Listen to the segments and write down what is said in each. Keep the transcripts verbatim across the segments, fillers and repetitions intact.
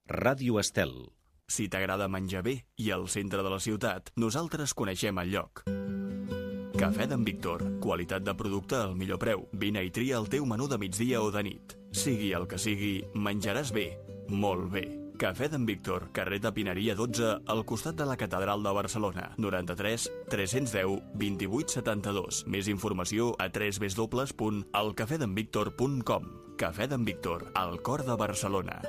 Ràdio Estel. Si t'agrada menjar bé i al centre de la ciutat, nosaltres coneixem el lloc. Cafè d'en Víctor. Qualitat de producte al millor preu. Vine i tria el teu menú de migdia o de nit. Sigui el que sigui, menjaràs bé. Molt bé. Cafè d'en Víctor, carrer de Pineria dotze, al costat de la Catedral de Barcelona. noranta-tres tres-cents deu vint-i-vuit setanta-dos. Més informació a w w w punt el cafè d'en víctor punt com. Cafè d'en Víctor, al cor de Barcelona.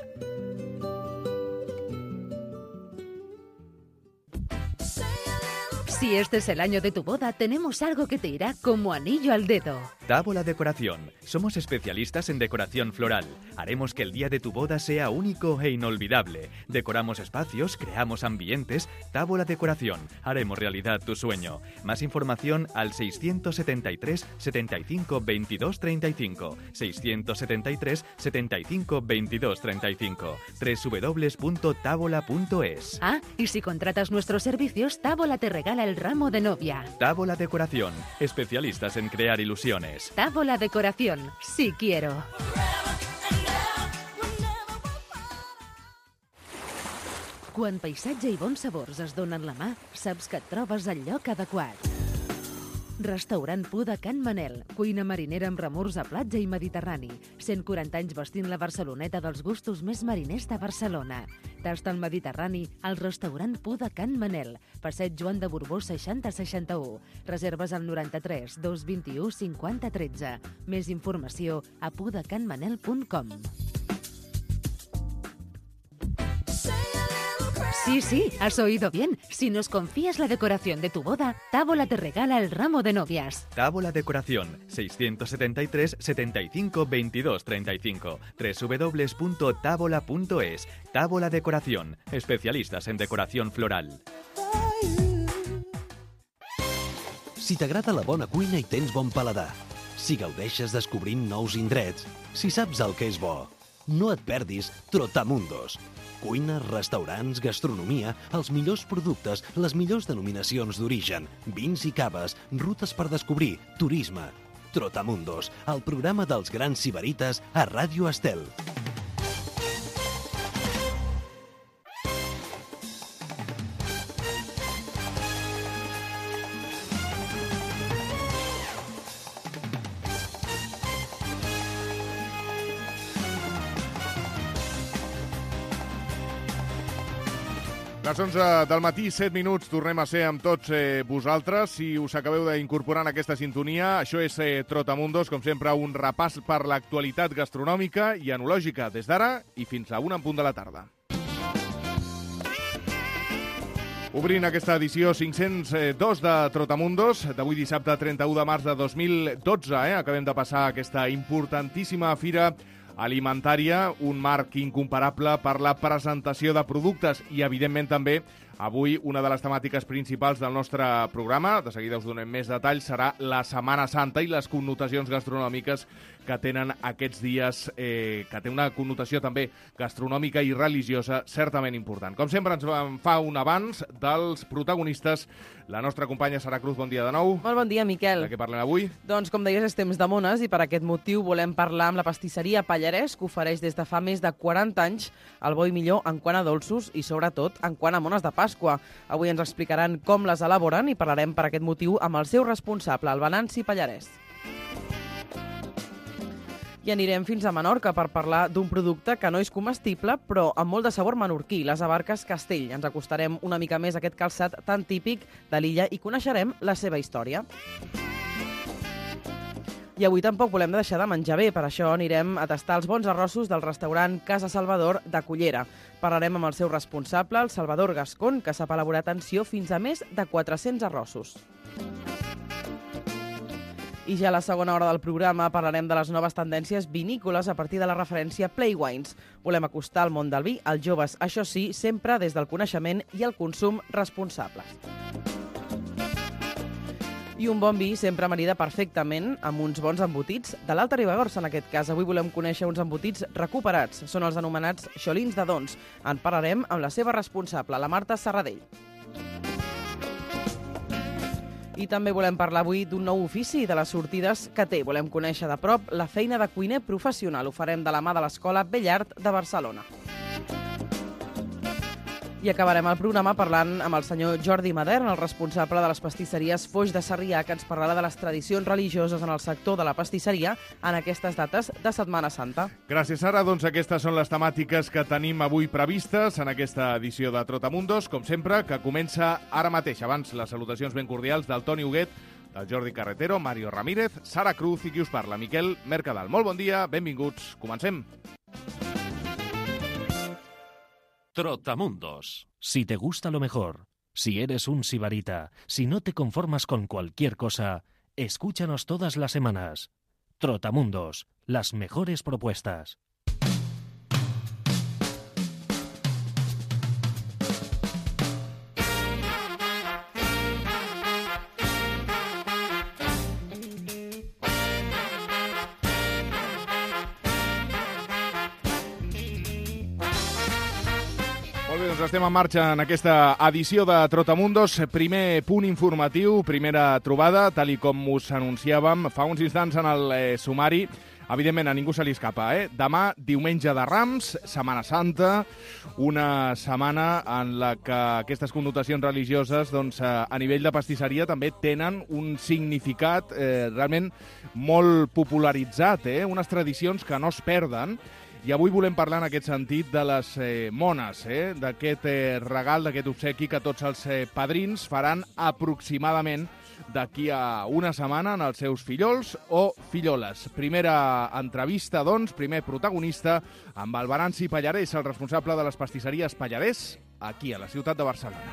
Si este es el año de tu boda, tenemos algo que te irá como anillo al dedo. Tábola Decoración. Somos especialistas en decoración floral. Haremos que el día de tu boda sea único e inolvidable. Decoramos espacios, creamos ambientes. Tábola Decoración. Haremos realidad tu sueño. Más información al seiscientos setenta y tres setenta y cinco veintidós treinta y cinco. seiscientos setenta y tres setenta y cinco veintidós treinta y cinco. w w w punto tábola punto es. Ah, y si contratas nuestros servicios, Tábola te regala el ramo de novia. Tábola Decoración. Especialistas en crear ilusiones. Tábola Decoración. Sí quiero. Quan paisatge i bons sabors es donen la mà, saps que et trobes al lloc adequat. Restaurant Pu de Can Manel, cuina marinera amb remors a platja i mediterrani. cent quaranta anys vestint la Barceloneta dels gustos més mariners de Barcelona. Tasta el Mediterrani al restaurant Pu de Can Manel, passeig Joan de Borbó seixanta seixanta-u. Reserves al noranta-tres dos vint-i-u cinquanta tretze. Més informació a pu de can manel punt com. Sí, sí, has oído bien. Si nos confías la decoración de tu boda, Tábola te regala el ramo de novias. Tábola Decoración. seiscientos setenta y tres setenta y cinco veintidós treinta y cinco. w w w punto tábola punto es. Tábola Decoración. Especialistas en decoración floral. Si t'agrada la bona cuina i tens bon paladar, si gaudeixes descobrint nous indrets, si saps el que és bo, no et perdis Trotamundos. Cuina, restaurants, gastronomia, els millors productes, les millors denominacions d'origen, vins i caves, rutes per descobrir, turisme. Trotamundos, el programa dels grans sibarites a Ràdio Estel. Les onze del matí, set minuts, tornem a ser amb tots eh, vosaltres. Si us acabeu d'incorporar en aquesta sintonia, això és eh, Trotamundos, com sempre, un repàs per l'actualitat gastronòmica i enològica, des d'ara i fins a una en punt de la tarda. Obrint aquesta edició cinc-cents dos de Trotamundos, d'avui dissabte trenta-u de març de dos mil dotze. Eh? Acabem de passar aquesta importantíssima fira alimentària, un marc incomparable per la presentació de productes i, evidentment, també avui una de les temàtiques principals del nostre programa, de seguida us donem més detalls, serà la Setmana Santa i les connotacions gastronòmiques que tenen aquests dies, eh, que té una connotació també gastronòmica i religiosa certament important. Com sempre, ens fa un avanç dels protagonistes. La nostra companya Sara Cruz, bon dia de nou. Molt bon dia, Miquel. De què parlem avui? Doncs, com deies, és temps de mones i per aquest motiu volem parlar amb la pastisseria Pallarès, que ofereix des de fa més de quaranta anys el bo i millor en quant a dolços i, sobretot, en quant a mones de Pasqua. Avui ens explicaran com les elaboren i parlarem per aquest motiu amb el seu responsable, el Venanci Pallarès. I anirem fins a Menorca per parlar d'un producte que no és comestible, però amb molt de sabor menorquí, les abarques Castell. Ens acostarem una mica més a aquest calçat tan típic de l'illa i coneixerem la seva història. I avui tampoc volem deixar de menjar bé, per això anirem a tastar els bons arrossos del restaurant Casa Salvador de Cullera. Parlarem amb el seu responsable, el Salvador Gascón, que sap elaborar, atenció, fins a més de quatre-cents arrossos. I ja a la segona hora del programa parlarem de les noves tendències vinícoles a partir de la referència Play Wines. Volem acostar al món del vi als joves, això sí, sempre des del coneixement i el consum responsables. I un bon vi sempre marida perfectament amb uns bons embotits de l'Alta Ribagorça, en aquest cas. Avui volem conèixer uns embotits recuperats. Són els anomenats xolins de Dons. En parlarem amb la seva responsable, la Marta Serradell. I també volem parlar avui d'un nou ofici de les sortides que té. Volem conèixer de prop la feina de cuiner professional. Ho farem de la mà de l'Escola Bellart de Barcelona. I acabarem el programa parlant amb el senyor Jordi Madern, el responsable de les pastisseries Foix de Sarrià, que ens parlarà de les tradicions religioses en el sector de la pastisseria en aquestes dates de Setmana Santa. Gràcies, Sara. Doncs aquestes són les temàtiques que tenim avui previstes en aquesta edició de Trotamundos, com sempre, que comença ara mateix. Abans, les salutacions ben cordials del Toni Huguet, del Jordi Carretero, Mario Ramírez, Sara Cruz i qui us parla, Miquel Mercadal. Molt bon dia, benvinguts. Comencem. Trotamundos. Si te gusta lo mejor, si eres un sibarita, si no te conformas con cualquier cosa, escúchanos todas las semanas. Trotamundos, las mejores propuestas. Doncs estem en marxa en aquesta edició de Trotamundos. Primer punt informatiu, primera trobada, tal i com us anunciàvem fa uns instants en el eh, sumari. Evidentment, a ningú se li escapa, eh? Demà, diumenge de Rams, Setmana Santa, una setmana en la que aquestes connotacions religioses, doncs, a nivell de pastisseria, també tenen un significat eh, realment molt popularitzat, eh? Unes tradicions que no es perden. I avui volem parlar en aquest sentit de les eh, mones, eh? d'aquest eh, regal, d'aquest obsequi que tots els eh, padrins faran aproximadament d'aquí a una setmana en els seus fillols o filloles. Primera entrevista, doncs, primer protagonista amb el Venanci Pallarès, el responsable de les pastisseries Pallarès, aquí a la ciutat de Barcelona.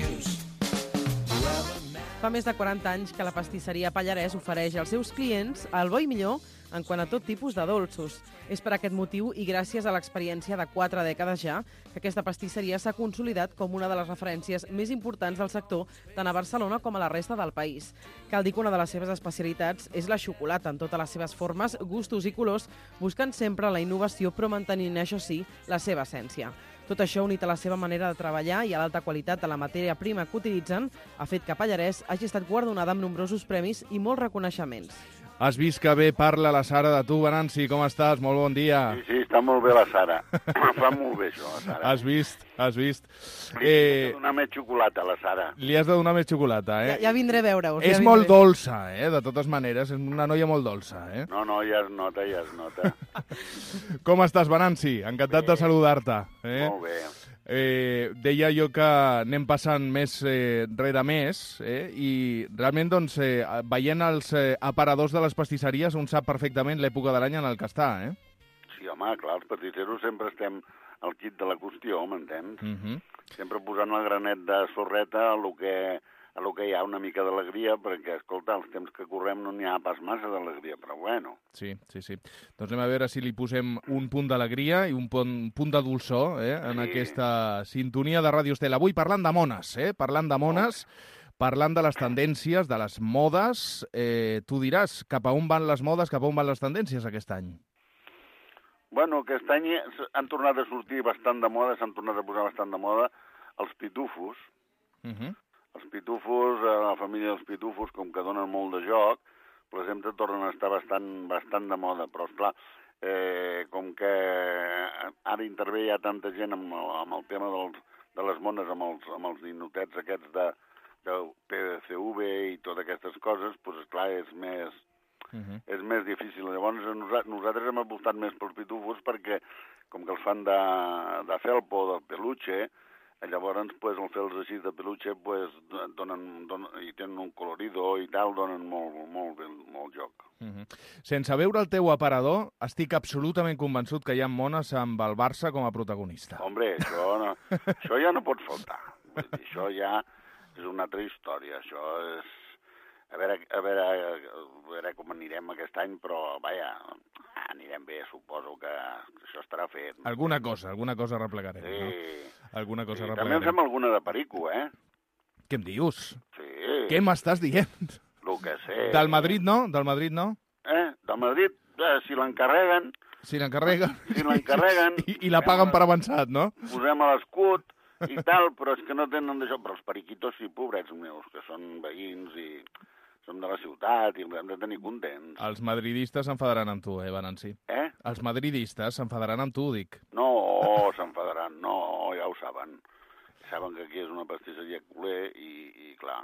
Fa més de quaranta anys que la pastisseria Pallarès ofereix als seus clients el bo i millor en quant a tot tipus de dolços. És per aquest motiu i gràcies a l'experiència de quatre dècades ja que aquesta pastisseria s'ha consolidat com una de les referències més importants del sector tant a Barcelona com a la resta del país. Cal dir que una de les seves especialitats és la xocolata en totes les seves formes, gustos i colors, buscant sempre la innovació però mantenint, això sí, la seva essència. Tot això, unit a la seva manera de treballar i a l'alta qualitat de la matèria prima que utilitzen, ha fet que Pallarès hagi estat guardonada amb nombrosos premis i molts reconeixements. Has vist que bé parla la Sara de tu, Venanci, com estàs? Molt bon dia. Sí, sí, està molt bé la Sara. Fa molt bé això, la Sara. Has vist, has vist. Li eh... has de donar més xocolata a la Sara. Li has de donar més xocolata, eh? Ja, ja vindré a veure-us. És ja molt dolça, eh? De totes maneres, és una noia molt dolça, eh? No, no, ja es nota, ja es nota. Com estàs, Venanci? Encantat bé. de saludar-te. Eh? Molt bé. Eh, deia jo que anem passant més eh, rere més eh, i realment doncs, eh, veient els eh, aparadors de les pastisseries un sap perfectament l'època de l'any en el que està, eh? Sí, home, clar, els pastisseros sempre estem al quid de la qüestió, m'entens? Uh -huh. Sempre posant el granet de sorreta a lo que, a lo que hi ha una mica d'alegria, perquè, escolta, els temps que correm no n'hi ha pas massa d'alegria, però bueno. Sí, sí, sí. Doncs anem a veure si li posem un punt d'alegria i un punt, un punt de dolçor eh, en sí. aquesta sintonia de Ràdio Estel. Avui parlant de mones, eh? Parlant de mones, parlant de les tendències, de les modes. Eh, tu diràs, cap a on van les modes, cap a on van les tendències aquest any? Bueno, aquest any han tornat a sortir bastant de moda, s'han tornat a posar bastant de moda els pitufos. Uh -huh. Els pitufos, la família dels pitufos, com que donen molt de joc, per exemple, tornen a estar bastant, bastant de moda. Però, esclar, eh, com que ara intervé ja tanta gent amb, amb el tema dels, de les mones, amb els, amb els ninotets aquests de, de P D C V i totes aquestes coses, doncs, esclar, és més... Uh -huh. És més difícil. Llavors, nosaltres hem apostat més pels pitufos perquè, com que els fan de, de felpo, de peluche, llavors, pues, al fer-los així de peluche, pues, donen, donen, i tenen un colorido i tal, donen molt, molt, molt joc. Uh -huh. Sense veure el teu aparador, estic absolutament convençut que hi ha mones amb el Barça com a protagonista. Hombre, això, no, això ja no pot faltar. Vull dir, això ja és una altra història. Això és... A veure, a veure, a veure com anirem aquest any, però, vaja, anirem bé, suposo que això estarà fet. Alguna cosa, alguna cosa replegarem, sí. no? Alguna cosa sí, replegarem. També en fem alguna de perico, eh? Què em dius? Sí. Què m'estàs dient? Lo que sé. Del Madrid no? Del Madrid no? Eh? Del Madrid, eh, si l'encarreguen... Si l'encarreguen. Si l'encarreguen... I, I la paguen per avançat, no? Posem a l'escut i tal, però és que no tenen d'això. Però els periquitos sí, pobrets meus, que són veïns i... som de la ciutat i hem de tenir contents. Els madridistes s'enfadaran amb tu, eh, Venanci? Eh? Els madridistes s'enfadaran amb tu, dic. No, s'enfadaran, no, ja ho saben. saben que aquí és una pastisseria culer i, i clar,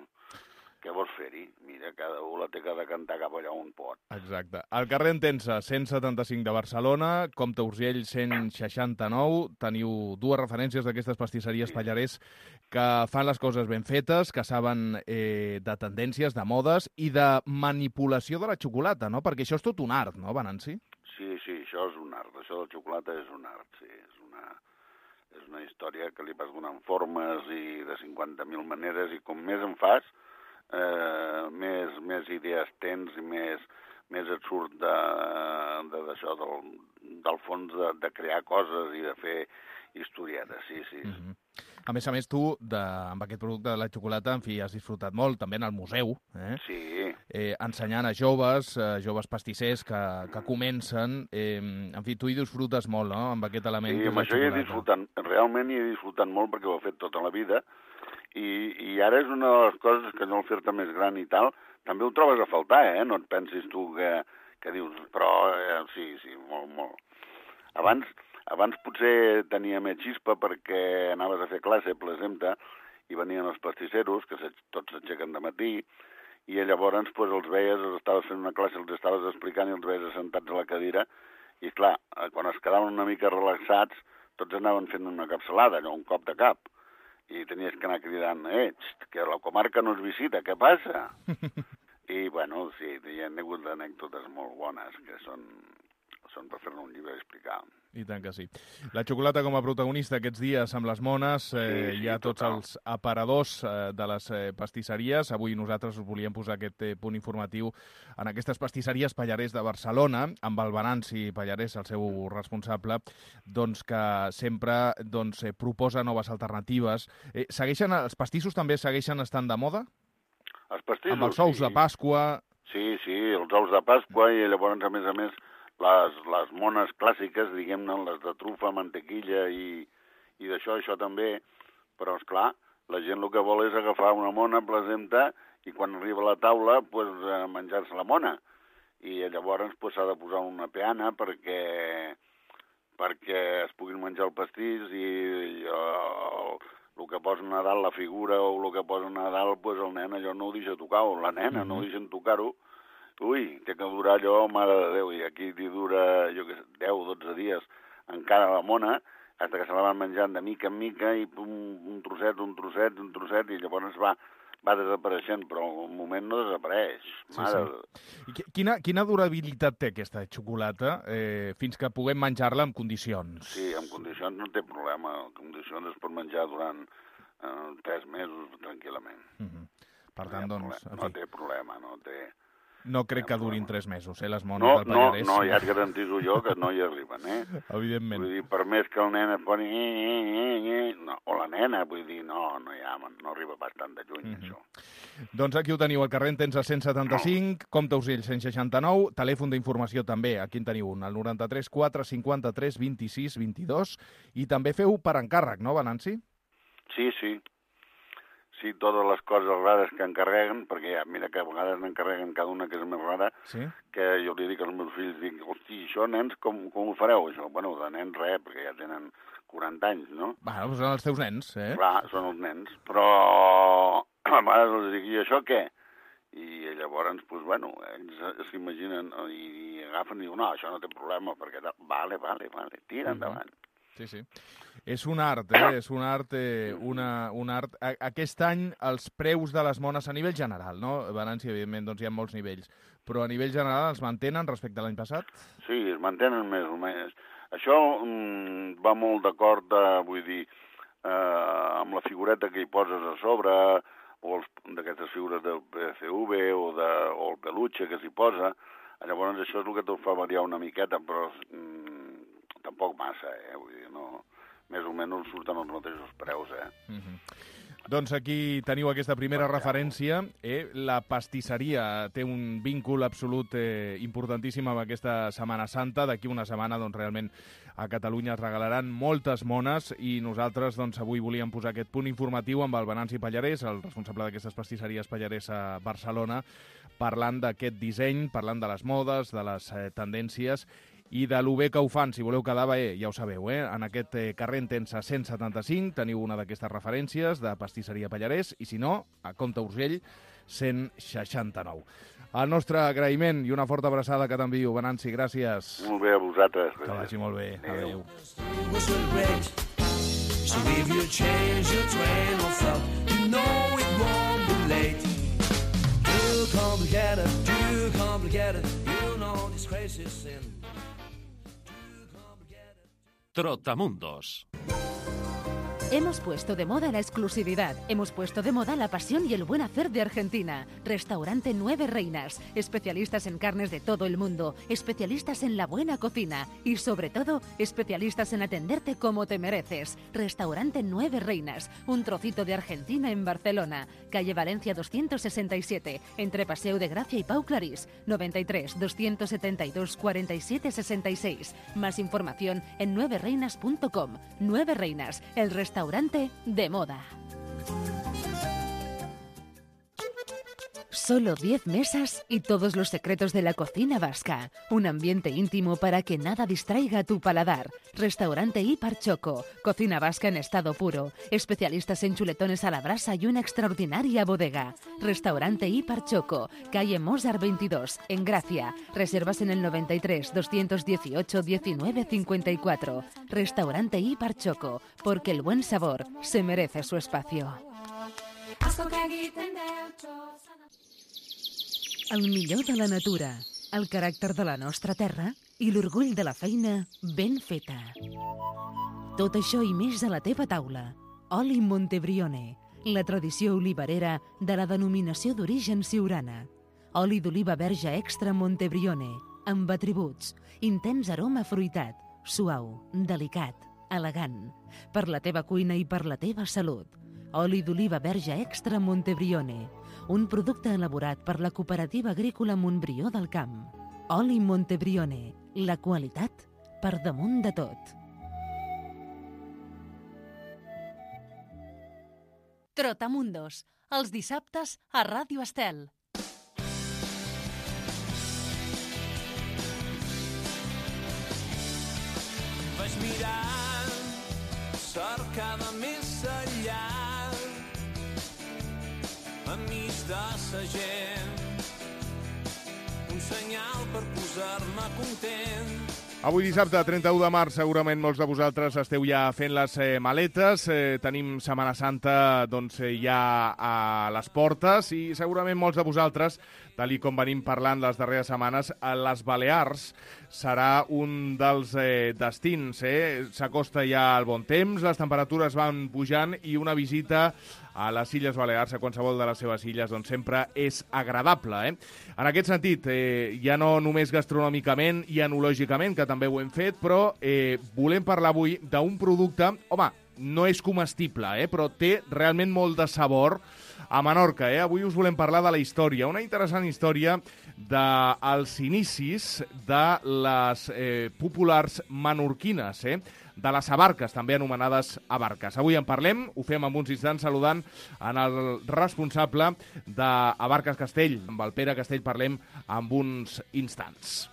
què vols fer-hi? Mira, cada un la té que decantar cap allà on pot. Exacte. Al carrer Entença, cent setanta-cinc de Barcelona, Comte Urgell, cent seixanta-nou. Teniu dues referències d'aquestes pastisseries sí. Pallarès que fan les coses ben fetes, que saben eh, de tendències, de modes i de manipulació de la xocolata, no? Perquè això és tot un art, no, Venanci? Sí, sí, això és un art. Això de la xocolata és un art, sí. És una, és una història que li vas donant formes i de cinquanta mil maneres i com més en fas, Eh, més, més idees tens i més, més et surt de, de, d'això, del, del fons de, de crear coses i de fer historietes, sí, sí. Mm-hmm. A més a més, tu, de, amb aquest producte de la xocolata, en fi, has disfrutat molt, també en el museu, eh? Sí. Eh, ensenyant a joves, eh, joves pastissers que, que comencen. Eh, en fi, tu hi disfrutes molt, no?, amb aquest element. Sí, amb això hi he disfrutat, realment hi he disfrutat molt perquè ho he fet tota la vida. I, i ara és una de les coses que no el fer-te més gran i tal, també ho trobes a faltar, eh? No et pensis tu que, que dius, però eh, sí, sí, molt, molt. Abans, abans potser tenia més xispa perquè anaves a fer classe, per exemple, i venien els pastisseros, que tots s'aixequen de matí, i llavors pues, els veies, els estaves fent una classe, els estaves explicant i els veies assentats a la cadira, i clar, quan es quedaven una mica relaxats, tots anaven fent una capçalada, allò, un cop de cap. I tenies que anar cridant, eh, que la comarca no es visita, què passa? I, bueno, sí, hi ha hagut anècdotes molt bones que són, són per fer-ne un llibre i explicar. I tant que sí. La xocolata com a protagonista aquests dies amb les mones, eh, sí, sí, hi ha tots total. Els aparadors eh, de les eh, pastisseries. Avui nosaltres us volíem posar aquest eh, punt informatiu en aquestes pastisseries Pallarès de Barcelona, amb el Venanci Pallarès, el seu responsable, doncs que sempre doncs, eh, proposa noves alternatives. Eh, segueixen, els pastissos també segueixen estant de moda? Els pastissos, amb els ous sí. de Pasqua... Sí, sí, els ous de Pasqua i llavors, a més a més, les, les mones clàssiques, diguem-ne, les de trufa, mantequilla i, i d'això, això també. Però, esclar, la gent el que vol és agafar una mona, per exemple, i quan arriba a la taula, pues, menjar-se la mona. I llavors pues, s'ha de posar una peana perquè, perquè es puguin menjar el pastís i, i el, el que posa a dalt, la figura, o el que posa a dalt, pues, el nen allò no ho deixa tocar, o la nena mm-hmm. no ho deixen tocar-ho. Ui, té que durar allò, mare de Déu, i aquí t'hi dura, jo què sé, deu, dotze dies encara la mona, fins que se la van menjant de mica en mica, i pum, un trosset, un trosset, un trosset, i llavors va, va desapareixent, però al moment no desapareix. Mare... Sí, sí. I quina, quina durabilitat té aquesta xocolata eh, fins que puguem menjar-la en condicions? Sí, en condicions no té problema. En condicions es pot menjar durant eh, tres mesos tranquil·lament. Mm-hmm. Per tant, no doncs... No té problema, no té... No crec que durin tres mesos, eh, les mones no, del Pallarès. No, no, ja et garantizo jo que no hi arriben, eh? Evidentment. Vull dir, per més que el nen es poni... No, o la nena, vull dir, no, no, hi ha, no arriba bastant de lluny, mm-hmm. això. Doncs aquí ho teniu, al carrer Entença cent setanta-cinc, Comte Urgell cent seixanta-nou, telèfon d'informació també, aquí en teniu un, el noranta-tres quatre cinquanta-tres vint-i-sis vint-i-dos, i també feu per encàrrec, no, Venanci? Sí, sí. Sí, totes les coses rares que encarreguen, perquè ja, mira que a vegades n'encarreguen cada una que és més rara, sí? Que jo li dic als meus fills, dic, hosti, això, nens, com, com ho fareu? Això, bueno, de nens res, perquè ja tenen quaranta anys, no? Bueno, són els teus nens, eh? Clar, són els nens, però a vegades els dic, i això què? I llavors, doncs, bueno, ells s'imaginen i, i agafen i diuen, no, això no té problema, perquè, vale, vale, vale, tira mm-hmm. endavant. Sí, sí. És un art, eh? És un art, eh, una, un art... Aquest any els preus de les mones a nivell general, no? Venanci, evidentment, doncs hi ha molts nivells, però a nivell general els mantenen respecte a l'any passat? Sí, es mantenen més o menys. Això mm, va molt d'acord, vull dir, eh, amb la figureta que hi poses a sobre, o d'aquestes figures del P C V o, de, o el peluche que s'hi posa. Llavors això és el que te'l fa variar una miqueta, però mm, tampoc massa, eh? Vull dir, no... més o menys surten els mateixos preus, eh? Mm-hmm. Doncs aquí teniu aquesta primera referència. Eh? La pastisseria té un víncul absolut eh, importantíssim amb aquesta Setmana Santa. D'aquí una setmana, doncs, realment a Catalunya es regalaran moltes mones i nosaltres, doncs, avui volíem posar aquest punt informatiu amb el Venanci Pallarès, el responsable d'aquestes pastisseries Pallarès a Barcelona, parlant d'aquest disseny, parlant de les modes, de les eh, tendències i de lo bé que ho fan. Si voleu quedar bé, ja ho sabeu, eh? En aquest eh, carrer Entença cent setanta-cinc teniu una d'aquestes referències de pastisseria Pallarès i, si no, a Comte Urgell cent seixanta-nou. El nostre agraïment i una forta abraçada que t'envio. Venanci, gràcies. Molt bé, a vosaltres. Que vagi molt bé. Adéu. So if you change your train of thought, you know it won't be late. Too complicated, too complicated, you know this crazy sin. Too complicated. Trotamundos. Hemos puesto de moda la exclusividad, hemos puesto de moda la pasión y el buen hacer de Argentina. Restaurante Nueve Reinas, especialistas en carnes de todo el mundo, especialistas en la buena cocina y, sobre todo, especialistas en atenderte como te mereces. Restaurante Nueve Reinas, un trocito de Argentina en Barcelona, calle Valencia doscientos sesenta y siete, entre Paseo de Gracia y Pau Clarís, noventa y tres, doscientos setenta y dos, cuarenta y siete, sesenta y seis. Más información en nueve reinas punto com. Nueve Reinas, el restaurante de moda. Solo diez mesas y todos los secretos de la cocina vasca. Un ambiente íntimo para que nada distraiga tu paladar. Restaurante Ipar Choco. Cocina vasca en estado puro. Especialistas en chuletones a la brasa y una extraordinaria bodega. Restaurante Ipar Choco. Calle Mozart veintidós, en Gracia. Reservas en el noventa y tres, doscientos dieciocho, diecinueve cincuenta y cuatro. Restaurante Ipar Choco. Porque el buen sabor se merece su espacio. El millor de la natura, el caràcter de la nostra terra i l'orgull de la feina ben feta. Tot això i més a la teva taula. Oli Montebrione, la tradició olivarera de la denominació d'origen siurana. Oli d'oliva verge extra Montebrione, amb atributs, intens aroma fruitat, suau, delicat, elegant, per la teva cuina i per la teva salut. Oli d'oliva verge extra Montebrione, un producte elaborat per la Cooperativa Agrícola Montbrió del Camp. Oli Montebrione, la qualitat per damunt de tot. Trotamundos, els dissabtes a Ràdio Estel. Vaig mirant, cercada més enllà, enmig de sa gent, un senyal per posar-me content. Avui dissabte, trenta-u de març, segurament molts de vosaltres esteu ja fent les eh, maletes. Eh, tenim Setmana Santa doncs, eh, ja a les portes i segurament molts de vosaltres, tal i com venim parlant les darreres setmanes, a les Balears serà un dels eh, destins. Eh? S'acosta ja el bon temps, les temperatures van pujant i una visita a les Illes Balears, a qualsevol de les seves illes, doncs sempre és agradable. Eh? En aquest sentit, eh, ja no només gastronòmicament i enològicament, que també ho hem fet, però eh, volem parlar avui d'un producte, home, no és comestible, eh, però té realment molt de sabor a Menorca. Eh? Avui us volem parlar de la història, una interessant història dels inicis de les eh, populars menorquines, eh? de les abarques, també anomenades abarques. Avui en parlem, ho fem en uns instants saludant en el responsable d'Abarques Castell. Amb el Pere Castell parlem en uns instants.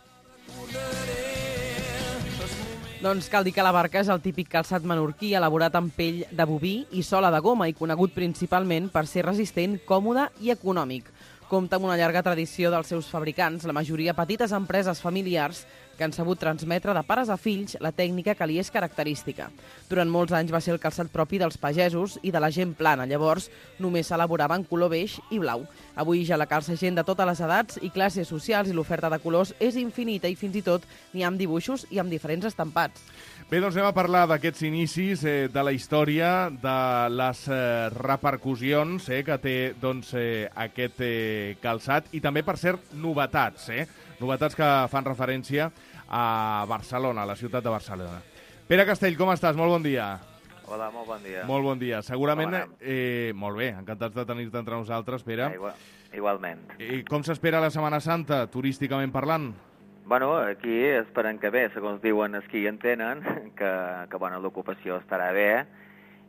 Doncs cal dir que la barca és el típic calçat menorquí elaborat amb pell de boví i sola de goma i conegut principalment per ser resistent, còmode i econòmic. Compta amb una llarga tradició dels seus fabricants, la majoria petites empreses familiars que han sabut transmetre de pares a fills la tècnica que li és característica. Durant molts anys va ser el calçat propi dels pagesos i de la gent plana, llavors només s'elaborava en color beix i blau. Avui ja la calça gent de totes les edats i classes socials i l'oferta de colors és infinita i fins i tot n'hi ha amb dibuixos i amb diferents estampats. Bé, doncs anem a parlar d'aquests inicis, eh, de la història, de les eh, repercussions eh, que té doncs, eh, aquest eh, calçat i també, per cert, novetats, eh? Novetats que fan referència a Barcelona, a la ciutat de Barcelona. Pere Castell, com estàs? Molt bon dia. Hola, molt bon dia. Molt bon dia. Segurament, eh, molt bé, encantats de tenir-te entre nosaltres, Pere. Ja, igual, igualment. I com s'espera la Setmana Santa, turísticament parlant? Bueno, aquí esperem que bé, segons diuen els que hi entenen, que, que bueno, l'ocupació estarà bé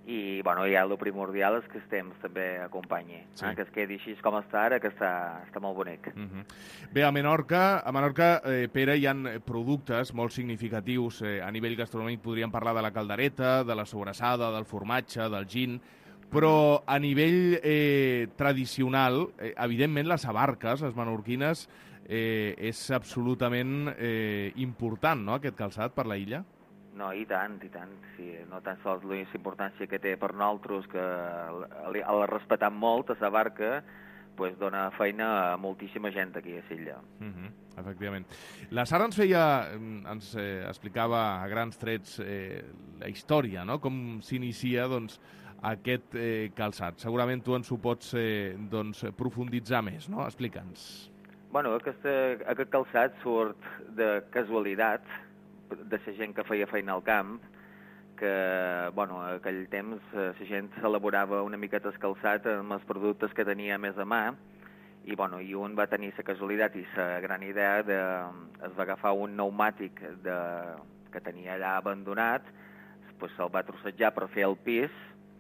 i bueno, ja el primordial és que el temps també acompanyi, sí. eh? que es quedi així com està ara, que està, està molt bonic. Uh-huh. Bé, a Menorca, a Menorca eh, Pere, hi ha productes molt significatius eh, a nivell gastronòmic. Podríem parlar de la caldereta, de la sobrassada, del formatge, del gin, però a nivell eh, tradicional, eh, evidentment les abarques, les menorquines, eh, és absolutament eh, important, no?, aquest calçat per la illa? No, i tant, i tant. Sí, no tan sols la importància que té per nosaltres, que el respetam molt a la barca, pues dona feina a moltíssima gent aquí a l'illa. Uh-huh, efectivament. La Sara ens feia, ens eh, explicava a grans trets eh, la història, no?, com s'inicia, doncs, aquest eh, calçat. Segurament tu ens ho pots eh, doncs, profunditzar més, no? Explica'ns. Bueno, aquest, aquest calçat surt de casualitat, de la gent que feia feina al camp, que, bueno, en aquell temps la gent s'elaborava una miqueta el calçat amb els productes que tenia més a mà, i, bueno, i un va tenir la casualitat i la gran idea de... es va agafar un pneumàtic de, que tenia allà abandonat, pues se'l va trossejar per fer el pis,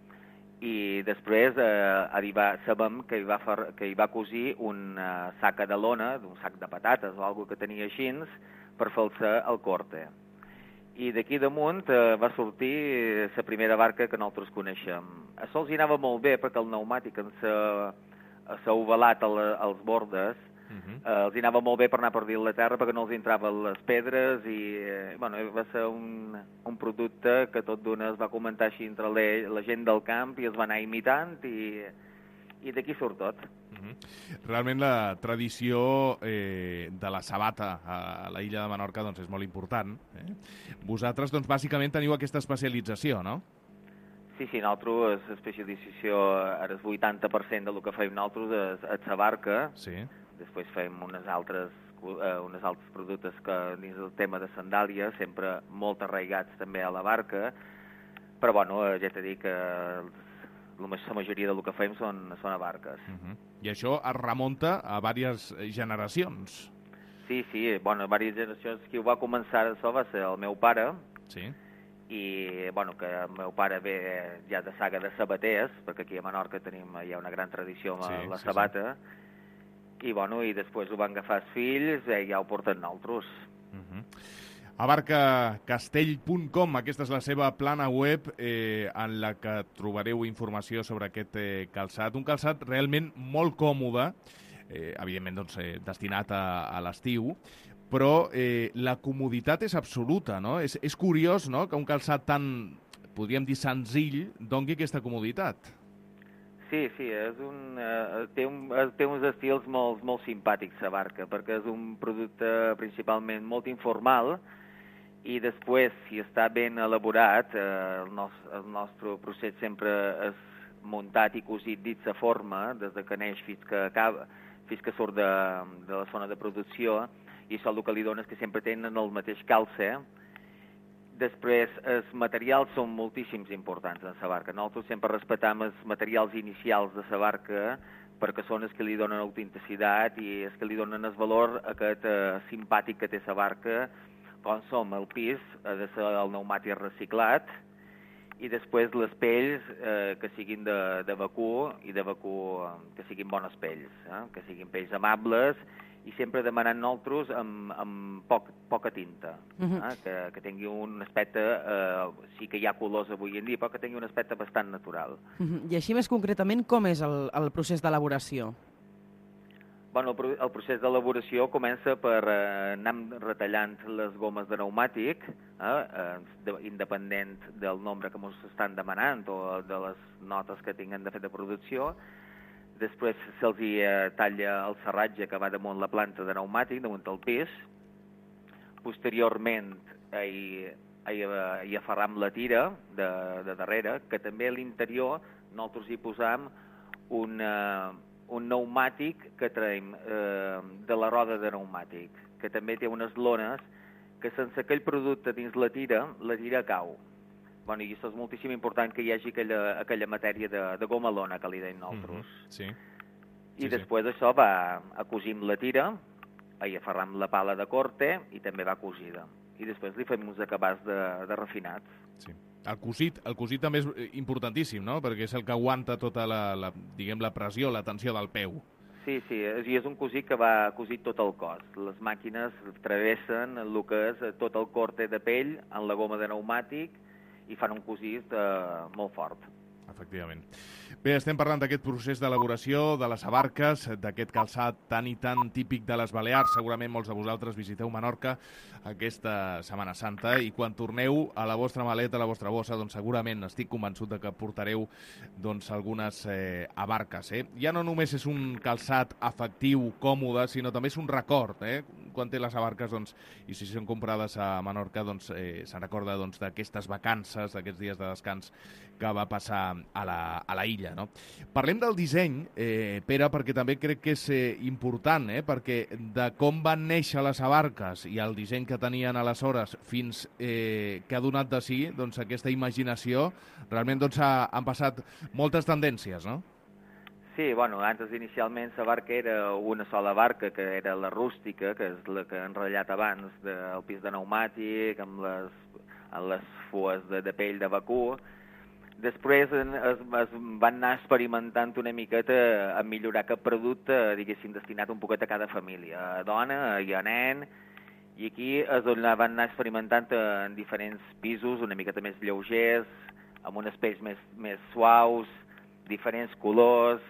i després eh, va, sabem que hi, va fer, que hi va cosir una saca de lona, d'un sac de patates o alguna que tenia així, per fer-se el corte. I d'aquí damunt eh, va sortir la primera barca que nosaltres coneixem. A sols hi anava molt bé perquè el pneumàtic en s'ha ovalat als bordes, uh-huh. eh, els hi anava molt bé per anar per dins la terra perquè no els entraven les pedres i eh, bueno, va ser un, un producte que tot d'una es va comentar així entre la, la gent del camp i es va anar imitant i, i d'aquí surt tot. Uh-huh. Realment la tradició eh, de la sabata a la illa de Menorca doncs, és molt important. Eh? Vosaltres, doncs, bàsicament teniu aquesta especialització, no? Sí, sí, nosaltres, l'especialització, ara el vuitanta per cent del que fem nosaltres és, és la barca. Sí. Després fem unes altres, eh, unes altres productes que dins del tema de sandàlia, sempre molt arraigats també a la barca, però, bueno, ja t'he dit que la majoria del que fem són, són a barques. Uh-huh. I això es remunta a diverses generacions. Sí, sí, bueno, diverses generacions. Qui ho va començar això va ser el meu pare. Sí. I, bueno, que el meu pare ve ja de saga de sabaters, perquè aquí a Menorca tenim ja una gran tradició amb sí, la sí, sabata. Sí. I, bueno, i després ho van agafar els fills i ja ho porten nosaltres. Uh-huh. abarcacastell punt com, aquesta és la seva plana web eh, en la que trobareu informació sobre aquest eh, calçat. Un calçat realment molt còmode, eh, evidentment doncs, eh, destinat a, a l'estiu, però eh, la comoditat és absoluta, no? És, és curiós, no?, que un calçat tan, podríem dir, senzill, doni aquesta comoditat. Sí, sí, és un, eh, té, un, té uns estils molt, molt simpàtics, la barca, perquè és un producte principalment molt informal, i després, si està ben elaborat, eh, el, nos, el nostre procés sempre és muntat i cosit dins la forma, des de que neix fins que acaba, fins que surt de, de la zona de producció, i això el que li dona és que sempre tenen el mateix calce. Després, els materials són moltíssims importants en la barca. Nosaltres sempre respetam els materials inicials de la barca perquè són els que li donen autenticitat i els que li donen el valor aquest eh, simpàtic que té la barca, com som el pis, ha de ser el pneumàtic reciclat, i després les pells eh, que siguin de, de vacú i de vacú eh, que siguin bones pells, eh, que siguin pells amables i sempre demanant nosaltres amb, amb poc, poca tinta, uh-huh. eh, que, que tingui un aspecte, eh, sí que hi ha colors avui en dia, però que tingui un aspecte bastant natural. Uh-huh. I així més concretament, com és el, el procés d'elaboració? Bueno, el procés d'elaboració comença per eh, anar retallant les gomes de pneumàtic, eh, eh, independent del nombre que ens estan demanant o de les notes que tinguen de fet de producció. Després se'ls eh, talla el serratge que va damunt la planta de pneumàtic, damunt el pis. Posteriorment hi, hi, hi aferram la tira de, de darrere, que també a l'interior nosaltres hi posam una... un pneumàtic que traiem eh, de la roda de pneumàtic, que també té unes lones que sense aquell producte dins la tira, la tira cau. Bueno, i això és moltíssim important que hi hagi aquella, aquella matèria de, de goma lona que li deim nosaltres. Mm-hmm. Sí. I sí, després sí. Això va a cosim la tira, hi aferram la pala de corte i també va cosida. I després li fem uns acabats de, de refinats. Sí. El cosit, el cosit també és importantíssim, no? Perquè és el que aguanta tota la, la, diguem, la pressió, la tensió del peu. Sí, sí, és, és un cosit que va cosit tot el cos. Les màquines travessen el que és tot el corte de pell en la goma de pneumàtic i fan un cosit eh, molt fort. Efectivament. Bé, estem parlant d'aquest procés d'elaboració, de les abarques, d'aquest calçat tan i tan típic de les Balears. Segurament molts de vosaltres visiteu Menorca aquesta Setmana Santa i quan torneu a la vostra maleta, a la vostra bossa, doncs segurament estic convençut de que portareu doncs, algunes eh, abarques. Eh? Ja no només és un calçat afectiu, còmode, sinó també és un record. Eh? Quan té les abarques, doncs, i si són comprades a Menorca, doncs, eh, se'n recorda doncs, d'aquestes vacances, d'aquests dies de descans que va passar a la, a la illa. No? Parlem del disseny, eh, Pere, perquè també crec que és eh, important, eh, perquè de com van néixer les abarques i el disseny que tenien aleshores fins eh, que ha donat de si doncs, aquesta imaginació, realment doncs, ha, han passat moltes tendències, no? Sí, bueno, antes inicialment la barca era una sola barca, que era la rústica, que és la que han ratllat abans del pis de pneumàtic, amb les, amb les fues de, de pell de vacú. Després es, es van anar experimentant una miqueta a millorar aquest producte, diguéssim, destinat un poquet a cada família, a dona i a nen, i aquí és on van anar experimentant en diferents pisos, una miqueta més lleugers, amb uns pells més, més suaus, diferents colors,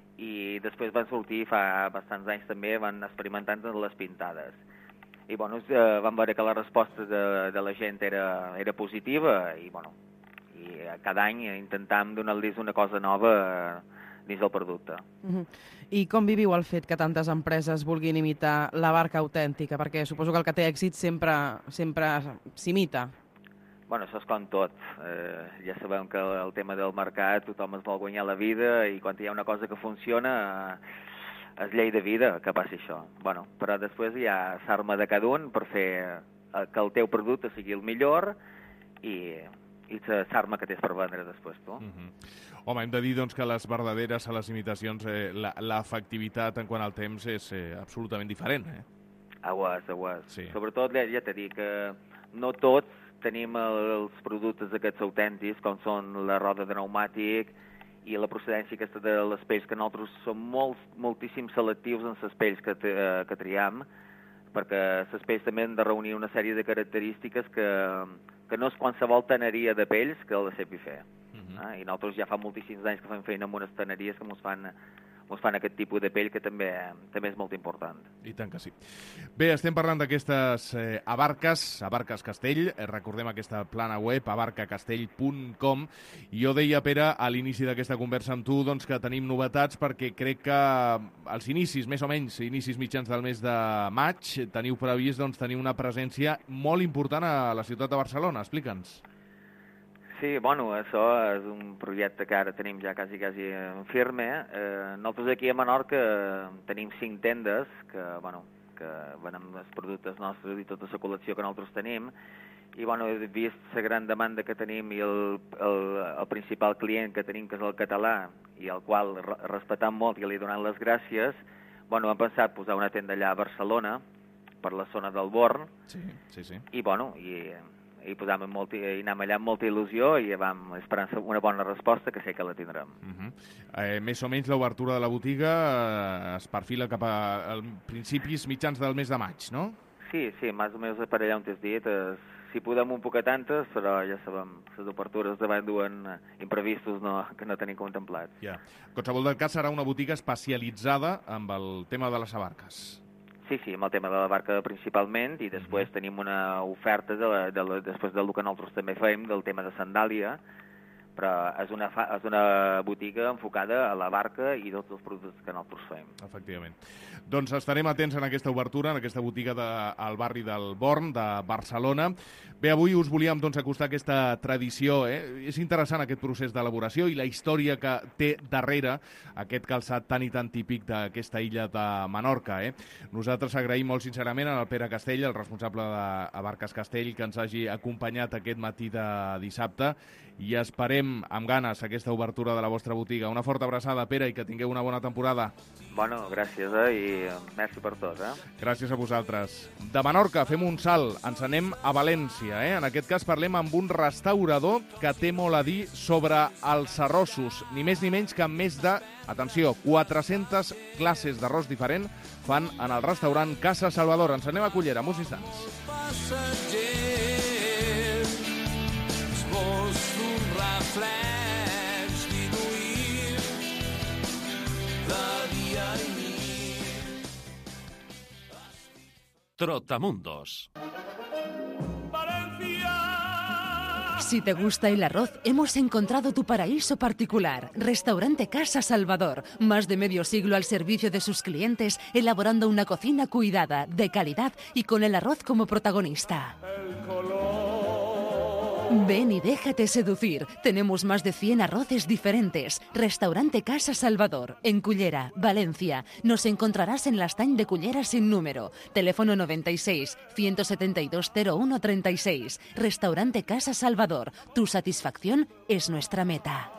i després van sortir, fa bastants anys també, van experimentant les pintades. I bueno, van veure que la resposta de, de la gent era, era positiva, i bueno, i cada any intentàvem donar-los una cosa nova dins del producte. Uh-huh. I com viviu el fet que tantes empreses vulguin imitar la barca autèntica? Perquè suposo que el que té èxit sempre, sempre s'imita. Bueno, això és com tot. Eh, ja sabem que el tema del mercat, tothom es vol guanyar la vida i quan hi ha una cosa que funciona eh, és llei de vida que passi això. Bueno, però després hi ha l'arma de cada un per fer que el teu producte sigui el millor i, i l'arma que tens per vendre després tu. Uh-huh. Home, hem de dir doncs, que les verdaderes a les imitacions, eh, l'efectivitat en quant al temps és eh, absolutament diferent. Eh? Ho és, ho és. Sí. Sobretot, ja, ja t'he dit que no tots tenim els productes aquests autèntics, com són la roda de pneumàtic i la procedència aquesta de les pells, que nosaltres som molt, moltíssim selectius en les pells que, eh, que triam, perquè les pells també han de reunir una sèrie de característiques que, que no és qualsevol taneria de pells que la sepi fer. Uh-huh. eh? I nosaltres ja fa moltíssims anys que fem feina amb unes taneries que ens fan... ens fan aquest tipus de pell que també, també és molt important. I tant que sí. Bé, estem parlant d'aquestes eh, abarques, Abarques Castell, eh, recordem aquesta plana web, abarca castell punt com, i jo deia, Pere, a l'inici d'aquesta conversa amb tu, doncs, que tenim novetats perquè crec que als inicis, més o menys, inicis mitjans del mes de maig, teniu previst doncs, tenir una presència molt important a la ciutat de Barcelona. Explica'ns. Sí, bueno, això és un projecte que ara tenim ja quasi, quasi en firme. Eh, nosaltres aquí a Menorca tenim cinc tendes que, bueno, que venem els productes nostres i tota la col·lecció que nosaltres tenim. I, bueno, he vist la gran demanda que tenim i el, el, el principal client que tenim, que és el català, i al qual respetam molt i li donem les gràcies, bueno, hem pensat posar una tenda allà a Barcelona, per la zona del Born. Sí, sí, sí. I, bueno, i... i posàvem molt, i anàvem allà amb molta il·lusió i vam esperant una bona resposta que sé que la tindrem. Uh-huh. eh, més o menys l'obertura de la botiga eh, es perfila cap a als principis mitjans del mes de maig, no? Sí, sí, més o menys per allà on t'has dit. Es, si podem un poquet antes, però ja sabem, les obertures davant duen imprevistos no, que no tenim contemplats. Ja. En qualsevol del cas serà una botiga especialitzada amb el tema de les abarques. Sí, sí, amb el tema de la barca principalment, i després uh-huh. tenim una oferta de la, de la, després del que nosaltres també fem, del tema de sandàlia, però és una, fa, és una botiga enfocada a la barca i tots els productes que nosaltres fem. Efectivament. Doncs estarem atents en aquesta obertura, en aquesta botiga de, al barri del Born, de Barcelona. Bé, avui us volíem doncs, acostar aquesta tradició. Eh? És interessant aquest procés d'elaboració i la història que té darrere aquest calçat tan i tan típic d'aquesta illa de Menorca. Eh? Nosaltres agraïm molt sincerament al Pere Castell, el responsable de Abarques Castell, que ens hagi acompanyat aquest matí de dissabte, i esperem esperem amb ganes aquesta obertura de la vostra botiga. Una forta abraçada, Pere, i que tingueu una bona temporada. Bueno, gràcies, eh? I merci per tot, eh? Gràcies a vosaltres. De Menorca fem un salt, ens anem a València, eh? En aquest cas parlem amb un restaurador que té molt a dir sobre els arrossos. Ni més ni menys que amb més de, atenció, quatre-centes classes d'arròs diferent fan en el restaurant Casa Salvador. Ens anem a Cullera, en uns instants. Trotamundos. Si te gusta el arroz, hemos encontrado tu paraíso particular. Restaurante Casa Salvador. Más de medio siglo al servicio de sus clientes, elaborando una cocina cuidada, de calidad y con el arroz como protagonista. Ven y déjate seducir. Tenemos más de cien arroces diferentes. Restaurante Casa Salvador, en Cullera, Valencia. Nos encontrarás en la Estany de Cullera sin número. Teléfono noventa y seis, ciento setenta y dos, cero uno treinta y seis. Restaurante Casa Salvador. Tu satisfacción es nuestra meta.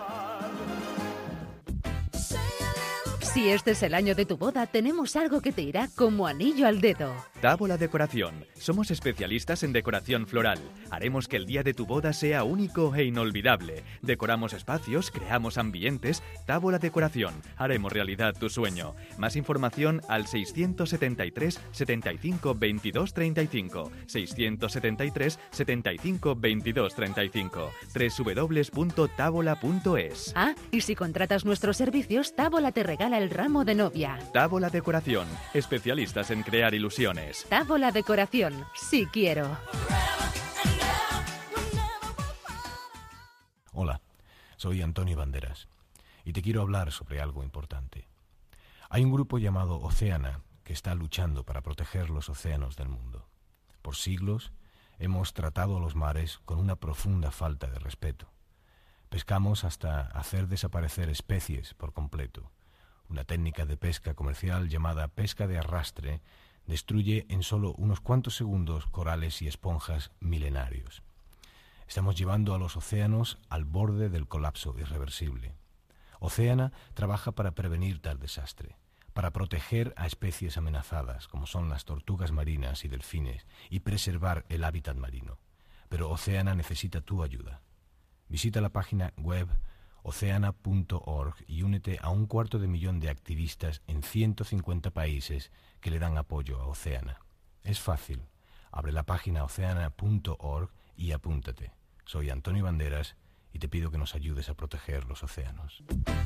Si este es el año de tu boda, tenemos algo que te irá como anillo al dedo. Tábola Decoración. Somos especialistas en decoración floral. Haremos que el día de tu boda sea único e inolvidable. Decoramos espacios, creamos ambientes. Tábola Decoración. Haremos realidad tu sueño. Más información al seiscientos setenta y tres, setenta y cinco, veintidós, treinta y cinco. seiscientos setenta y tres, setenta y cinco, veintidós, treinta y cinco. doble u doble u doble u punto tábola punto es. Ah, y si contratas nuestros servicios, Tábola te regala el ramo de novia. Tábola Decoración. Especialistas en crear ilusiones. Tábola Decoración. Sí quiero. Hola, soy Antonio Banderas y te quiero hablar sobre algo importante. Hay un grupo llamado Oceana que está luchando para proteger los océanos del mundo. Por siglos hemos tratado a los mares con una profunda falta de respeto. Pescamos hasta hacer desaparecer especies por completo. Una técnica de pesca comercial llamada pesca de arrastre destruye en solo unos cuantos segundos corales y esponjas milenarios. Estamos llevando a los océanos al borde del colapso irreversible. Oceana trabaja para prevenir tal desastre, para proteger a especies amenazadas como son las tortugas marinas y delfines y preservar el hábitat marino. Pero Oceana necesita tu ayuda. Visita la página web oceana punto org y únete a un cuarto de millón de activistas en ciento cincuenta países que le dan apoyo a Oceana. Es fácil. Abre la página oceana punto org y apúntate. Soy Antonio Banderas y te pido que nos ayudes a proteger los océanos.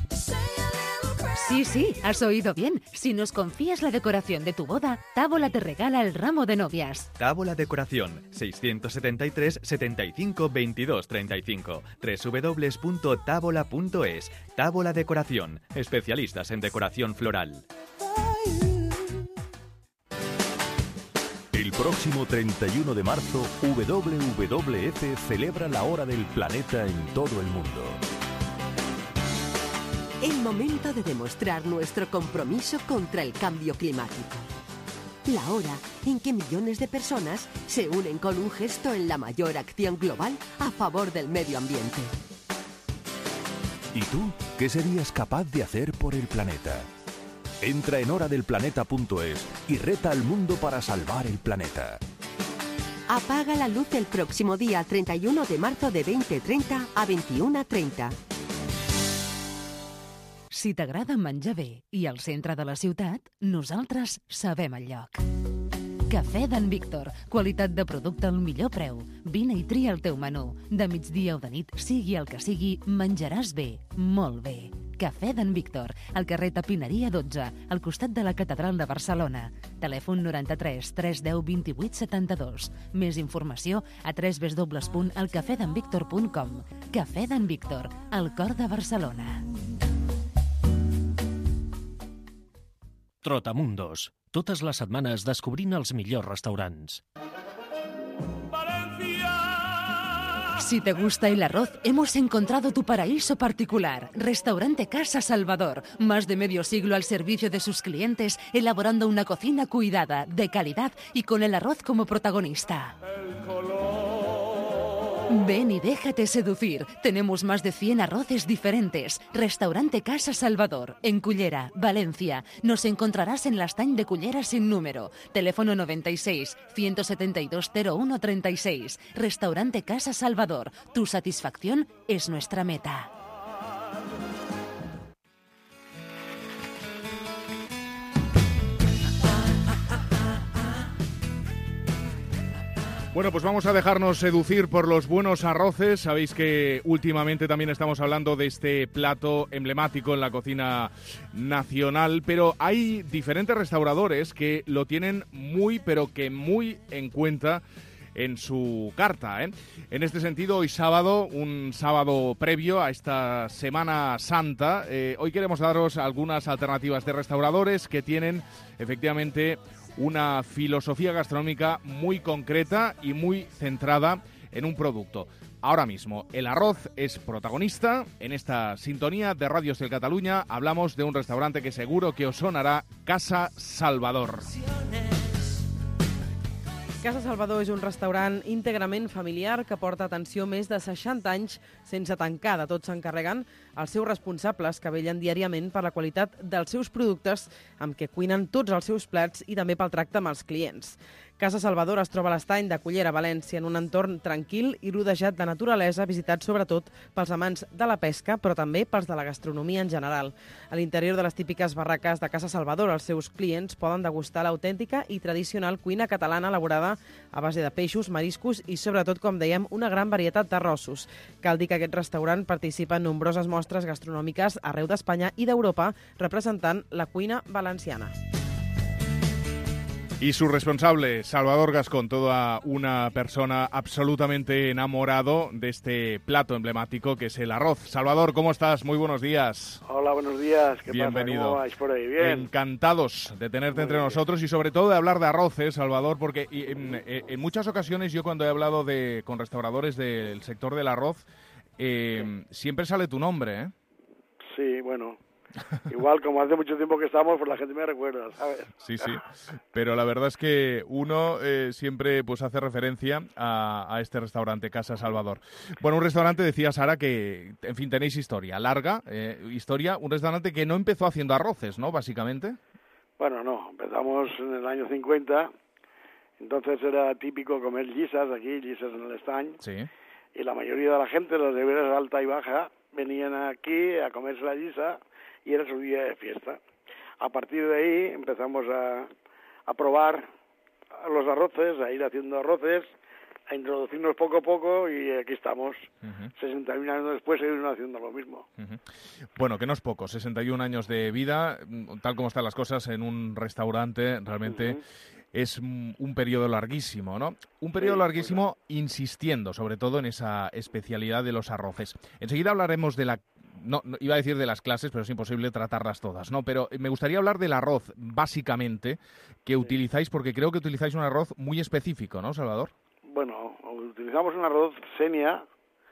Sí, sí, has oído bien. Si nos confías la decoración de tu boda, Tábola te regala el ramo de novias. Tábola Decoración. seiscientos setenta y tres, setenta y cinco, veintidós, treinta y cinco. doble u doble u doble u punto tábola punto es. Tábola Decoración. Especialistas en decoración floral. El próximo treinta y uno de marzo, W W W F celebra la Hora del Planeta en todo el mundo. El momento de demostrar nuestro compromiso contra el cambio climático. La hora en que millones de personas se unen con un gesto en la mayor acción global a favor del medio ambiente. ¿Y tú qué serías capaz de hacer por el planeta? Entra en hora del planeta punto es y reta al mundo para salvar el planeta. Apaga la luz el próximo día treinta y uno de marzo de veinte treinta a veintiuna treinta. Si t'agrada menjar bé i al centre de la ciutat, nosaltres sabem el lloc. Cafè d'en Víctor. Qualitat de producte al millor preu. Vine i tria el teu menú. De migdia o de nit, sigui el que sigui, menjaràs bé, molt bé. Cafè d'en Víctor, al carrer Tapineria dotze, al costat de la Catedral de Barcelona. Telèfon noranta-tres, tres deu, vint-i-vuit, setanta-dos. Més informació a w w w punt el cafè d'en víctor punt com. Cafè d'en Víctor, al cor de Barcelona. Trotamundos. Totes les setmanes descobrint els millors restaurants. Si te gusta el arroz, hemos encontrado tu paraíso particular. Restaurante Casa Salvador. Más de medio siglo al servicio de sus clientes, elaborando una cocina cuidada, de calidad y con el arroz como protagonista. Ven y déjate seducir. Tenemos más de cien arroces diferentes. Restaurante Casa Salvador, en Cullera, Valencia. Nos encontrarás en la estany de Cullera sin número. Teléfono noventa y seis, ciento setenta y dos, cero uno treinta y seis. Restaurante Casa Salvador. Tu satisfacción es nuestra meta. Bueno, pues vamos a dejarnos seducir por los buenos arroces. Sabéis que últimamente también estamos hablando de este plato emblemático en la cocina nacional, pero hay diferentes restauradores que lo tienen muy, pero que muy en cuenta en su carta, ¿eh? En este sentido, hoy sábado, un sábado previo a esta Semana Santa, eh, hoy queremos daros algunas alternativas de restauradores que tienen efectivamente una filosofía gastronómica muy concreta y muy centrada en un producto. Ahora mismo, el arroz es protagonista. En esta sintonía de Radios del Catalunya hablamos de un restaurante que seguro que os sonará, Casa Salvador. Casa Salvador és un restaurant íntegrament familiar que porta atenció més de seixanta anys sense tancar. De tot s'encarreguen els seus responsables que vellen diàriament per la qualitat dels seus productes amb què cuinen tots els seus plats i també pel tracte amb els clients. Casa Salvador es troba a l'estany de Cullera, València, en un entorn tranquil i rodejat de naturalesa, visitat sobretot pels amants de la pesca, però també pels de la gastronomia en general. A l'interior de les típiques barraques de Casa Salvador, els seus clients poden degustar l'autèntica i tradicional cuina catalana elaborada a base de peixos, mariscos i, sobretot, com dèiem, una gran varietat d'arrossos. Cal dir que aquest restaurant participa en nombroses mostres gastronòmiques arreu d'Espanya i d'Europa, representant la cuina valenciana. Y su responsable, Salvador Gascón, toda una persona absolutamente enamorado de este plato emblemático que es el arroz. Salvador, ¿cómo estás? Muy buenos días. Hola, buenos días. ¿Qué Bienvenido. pasa? ¿Cómo vais por ahí? Bien. Encantados de tenerte Muy entre bien. nosotros y sobre todo de hablar de arroces, Salvador, porque en, en muchas ocasiones yo cuando he hablado de, con restauradores del sector del arroz, eh, siempre sale tu nombre, ¿eh? Sí, bueno. Igual, como hace mucho tiempo que estamos, pues la gente me recuerda, ¿sabes? Sí, sí. Pero la verdad es que uno eh, siempre pues hace referencia a, a este restaurante, Casa Salvador. Bueno, un restaurante, decía Sara, que, en fin, tenéis historia, larga eh, historia. Un restaurante que no empezó haciendo arroces, ¿no? Básicamente. Bueno, no. Empezamos en el año cincuenta. Entonces era típico comer guisas aquí, guisas en el estañ. Sí. Y la mayoría de la gente, los de Veras Alta y Baja, venían aquí a comerse la guisa y era su día de fiesta. A partir de ahí empezamos a, a probar los arroces, a ir haciendo arroces, a introducirnos poco a poco y aquí estamos. Uh-huh. sesenta y un años después seguimos haciendo lo mismo. Uh-huh. Bueno, que no es poco, sesenta y un años de vida, tal como están las cosas en un restaurante, realmente uh-huh. es un periodo larguísimo, ¿no? Un periodo sí, larguísimo pues, insistiendo sobre todo en esa especialidad de los arroces. Enseguida hablaremos de la... No, no, iba a decir de las clases, pero es imposible tratarlas todas, ¿no? Pero me gustaría hablar del arroz, básicamente, que sí. utilizáis, porque creo que utilizáis un arroz muy específico, ¿no, Salvador? Bueno, utilizamos un arroz Senia,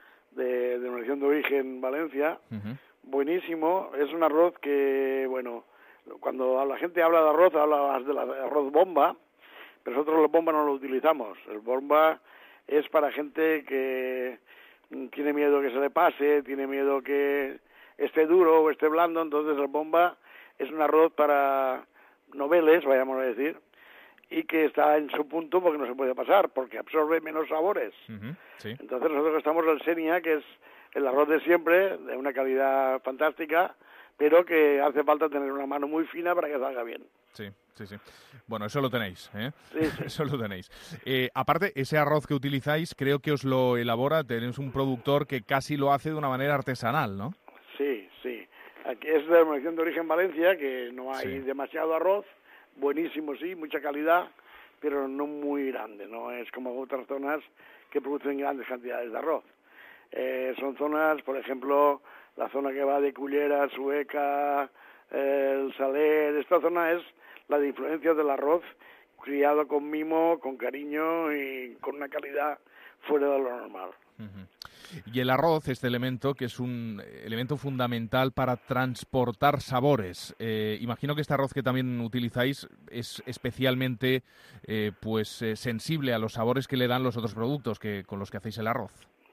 de denominación de origen Valencia, uh-huh. buenísimo. Es un arroz que, bueno, cuando la gente habla de arroz, habla del arroz bomba, pero nosotros el bomba no lo utilizamos. El bomba es para gente que tiene miedo que se le pase, tiene miedo que esté duro o esté blando, entonces el bomba es un arroz para noveles, vayamos a decir, y que está en su punto porque no se puede pasar, porque absorbe menos sabores. Uh-huh, sí. Entonces nosotros estamos el Senia, que es el arroz de siempre, de una calidad fantástica, pero que hace falta tener una mano muy fina para que salga bien. Sí, sí, sí. Bueno, eso lo tenéis, ¿eh? Sí, sí. Eso lo tenéis. Eh, aparte, ese arroz que utilizáis, creo que os lo elabora, tenéis un productor que casi lo hace de una manera artesanal, ¿no? Sí, sí. Aquí es de denominación de origen Valencia, que no hay sí. demasiado arroz, buenísimo sí, mucha calidad, pero no muy grande, no es como otras zonas que producen grandes cantidades de arroz. Eh, son zonas, por ejemplo, la zona que va de Cullera, Sueca, eh, el Saler, esta zona es la de influencia del arroz criado con mimo, con cariño y con una calidad fuera de lo normal. Uh-huh. Y el arroz, este elemento, que es un elemento fundamental para transportar sabores. Eh, imagino que este arroz que también utilizáis es especialmente eh, pues eh, sensible a los sabores que le dan los otros productos que con los que hacéis el arroz.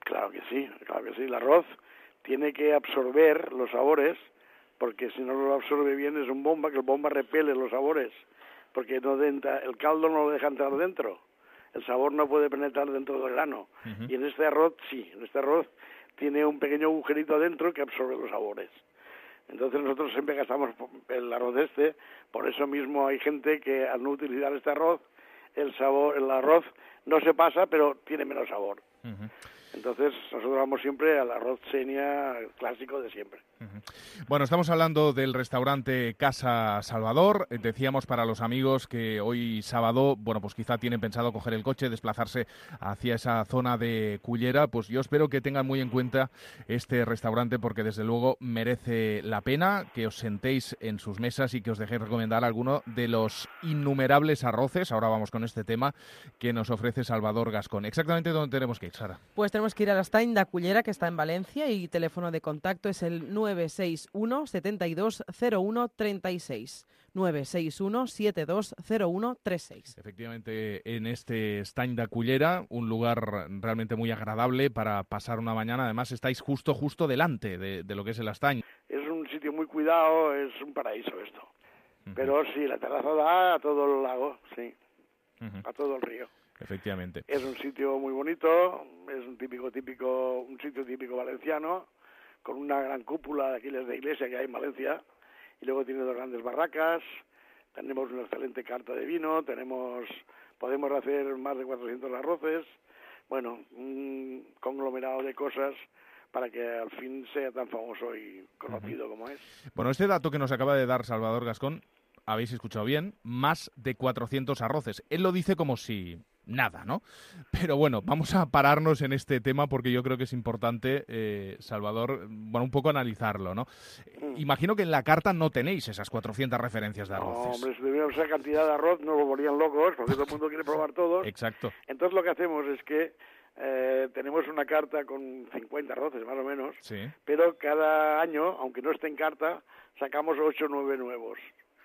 Claro que sí, claro que sí. El arroz tiene que absorber los sabores, porque si no lo absorbe bien es un bomba, que el bomba repele los sabores, porque no entra, el caldo no lo deja entrar dentro. El sabor no puede penetrar dentro del grano. Uh-huh. Y en este arroz, sí, en este arroz tiene un pequeño agujerito adentro que absorbe los sabores. Entonces nosotros siempre gastamos el arroz este, por eso mismo hay gente que al no utilizar este arroz, el sabor, el arroz no se pasa, pero tiene menos sabor. Uh-huh. Entonces nosotros vamos siempre al arroz Xenia clásico de siempre. Uh-huh. Bueno, estamos hablando del restaurante Casa Salvador. Decíamos para los amigos que hoy sábado, bueno, pues quizá tienen pensado coger el coche, desplazarse hacia esa zona de Cullera. Pues yo espero que tengan muy en cuenta este restaurante porque desde luego merece la pena que os sentéis en sus mesas y que os dejéis recomendar alguno de los innumerables arroces, ahora vamos con este tema, que nos ofrece Salvador Gascón. ¿Exactamente dónde tenemos que ir, Sara? Pues tenemos que ir a l'estany de Cullera, que está en Valencia, y teléfono de contacto es el nueve seis uno, setenta y dos, cero uno, treinta y seis. nueve seis uno, setenta y dos, cero uno, treinta y seis. Efectivamente, en este estany de Cullera, un lugar realmente muy agradable para pasar una mañana. Además, estáis justo, justo delante de, de lo que es el estany. Es un sitio muy cuidado, es un paraíso esto. Uh-huh. Pero sí, la terraza da a todo el lago, sí, uh-huh. a todo el río. Efectivamente. Es un sitio muy bonito, es un típico, típico, un sitio típico valenciano, con una gran cúpula de Aquiles de iglesia que hay en Valencia, y luego tiene dos grandes barracas, tenemos una excelente carta de vino, tenemos, podemos hacer más de cuatrocientos arroces, bueno, un conglomerado de cosas para que al fin sea tan famoso y conocido uh-huh. como es. Bueno, este dato que nos acaba de dar Salvador Gascón, habéis escuchado bien, más de cuatrocientos arroces. Él lo dice como si nada, ¿no? Pero bueno, vamos a pararnos en este tema porque yo creo que es importante, eh, Salvador, bueno, un poco analizarlo, ¿no? Mm. Imagino que en la carta no tenéis esas cuatrocientas referencias de arroces. No, hombre, si tuviéramos esa cantidad de arroz nos volverían locos, porque todo el mundo quiere probar todos. Exacto. Entonces lo que hacemos es que eh, tenemos una carta con cincuenta arroces más o menos, sí. pero cada año, aunque no esté en carta, sacamos ocho o nueve nuevos.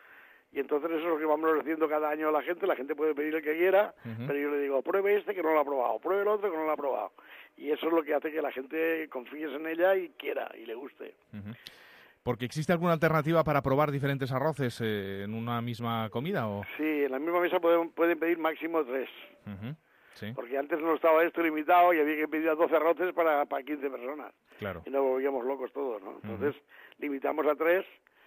Y entonces eso es lo que vamos ofreciendo cada año a la gente. La gente puede pedir el que quiera, uh-huh. pero yo le digo, pruebe este que no lo ha probado, pruebe el otro que no lo ha probado. Y eso es lo que hace que la gente confíe en ella y quiera y le guste. Uh-huh. ¿Porque existe alguna alternativa para probar diferentes arroces eh, en una misma comida? ¿O? Sí, en la misma mesa pueden, pueden pedir máximo tres. Uh-huh. Sí. Porque antes no estaba esto limitado y había que pedir doce arroces para, para quince personas. Claro. Y nos volvíamos locos todos, ¿no? Entonces uh-huh. limitamos a tres.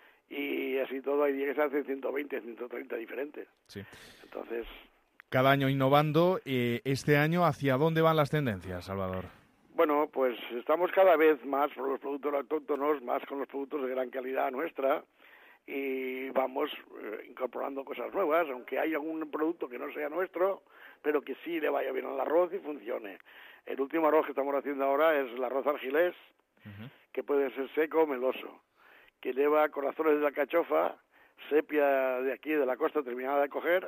Y así todo hay días que se hacen ciento veinte, ciento treinta diferentes. Sí. Entonces... Cada año innovando. Eh, este año, ¿hacia dónde van las tendencias, Salvador? Bueno, pues estamos cada vez más por los productos autóctonos, más con los productos de gran calidad nuestra, y vamos eh, incorporando cosas nuevas, aunque haya algún producto que no sea nuestro, pero que sí le vaya bien al arroz y funcione. El último arroz que estamos haciendo ahora es el arroz argilés, uh-huh. que puede ser seco o meloso, que lleva corazones de alcachofa, sepia de aquí, de la costa, terminada de coger,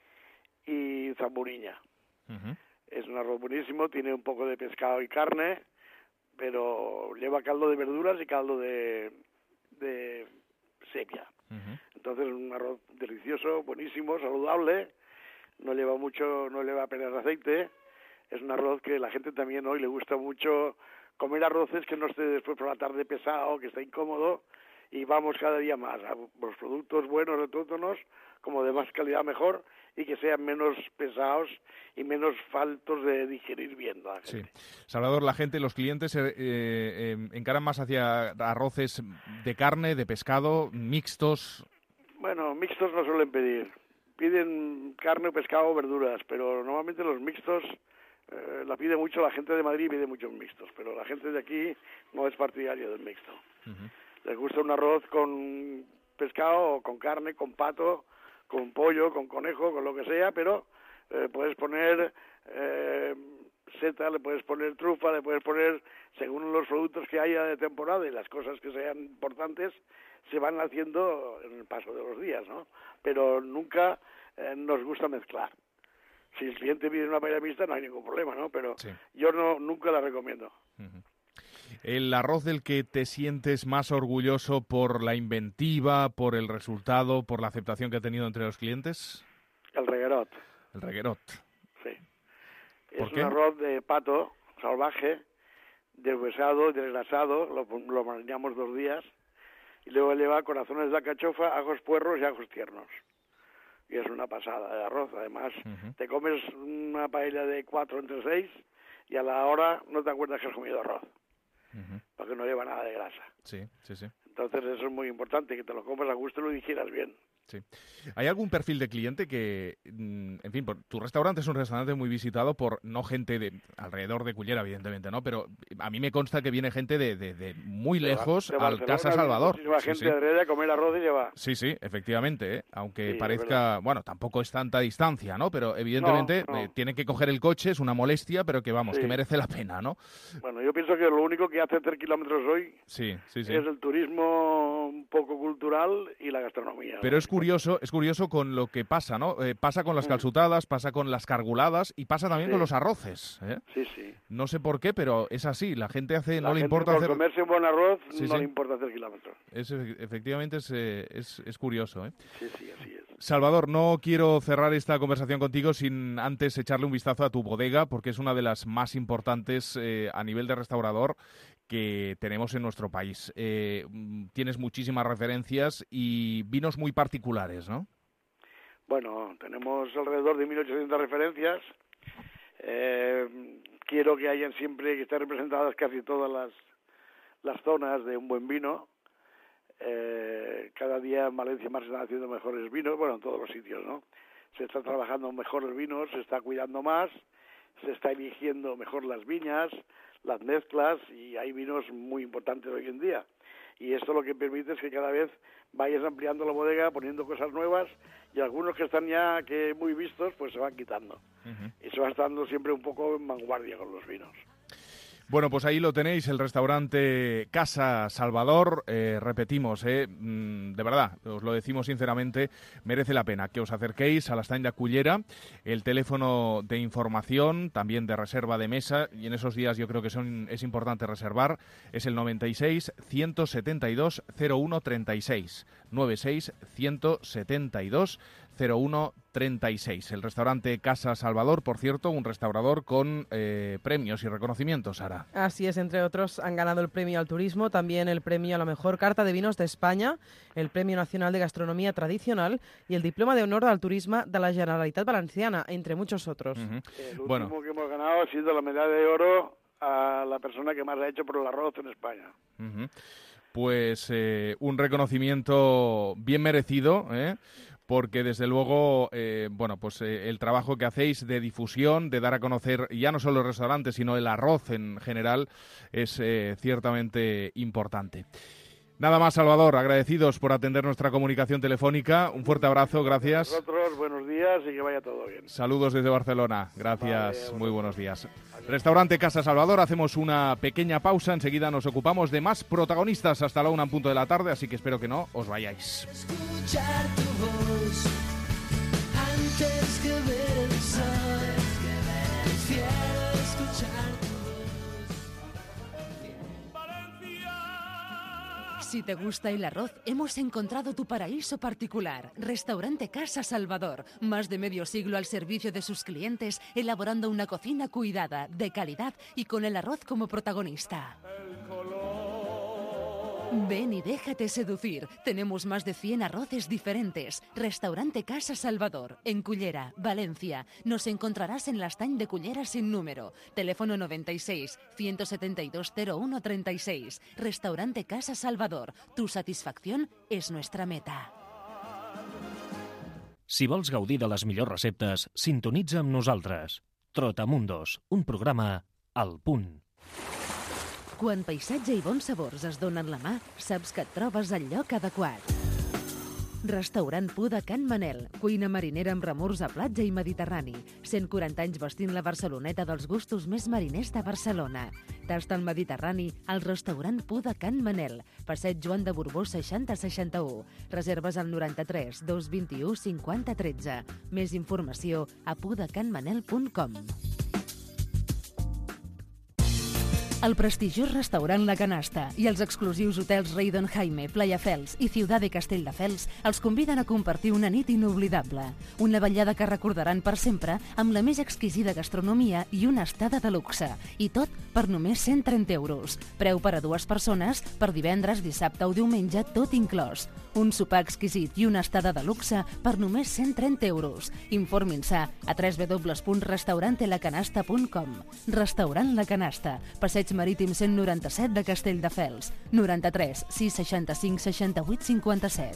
y zamburiña. Uh-huh. Es un arroz buenísimo, tiene un poco de pescado y carne, pero lleva caldo de verduras y caldo de, de sepia. Uh-huh. Entonces es un arroz delicioso, buenísimo, saludable, no lleva mucho, no lleva apenas aceite, es un arroz que la gente también hoy le gusta mucho comer arroces que no esté después por la tarde pesado, que esté incómodo, y vamos cada día más a los productos buenos, autóctonos, como de más calidad mejor, y que sean menos pesados y menos faltos de digerir bien la gente. Sí. Salvador, la gente, los clientes eh, eh, encaran más hacia arroces de carne, de pescado, mixtos. Bueno, mixtos no suelen pedir. Piden carne, pescado o verduras, pero normalmente los mixtos eh, la pide mucho la gente de Madrid, pide muchos mixtos, pero la gente de aquí no es partidaria del mixto. Uh-huh. Les gusta un arroz con pescado o con carne, con pato, con pollo, con conejo, con lo que sea, pero eh, puedes poner eh, seta, le puedes poner trufa, le puedes poner, según los productos que haya de temporada y las cosas que sean importantes, se van haciendo en el paso de los días, ¿no? Pero nunca eh, nos gusta mezclar. Si el cliente pide una paella mixta no hay ningún problema, ¿no? Pero sí. yo no nunca la recomiendo. Uh-huh. ¿El arroz del que te sientes más orgulloso por la inventiva, por el resultado, por la aceptación que ha tenido entre los clientes? El reguerot. El reguerot. Sí. Es un arroz de pato salvaje deshuesado, desgrasado, lo, lo marinamos dos días, y luego lleva corazones de alcachofa, ajos puerros y ajos tiernos. Y es una pasada de arroz. Además, uh-huh. te comes una paella de cuatro entre seis y a la hora no te acuerdas que has comido arroz, uh-huh. porque no lleva nada de grasa. Sí, sí, sí. Entonces eso es muy importante, que te lo comas a gusto y lo digieras bien. Sí. ¿Hay algún perfil de cliente que, en fin, por, tu restaurante es un restaurante muy visitado por no gente de alrededor de Cullera, evidentemente, ¿no? Pero a mí me consta que viene gente de, de, de muy de lejos de al Casa Salvador. Muchísima sí, gente sí. de Adrede a comer arroz y lleva. Sí, sí, efectivamente, ¿eh? Aunque sí, parezca, bueno, tampoco es tanta distancia, ¿no? Pero evidentemente no, no. Eh, tienen que coger el coche, es una molestia, pero que vamos, sí. que merece la pena, ¿no? Bueno, yo pienso que lo único que hace hacer kilómetros hoy sí, sí, sí. es el turismo un poco cultural y la gastronomía. Pero ¿no? es curioso, es curioso con lo que pasa, ¿no? Eh, pasa con las calzutadas, pasa con las carguladas y pasa también sí. con los arroces. ¿eh? Sí, sí. No sé por qué, pero es así. La gente hace, la no gente le importa por hacer. comerse un buen arroz sí, no sí. le importa hacer kilómetros. Es, efectivamente es, eh, es, es curioso, ¿eh? Sí, sí, así es. Salvador, no quiero cerrar esta conversación contigo sin antes echarle un vistazo a tu bodega, porque es una de las más importantes eh, a nivel de restaurador que tenemos en nuestro país. Eh, tienes muchísimas referencias y vinos muy particulares, ¿no? Bueno, tenemos alrededor de mil ochocientas referencias. Eh, quiero que hayan siempre, que estén representadas casi todas las, las zonas de un buen vino. Eh, cada día en Valencia más se están haciendo mejores vinos, bueno, en todos los sitios, ¿no? Se están trabajando mejores vinos, se está cuidando más, se está eligiendo mejor las viñas, las mezclas, y hay vinos muy importantes hoy en día. Y esto lo que permite es que cada vez vayas ampliando la bodega, poniendo cosas nuevas, y algunos que están ya que muy vistos, pues se van quitando. Uh-huh. Y se va estando siempre un poco en vanguardia con los vinos. Bueno, pues ahí lo tenéis, el restaurante Casa Salvador. Eh, repetimos, eh, de verdad, os lo decimos sinceramente, merece la pena que os acerquéis a la Estany de Cullera. El teléfono de información, también de reserva de mesa, y en esos días yo creo que son, es importante reservar, es el noventa y seis, ciento setenta y dos, cero uno treinta y seis. noventa y seis, ciento setenta y dos, cero uno treinta y seis. El restaurante Casa Salvador, por cierto, un restaurador con eh, premios y reconocimientos, Sara. Así es, entre otros han ganado el premio al turismo, también el premio a la mejor carta de vinos de España, el premio nacional de gastronomía tradicional y el diploma de honor al turismo de la Generalitat Valenciana, entre muchos otros. Uh-huh. El último bueno. que hemos ganado ha sido la medalla de oro a la persona que más ha hecho por el arroz en España. Uh-huh. Pues eh, un reconocimiento bien merecido, ¿eh? Porque desde luego, eh, bueno, pues eh, el trabajo que hacéis de difusión, de dar a conocer ya no solo el restaurante, sino el arroz en general, es eh, ciertamente importante. Nada más, Salvador, agradecidos por atender nuestra comunicación telefónica. Un fuerte abrazo, gracias. Nosotros, buenos días y que vaya todo bien. Saludos desde Barcelona, gracias, vale, muy buenos días. Restaurante Casa Salvador, hacemos una pequeña pausa, enseguida nos ocupamos de más protagonistas hasta la una en punto de la tarde, así que espero que no os vayáis. Escuchar tu voz antes que ver el sol, prefiero escuchar tu voz. Si te gusta el arroz, hemos encontrado tu paraíso particular. Restaurante Casa Salvador. Más de medio siglo al servicio de sus clientes, elaborando una cocina cuidada, de calidad y con el arroz como protagonista. Ven y déjate seducir. Tenemos más de cien arroces diferentes. Restaurante Casa Salvador, en Cullera, Valencia. Nos encontrarás en la Estany de Cullera sin número. Teléfono noventa y seis, ciento setenta y dos, cero uno treinta y seis. Restaurante Casa Salvador. Tu satisfacción es nuestra meta. Si vols gaudir de les millors receptes, sintonitza amb nosaltres. Trotamundos, un programa al punt. Quan paisatge i bons sabors es donen la mà, saps que et trobes al lloc adequat. Restaurant Pu de Can Manel, cuina marinera amb remors a platja i Mediterrani. cent quaranta anys vestint la Barceloneta dels gustos més mariners de Barcelona. Tasta el Mediterrani al restaurant Pu de Can Manel, passeig Joan de Borbó seixanta seixanta-u. Reserves al noranta-tres, dos vint-i-u, cinquanta tretze. Més informació a pudecanmanel punt com. El prestigiós restaurant La Canasta i els exclusius hotels Reydon Jaime, Playa Fels i Ciutat de Castelldefels els conviden a compartir una nit inoblidable. Una vetllada que recordaran per sempre amb la més exquisida gastronomia i una estada de luxe. I tot per només cent trenta euros. Preu per a dues persones per divendres, dissabte o diumenge, tot inclòs. Un sopar exquisit i una estada de luxe per només cent trenta euros. Informin-se a w w w punt restaurante la canasta punt com. Restaurant La Canasta, Passeig Marítim cent noranta-set de Castelldefels. noranta-tres sis seixanta-cinc seixanta-vuit cinquanta-set.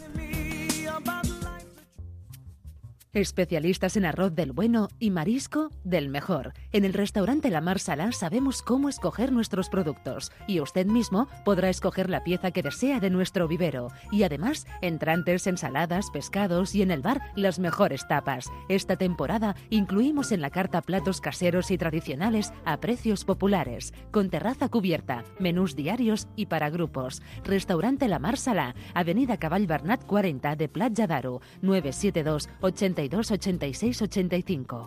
Especialistas en arroz del bueno y marisco del mejor. En el restaurante La Mar Salá sabemos cómo escoger nuestros productos y usted mismo podrá escoger la pieza que desea de nuestro vivero. Y además, entrantes, ensaladas, pescados y en el bar las mejores tapas. Esta temporada incluimos en la carta platos caseros y tradicionales a precios populares, con terraza cubierta, menús diarios y para grupos. Restaurante La Mar Salá, Avenida Cavall Bernat cuarenta de Platja d'Aro, nueve siete dos ochenta y dos ochenta y seis ochenta y cinco.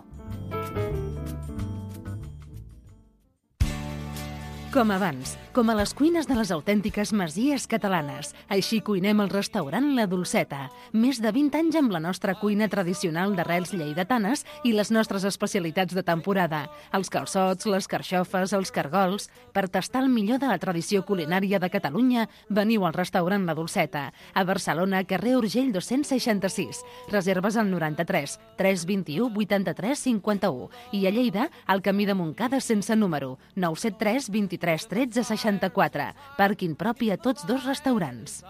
Com abans, com a les cuines de les autèntiques masies catalanes. Així cuinem al restaurant La Dolceta. Més de vint anys amb la nostra cuina tradicional d'arrels lleidatanes i les nostres especialitats de temporada. Els calçots, les carxofes, els cargols. Per tastar el millor de la tradició culinària de Catalunya, veniu al restaurant La Dolceta. A Barcelona, carrer Urgell dos-cents seixanta-sis. Reserves al noranta-tres tres vint-i-u vuitanta-tres cinquanta-u. I a Lleida, al camí de Montcada sense número, nou set tres vint-i-tres tretze seixanta-quatre. Pàrquing propi a tots dos restaurants.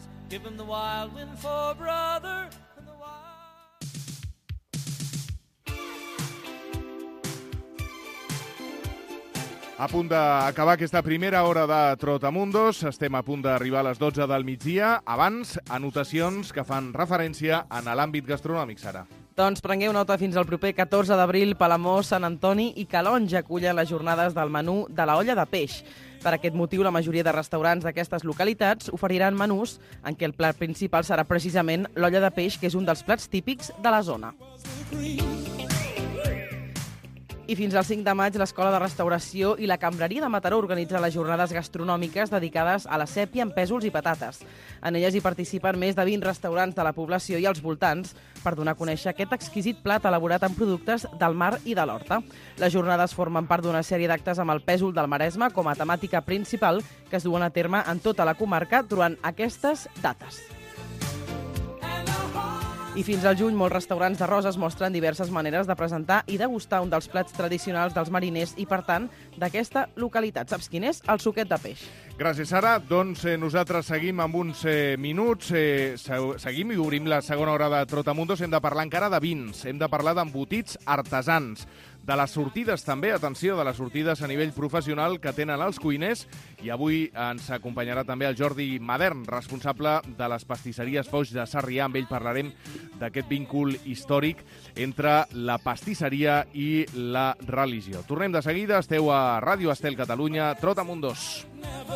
A punt d'acabar aquesta primera hora de Trotamundos. Estem a punt d'arribar a les dotze del migdia. Abans, anotacions que fan referència en l'àmbit gastronòmic, Sara. Doncs prengueu nota, fins al proper catorze d'abril, Palamós, Sant Antoni i Calonge acullen les jornades del menú de la olla de peix. Per aquest motiu, la majoria de restaurants d'aquestes localitats oferiran menús en què el plat principal serà precisament l'olla de peix, que és un dels plats típics de la zona. I fins al cinc de maig, l'Escola de Restauració i la Cambreria de Mataró organitza les jornades gastronòmiques dedicades a la sèpia amb pèsols i patates. En elles hi participen més de vint restaurants de la població i els voltants per donar a conèixer aquest exquisit plat elaborat amb productes del mar i de l'horta. Les jornades formen part d'una sèrie d'actes amb el pèsol del Maresme com a temàtica principal que es duen a terme en tota la comarca durant aquestes dates. I fins al juny, molts restaurants de Roses mostren diverses maneres de presentar i degustar un dels plats tradicionals dels mariners i, per tant, d'aquesta localitat. Saps quin és? El suquet de peix. Gràcies, Sara. Doncs eh, nosaltres seguim amb uns eh, minuts. Eh, seguim i obrim la segona hora de Trotamundos. Hem de parlar encara de vins. Hem de parlar d'embotits artesans. De les sortides també, atenció, de les sortides a nivell professional que tenen els cuiners. I avui ens acompanyarà també el Jordi Madern, responsable de les pastisseries Foix de Sarrià. Amb ell parlarem d'aquest víncul històric entre la pastisseria i la religió. Tornem de seguida, esteu a Ràdio Estel Catalunya, Trotamundos.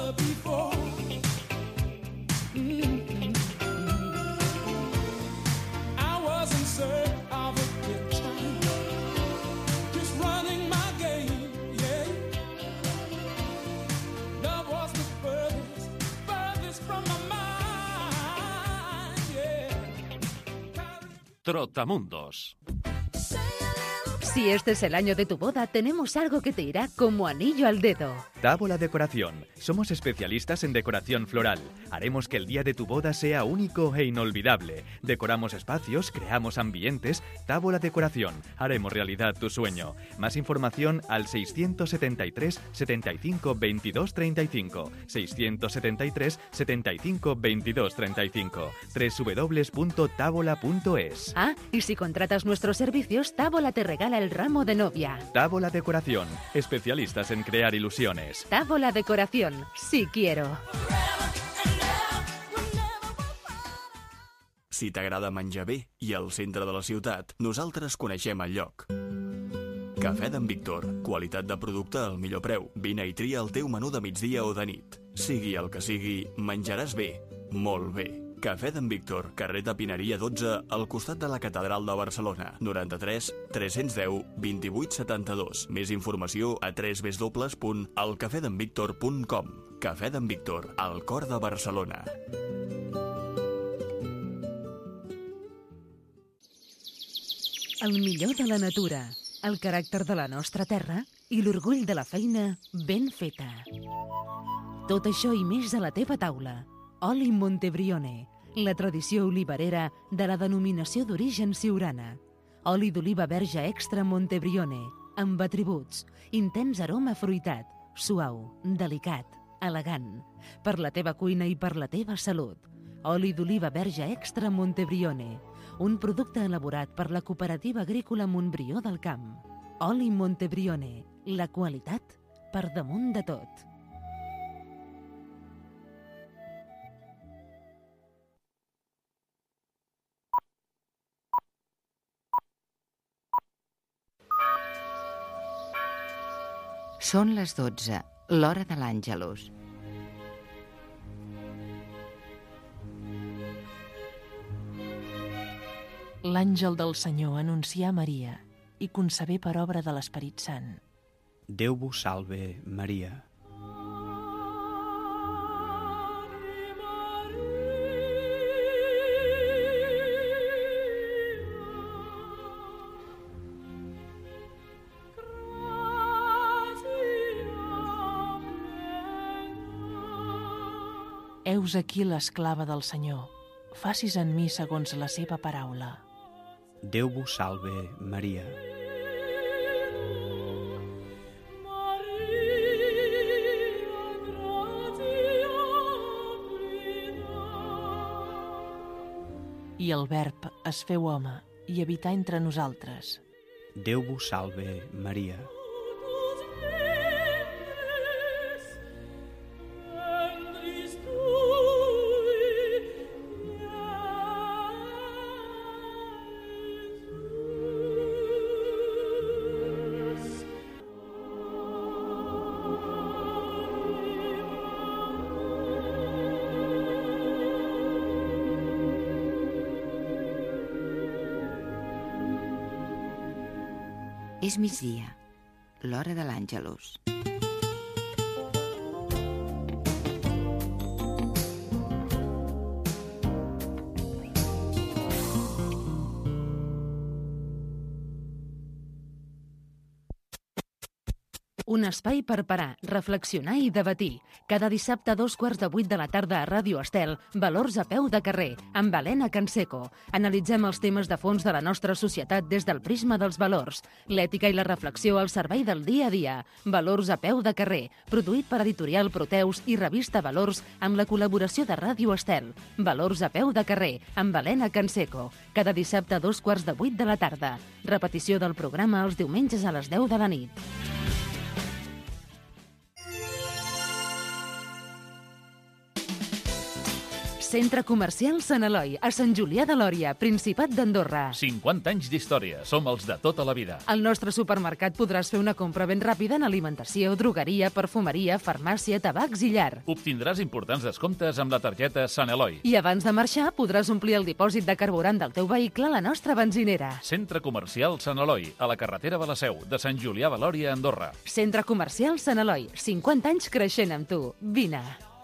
Trotamundos. Si este es el año de tu boda, tenemos algo que te irá como anillo al dedo. Tábola Decoración. Somos especialistas en decoración floral. Haremos que el día de tu boda sea único e inolvidable. Decoramos espacios, creamos ambientes. Tábola Decoración. Haremos realidad tu sueño. Más información al seiscientos setenta y tres setenta y cinco veintidós treinta y cinco. seiscientos setenta y tres setenta y cinco veintidós treinta y cinco. doble u doble u doble u punto tábola punto es. Ah, y si contratas nuestros servicios, Tábola te regala el ramo de novia. Tábola Decoración. Especialistas en crear ilusiones. Tábola Decoración. Sí quiero. Si t'agrada menjar bé i al centre de la ciutat, nosaltres coneixem el lloc. Cafè d'en Víctor. Qualitat de producte al millor preu. Vine i tria el teu menú de migdia o de nit. Sigui el que sigui, menjaràs bé. Molt bé. Cafè d'en Víctor, carrer de Pineria dotze, al costat de la Catedral de Barcelona. noranta-tres tres-cents deu vint-i-vuit setanta-dos. Més informació a w w w punt el cafè d'en víctor punt com. Cafè d'en Víctor, al cor de Barcelona. El millor de la natura, el caràcter de la nostra terra i l'orgull de la feina ben feta. Tot això i més a la teva taula. Oli Montebrione, la tradició olivarera de la denominació d'origen siurana. Oli d'oliva verge extra Montebrione, amb atributs, intens aroma fruitat, suau, delicat, elegant, per la teva cuina i per la teva salut. Oli d'oliva verge extra Montebrione, un producte elaborat per la Cooperativa Agrícola Montbrió del Camp. Oli Montebrione, la qualitat per damunt de tot. Són les dotze, l'hora de l'Àngelus. L'àngel del Senyor anuncià a Maria i concebé per obra de l'Esperit Sant. Déu vos salve, Maria. Heus aquí l'esclava del Senyor. Facis en mi segons la seva paraula. Déu vos salve, Maria. I el Verb es feu home i habità entre nosaltres. Déu vos salve, Maria. És migdia, l'hora de l'Àngelus. Un espai per parar, reflexionar i debatir. Cada dissabte a dos quarts de vuit de la tarda a Ràdio Estel, Valors a peu de carrer, amb Helena Canseco. Analitzem els temes de fons de la nostra societat des del prisma dels valors. L'ètica i la reflexió al servei del dia a dia. Valors a peu de carrer, produït per Editorial Proteus i Revista Valors amb la col·laboració de Ràdio Estel. Valors a peu de carrer, amb Helena Canseco. Cada dissabte a dos quarts de vuit de la tarda. Repetició del programa els diumenges a les deu de la nit. Centre Comercial Sant Eloi, a Sant Julià de Lòria, Principat d'Andorra. cinquanta anys d'història, som els de tota la vida. Al nostre supermercat podràs fer una compra ben ràpida en alimentació, drogueria, perfumeria, farmàcia, tabacs i llar. Obtindràs importants descomptes amb la targeta Sant Eloi. I abans de marxar podràs omplir el dipòsit de carburant del teu vehicle a la nostra benzinera. Centre Comercial Sant Eloi, a la carretera de la Seu, de Sant Julià de Lòria, Andorra. Centre Comercial Sant Eloi, cinquanta anys creixent amb tu. Vine.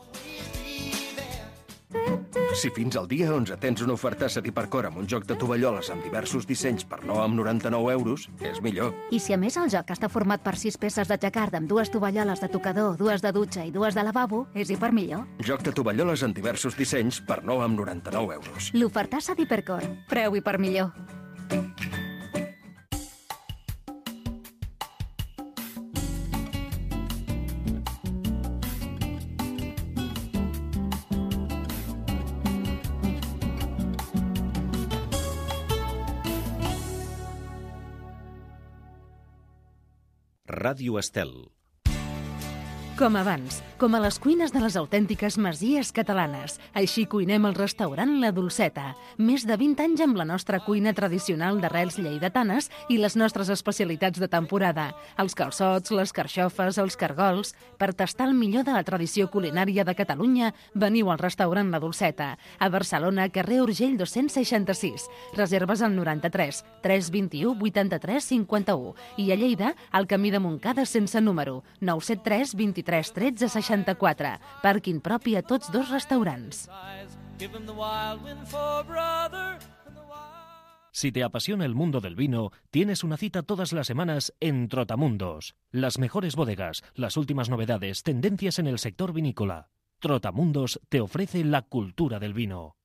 Si fins al dia onze tens una ofertassa d'Hipercor amb un joc de tovalloles amb diversos dissenys per nou amb noranta-nou euros, és millor. I si a més el joc està format per sis peces de jacquard amb dues tovalloles de tocador, dues de dutxa i dues de lavabo, és hiper millor. Joc de tovalloles amb diversos dissenys per nou amb noranta-nou euros. L'ofertassa d'Hipercor. Preu hiper millor. Ràdio Estel. Com abans, com a les cuines de les autèntiques masies catalanes. Així cuinem al restaurant La Dolceta. Més de vint anys amb la nostra cuina tradicional d'arrels lleidatanes i les nostres especialitats de temporada. Els calçots, les carxofes, els cargols. Per tastar el millor de la tradició culinària de Catalunya, veniu al restaurant La Dolceta. A Barcelona, carrer Urgell dos-cents seixanta-sis. Reserves al noranta-tres tres vint-i-u vuitanta-tres cinquanta-u. I a Lleida, al camí de Montcada sense número, nou set tres vint-i-tres tretze seixanta-quatre. Pàrquing propi a tots dos restaurants. Si te apasiona el mundo del vino, tienes una cita todas las semanas en Trotamundos. Las mejores bodegas, las últimas novedades, tendencias en el sector vinícola. Trotamundos te ofrece la cultura del vino.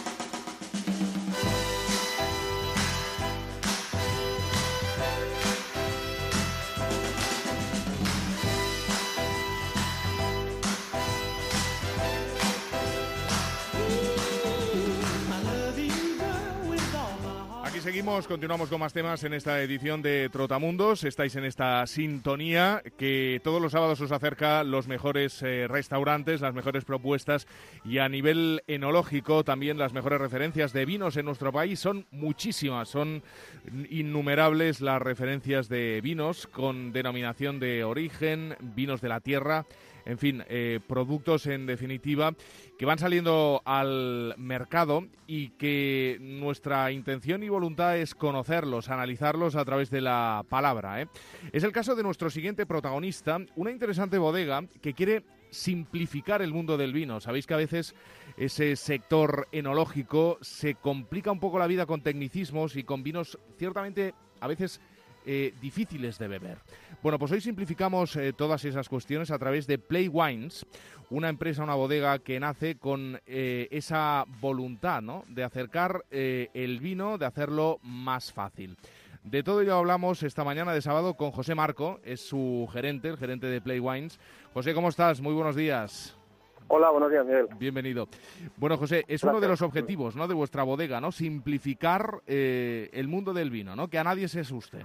Seguimos, continuamos con más temas en esta edición de Trotamundos. Estáis en esta sintonía que todos los sábados os acerca los mejores eh, restaurantes, las mejores propuestas y a nivel enológico también las mejores referencias de vinos en nuestro país. Son muchísimas, son innumerables las referencias de vinos con denominación de origen, vinos de la tierra. En fin, eh, productos en definitiva que van saliendo al mercado y que nuestra intención y voluntad es conocerlos, analizarlos a través de la palabra, ¿eh? Es el caso de nuestro siguiente protagonista, una interesante bodega que quiere simplificar el mundo del vino. Sabéis que a veces ese sector enológico se complica un poco la vida con tecnicismos y con vinos ciertamente a veces Eh, difíciles de beber. Bueno, pues hoy simplificamos eh, todas esas cuestiones a través de Play Wines, una empresa, una bodega que nace con eh, esa voluntad, ¿no?, de acercar eh, el vino, de hacerlo más fácil. De todo ello hablamos esta mañana de sábado con José Marco, es su gerente, el gerente de Play Wines. José, ¿cómo estás? Muy buenos días. Hola, buenos días, Miguel. Bienvenido. Bueno, José, es Gracias. Uno de los objetivos, ¿no?, de vuestra bodega, ¿no?, simplificar eh, el mundo del vino, ¿no?, que a nadie se asuste.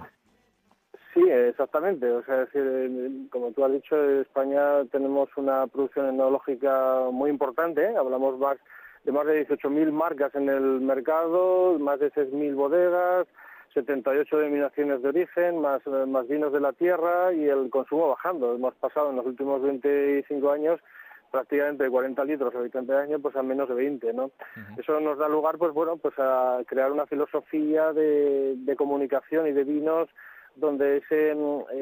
Sí, exactamente. O sea, es decir, como tú has dicho, en España tenemos una producción enológica muy importante. Hablamos más de más de dieciocho mil marcas en el mercado, más de seis mil bodegas, setenta y ocho denominaciones de origen, más, más vinos de la tierra y el consumo bajando. Hemos pasado en los últimos veinticinco años prácticamente de cuarenta litros habitante de año pues a menos de veinte, ¿no? Uh-huh. Eso nos da lugar, pues bueno, pues a crear una filosofía de, de comunicación y de vinos donde ese,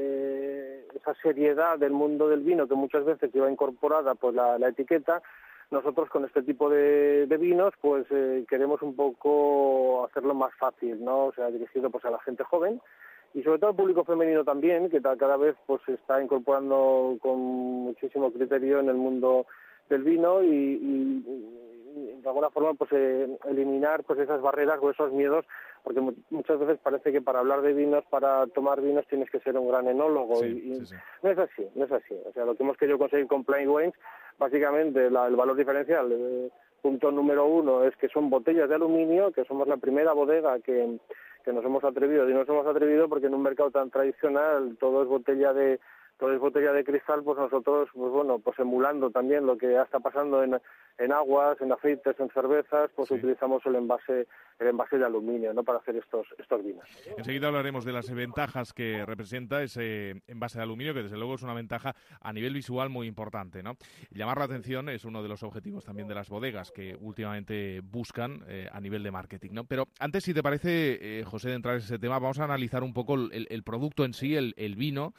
eh, esa seriedad del mundo del vino que muchas veces lleva incorporada pues la, la etiqueta, nosotros con este tipo de, de vinos pues eh, queremos un poco hacerlo más fácil, ¿no? O sea, dirigido pues a la gente joven y sobre todo al público femenino también, que cada vez pues se está incorporando con muchísimo criterio en el mundo del vino y, y, y de alguna forma pues eh, eliminar pues esas barreras o esos miedos, porque muchas veces parece que para hablar de vinos, para tomar vinos tienes que ser un gran enólogo sí, y, y sí, sí. no es así, no es así. O sea, lo que hemos querido conseguir con Play Wines, básicamente la, el valor diferencial, eh, punto número uno es que son botellas de aluminio, que somos la primera bodega que, que nos hemos atrevido, y nos hemos atrevido porque en un mercado tan tradicional todo es botella de todo es botella de cristal, pues nosotros, pues bueno, pues emulando también lo que ya está pasando en, en aguas, en aceites, en cervezas, pues sí. utilizamos el envase el envase de aluminio, ¿no?, para hacer estos estos vinos. Enseguida hablaremos de las ventajas que representa ese envase de aluminio, que desde luego es una ventaja a nivel visual muy importante, ¿no? Llamar la atención es uno de los objetivos también de las bodegas que últimamente buscan eh, a nivel de marketing, ¿no? Pero antes, si te parece, eh, José, de entrar en ese tema, vamos a analizar un poco el, el producto en sí, el, el vino,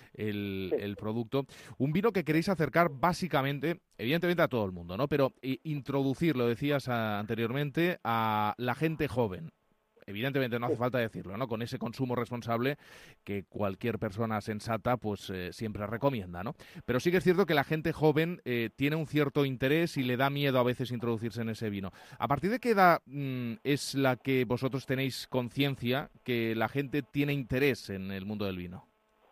el, sí. el producto. Un vino que queréis acercar básicamente, evidentemente a todo el mundo, ¿no? Pero eh, introducir, lo decías a, anteriormente, a la gente joven. Evidentemente no hace falta decirlo, ¿no? Con ese consumo responsable que cualquier persona sensata pues eh, siempre recomienda, ¿no? Pero sí que es cierto que la gente joven eh, tiene un cierto interés y le da miedo a veces introducirse en ese vino. ¿A partir de qué edad mmm, es la que vosotros tenéis conciencia que la gente tiene interés en el mundo del vino?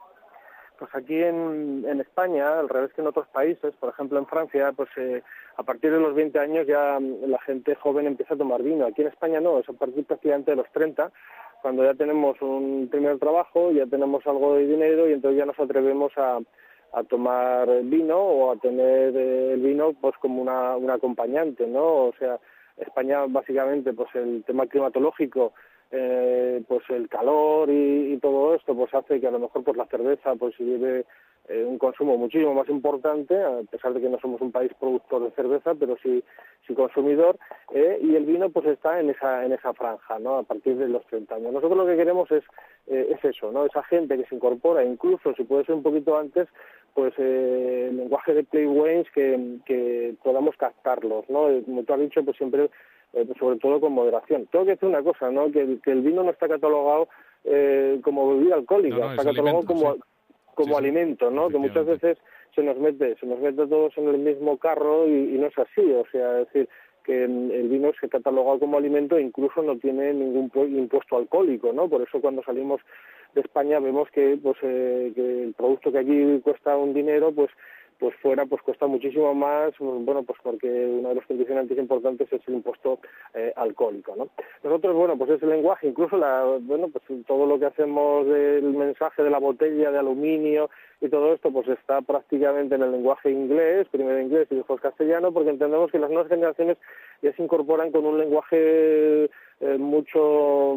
Pues aquí en, en España, al revés que en otros países, por ejemplo en Francia, pues eh, a partir de los veinte años ya la gente joven empieza a tomar vino. Aquí en España no, es a partir prácticamente de los treinta, cuando ya tenemos un primer trabajo, ya tenemos algo de dinero y entonces ya nos atrevemos a, a tomar vino o a tener el vino pues como una, un acompañante, ¿no? O sea, España básicamente pues el tema climatológico, eh, pues el calor y, y todo esto pues hace que a lo mejor pues la cerveza pues lleve eh, un consumo muchísimo más importante, a pesar de que no somos un país productor de cerveza, pero sí, sí consumidor, eh, y el vino pues está en esa en esa franja, ¿no? A partir de los treinta años. Nosotros lo que queremos es eh, es eso, ¿no? Esa gente que se incorpora, incluso si puede ser un poquito antes, pues eh, el lenguaje de Play Wines que, que podamos captarlos, ¿no? Como tú has dicho, pues siempre, eh, pues sobre todo con moderación. Tengo que decir una cosa, ¿no? Que el, que el vino no está catalogado eh, como bebida alcohólica, no, no, está catalogado alimento, como... Sí. como sí, alimento, ¿no? Que muchas veces se nos mete, se nos mete todos en el mismo carro y, y no es así, o sea, es decir, que el vino se cataloga como alimento e incluso no tiene ningún impuesto alcohólico, ¿no? Por eso cuando salimos de España vemos que pues eh, que el producto que aquí cuesta un dinero, pues pues fuera pues cuesta muchísimo más, bueno, pues porque uno de los condicionantes importantes es el impuesto eh, alcohólico, ¿no? Nosotros, bueno, pues ese lenguaje, incluso la, bueno, pues todo lo que hacemos del mensaje de la botella de aluminio y todo esto, pues está prácticamente en el lenguaje inglés, primero inglés y después castellano, porque entendemos que las nuevas generaciones ya se incorporan con un lenguaje eh, mucho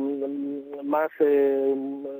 más eh,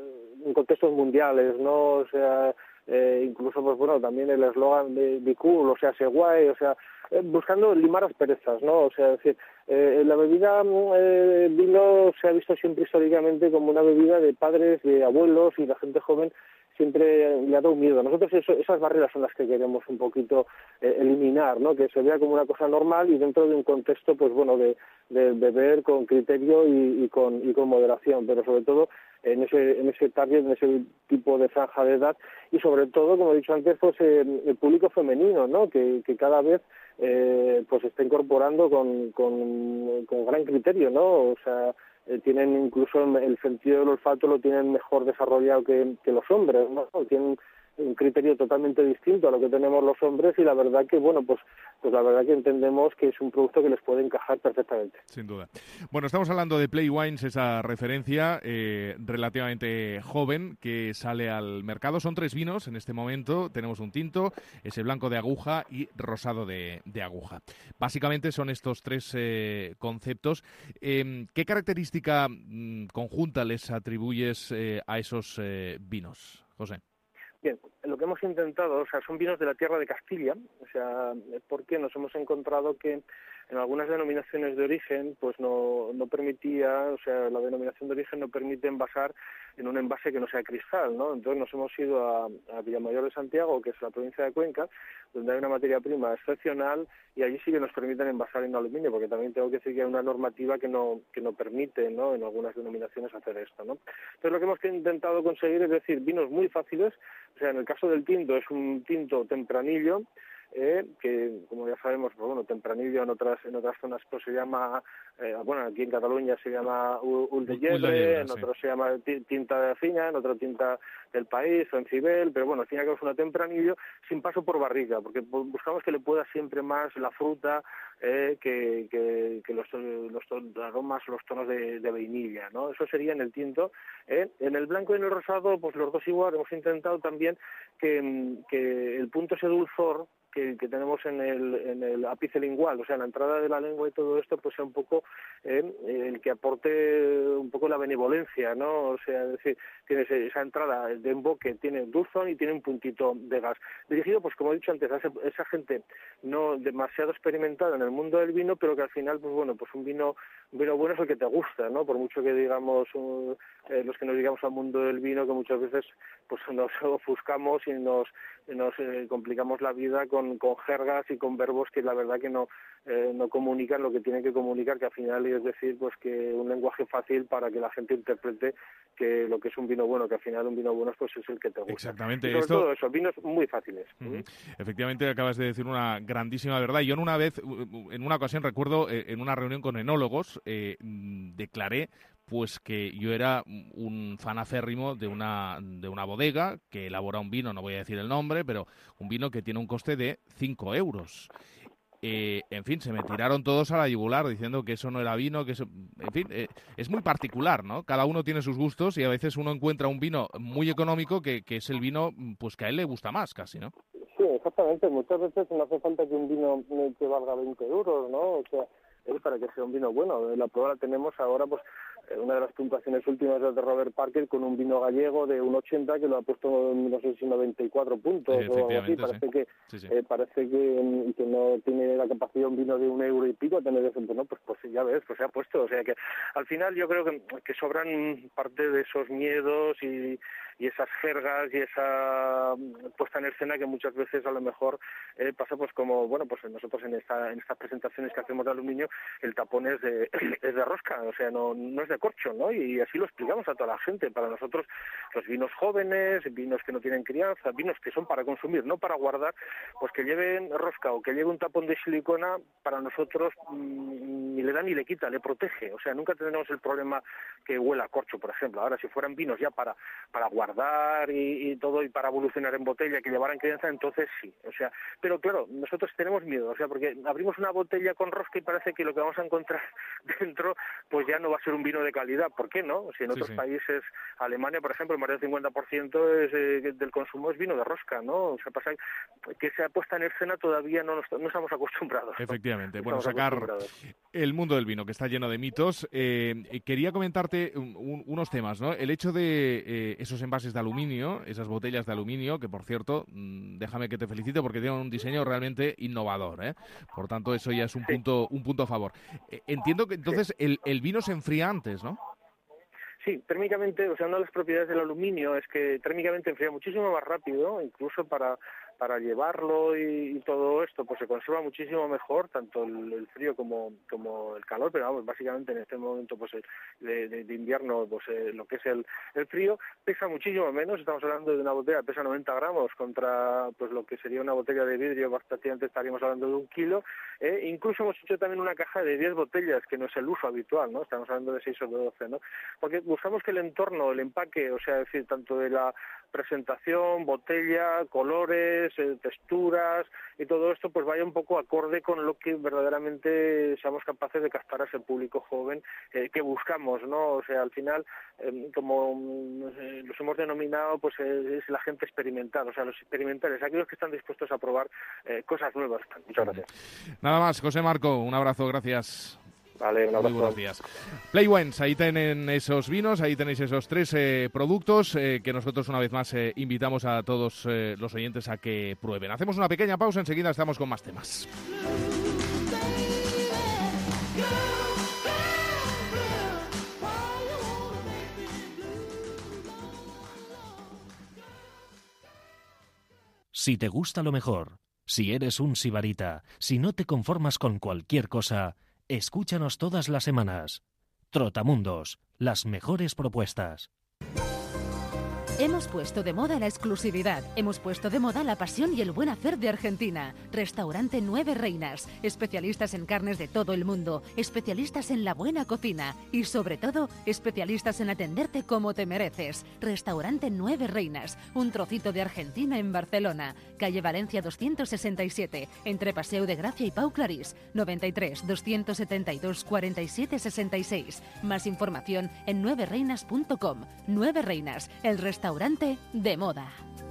en contextos mundiales, ¿no? O sea, Eh, incluso pues bueno también el eslogan de Be Cool, o sea, sé guay, o sea, eh, buscando limar asperezas, ¿no? O sea, es decir, eh, la bebida eh, vino se ha visto siempre históricamente como una bebida de padres, de abuelos y la gente joven siempre le ha dado miedo. Nosotros eso, esas barreras son las que queremos un poquito eh, eliminar, ¿no? Que se vea como una cosa normal y dentro de un contexto, pues bueno, de, de beber con criterio y, y con y con moderación, pero sobre todo en ese en ese target, en ese tipo de franja de edad y sobre todo, como he dicho antes, pues eh, el público femenino, ¿no? Que, que cada vez eh, pues está incorporando con, con, con gran criterio, ¿no? O sea, eh, tienen incluso el sentido del olfato lo tienen mejor desarrollado que, que los hombres, ¿no? Tienen un criterio totalmente distinto a lo que tenemos los hombres y la verdad que, bueno, pues pues la verdad que entendemos que es un producto que les puede encajar perfectamente. Sin duda. Bueno, estamos hablando de Play Wines, esa referencia eh, relativamente joven que sale al mercado. Son tres vinos en este momento. Tenemos un tinto, ese blanco de aguja y rosado de, de aguja. Básicamente son estos tres eh, conceptos. Eh, ¿Qué característica mm, conjunta les atribuyes eh, a esos eh, vinos, José? Bien, lo que hemos intentado, o sea, son vinos de la tierra de Castilla, o sea, porque nos hemos encontrado que en algunas denominaciones de origen, pues no, no permitía, o sea, la denominación de origen no permite envasar en un envase que no sea cristal, ¿no? Entonces nos hemos ido a, a Villamayor de Santiago, que es la provincia de Cuenca, donde hay una materia prima excepcional y allí sí que nos permiten envasar en aluminio, porque también tengo que decir que hay una normativa que no que no permite, ¿no?, en algunas denominaciones hacer esto, ¿no? Entonces lo que hemos intentado conseguir es decir, vinos muy fáciles, o sea, en el caso del tinto es un tinto tempranillo, Eh, que como ya sabemos, pues bueno, tempranillo en otras en otras zonas pues se llama, eh, bueno, aquí en Cataluña se llama ul de llebre, en otros sí. se llama tinta de Aciña, en otro tinta del país, o en Cibel, pero bueno, al fin y al cabo es una tempranillo sin paso por barrica, porque buscamos que le pueda siempre más la fruta eh, que, que, que los, los, los aromas, los tonos de, de vainilla, ¿no? Eso sería en el tinto. Eh. En el blanco y en el rosado, pues los dos igual, hemos intentado también que, que el punto ese dulzor Que, que tenemos en el, en el ápice lingual, o sea, en la entrada de la lengua y todo esto, pues sea un poco eh, el que aporte un poco la benevolencia, ¿no? O sea, es decir, tiene esa entrada de emboque, tiene dulzón y tiene un puntito de gas. Dirigido, pues como he dicho antes, a esa, esa gente no demasiado experimentada en el mundo del vino, pero que al final, pues bueno, pues un vino, un vino bueno es el que te gusta, ¿no? Por mucho que digamos, uh, eh, los que nos digamos al mundo del vino, que muchas veces pues nos ofuscamos y nos, y nos eh, complicamos la vida con con jergas y con verbos que la verdad que no eh, no comunican lo que tienen que comunicar, que al final es decir pues que un lenguaje fácil para que la gente interprete que lo que es un vino bueno, que al final un vino bueno pues es el que te gusta. Exactamente. Y sobre Esto... todo eso, vinos muy fáciles. Uh-huh. Efectivamente, acabas de decir una grandísima verdad. Yo en una vez, en una ocasión recuerdo, eh, en una reunión con enólogos, eh, declaré pues que yo era un fan aférrimo de una de una bodega que elabora un vino, no voy a decir el nombre, pero un vino que tiene un coste de cinco euros. eh, en fin, se me tiraron todos a la yugular diciendo que eso no era vino, que eso... En fin, eh, es muy particular, ¿no? Cada uno tiene sus gustos y a veces uno encuentra un vino muy económico que, que es el vino pues que a él le gusta más casi, ¿no? Sí, exactamente. Muchas veces no hace falta que un vino que valga veinte euros, ¿no? O sea, es para que sea un vino bueno. La prueba la tenemos ahora, pues, una de las puntuaciones últimas es de Robert Parker con un vino gallego de un ochenta que lo ha puesto, no sé si noventa y cuatro puntos o algo así. Parece sí. que Sí, sí. Eh, parece que, que no tiene la capacidad un vino de un euro y pico a tener eso. Bueno, pues, pues ya ves, pues se ha puesto. O sea que al final yo creo que, que sobran parte de esos miedos y, y esas jergas y esa puesta en escena que muchas veces a lo mejor eh, pasa pues como, bueno, pues nosotros en esta en estas presentaciones que hacemos de aluminio, el tapón es de, es de rosca, o sea, no, no es de corcho, ¿no? Y así lo explicamos a toda la gente. Para nosotros los vinos jóvenes, vinos que no tienen crianza, vinos que son para consumir, no para guardar, pues que lleven rosca o que lleve un tapón de silicona, para nosotros mmm, ni le da ni le quita, le protege. O sea, nunca tendremos el problema que huela a corcho, por ejemplo. Ahora, si fueran vinos ya para para guardar y, y todo, y para evolucionar en botella, que llevaran crianza, entonces sí. O sea, pero claro, nosotros tenemos miedo, o sea, porque abrimos una botella con rosca y parece que lo que vamos a encontrar dentro, pues ya no va a ser un vino de calidad. ¿Por qué no? Si en otros sí, sí. países, Alemania, por ejemplo, más del cincuenta por ciento es, eh, del consumo es vino de rosca, ¿no? O sea, pasa que esa puesta en escena todavía no, nos, no estamos acostumbrados, ¿no? Efectivamente. No Bueno, estamos sacar acostumbrados. el mundo del vino, que está lleno de mitos. Eh, quería comentarte un, un, unos temas, ¿no? El hecho de eh, esos envases de aluminio, esas botellas de aluminio, que por cierto, mmm, déjame que te felicite porque tienen un diseño realmente innovador, ¿eh? Por tanto, eso ya es un, sí. punto, un punto a favor. Eh, entiendo que entonces sí. el, el vino se enfría antes, ¿no? Sí, térmicamente, o sea, una de las propiedades del aluminio es que térmicamente enfría muchísimo más rápido, incluso para para llevarlo y, y todo esto, pues se conserva muchísimo mejor, tanto el, el frío como como el calor, pero vamos, básicamente en este momento pues de, de, de invierno, pues eh, lo que es el, el frío, pesa muchísimo menos. Estamos hablando de una botella que pesa noventa gramos contra pues lo que sería una botella de vidrio, bastante antes estaríamos hablando de un kilo. Eh, incluso hemos hecho también una caja de diez botellas, que no es el uso habitual, ¿no? Estamos hablando de seis o de doce, ¿no? Porque buscamos que el entorno, el empaque, o sea, es decir, tanto de la presentación, botella, colores, eh, texturas y todo esto, pues vaya un poco acorde con lo que verdaderamente seamos capaces de captar a ese público joven eh, que buscamos, ¿no? O sea, al final, eh, como eh, los hemos denominado, pues eh, es la gente experimental, o sea, los experimentales, aquellos que están dispuestos a probar eh, cosas nuevas. Muchas gracias. Nada más, José Marco, un abrazo, gracias. Vale, un abrazo. Muy buenos días. Playwines, ahí tienen esos vinos, ahí tenéis esos tres eh, productos eh, que nosotros una vez más eh, invitamos a todos eh, los oyentes a que prueben. Hacemos una pequeña pausa, enseguida estamos con más temas. Si te gusta lo mejor, si eres un sibarita, si no te conformas con cualquier cosa, escúchanos todas las semanas. Trotamundos, las mejores propuestas. Hemos puesto de moda la exclusividad, hemos puesto de moda la pasión y el buen hacer de Argentina. Restaurante Nueve Reinas, especialistas en carnes de todo el mundo, especialistas en la buena cocina y sobre todo, especialistas en atenderte como te mereces. Restaurante Nueve Reinas, un trocito de Argentina en Barcelona, calle Valencia doscientos sesenta y siete, entre Paseo de Gracia y Pau Clarís, noventa y tres, doscientos setenta y dos, cuarenta y siete, sesenta y seis. Más información en nueve reinas punto com. Nueve Reinas, el restaurante Restaurante de moda.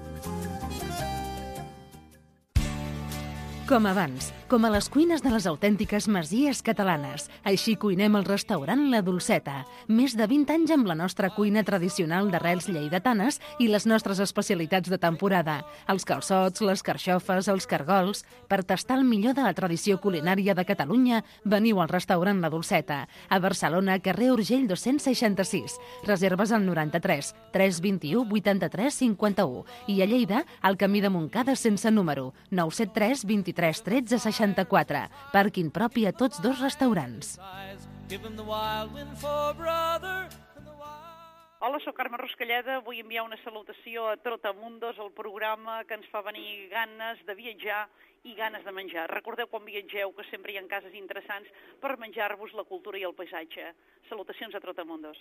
Com abans, com a les cuines de les autèntiques masies catalanes. Així cuinem al restaurant La Dolceta. Més de vint anys amb la nostra cuina tradicional d'arrels lleidatanes i les nostres especialitats de temporada. Els calçots, les carxofes, els cargols. Per tastar el millor de la tradició culinària de Catalunya, veniu al restaurant La Dolceta. A Barcelona, carrer Urgell dos-cents seixanta-sis. Reserves al noranta-tres, tres vint-i-u, vuitanta-tres, cinquanta-u. I a Lleida, al camí de Montcada sense número, nou set tres, vint-i-tres, tretze, seixanta-quatre. Pàrquing propi a tots dos restaurants. Hola, sóc Carme Ruscalleda. Vull enviar una salutació a Trotamundos, el programa que ens fa venir ganes de viatjar i ganes de menjar. Recordeu quan viatgeu que sempre hi ha cases interessants per menjar-vos la cultura i el paisatge. Salutacions a Trotamundos.